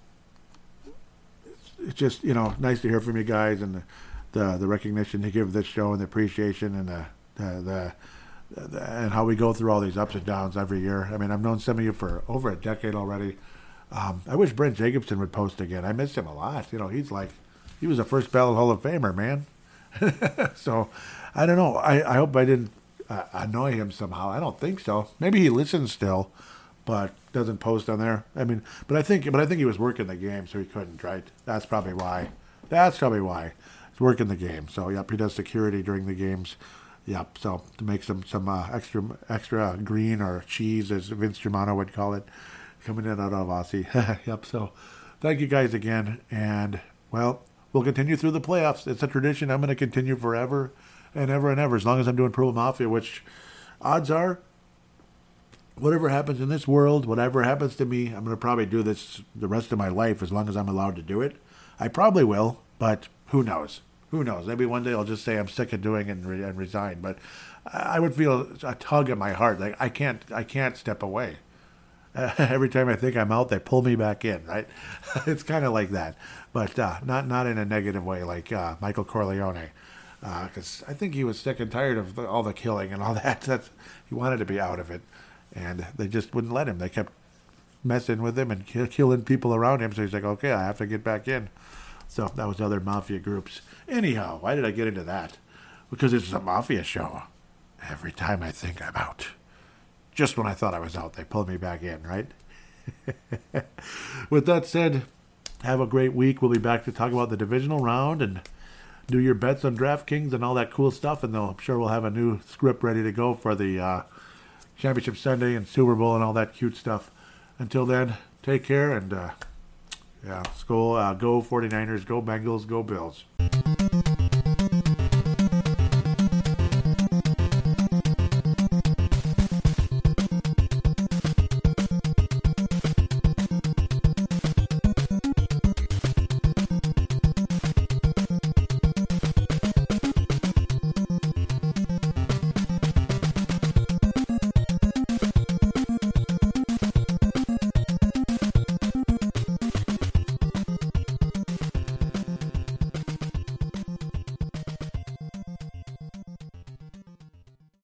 it's just, you know, nice to hear from you guys and the, the, the recognition to give this show and the appreciation and the, the, the, the, and how we go through all these ups and downs every year. I mean, I've known some of you for over a decade already. Um, I wish Brent Jacobson would post again. I miss him a lot. You know, he's like, he was a first ballot Hall of Famer, man. So I don't know. I, I hope I didn't Uh, annoy him somehow. I don't think so. Maybe he listens still, but doesn't post on there. I mean, but I think, but I think he was working the game, so he couldn't. Right? That's probably why. That's probably why. He's working the game. So yep, he does security during the games. Yep. So to make some some uh, extra extra green or cheese, as Vince Germano would call it, coming in out of Aussie. Yep. So thank you guys again, and well, we'll continue through the playoffs. It's a tradition. I'm going to continue forever. And ever and ever, as long as I'm doing Purple Mafia, which odds are, whatever happens in this world, whatever happens to me, I'm going to probably do this the rest of my life as long as I'm allowed to do it. I probably will, but who knows? Who knows? Maybe one day I'll just say I'm sick of doing it and, re- and resign. But I would feel a tug at my heart. Like I can't, I can't step away. Uh, every time I think I'm out, they pull me back in, right? It's kind of like that, but uh, not not in a negative way like uh, Michael Corleone. Because uh, I think he was sick and tired of the, all the killing and all that. That's, he wanted to be out of it. And they just wouldn't let him. They kept messing with him and kill, killing people around him. So he's like, okay, I have to get back in. So that was other mafia groups. Anyhow, why did I get into that? Because it's a mafia show. Every time I think I'm out. Just when I thought I was out, they pulled me back in, right? With that said, have a great week. We'll be back to talk about the divisional round and do your bets on DraftKings and all that cool stuff, and I'm sure we'll have a new script ready to go for the uh, Championship Sunday and Super Bowl and all that cute stuff. Until then, take care, and uh, yeah, go, uh, go 49ers, go Bengals, go Bills.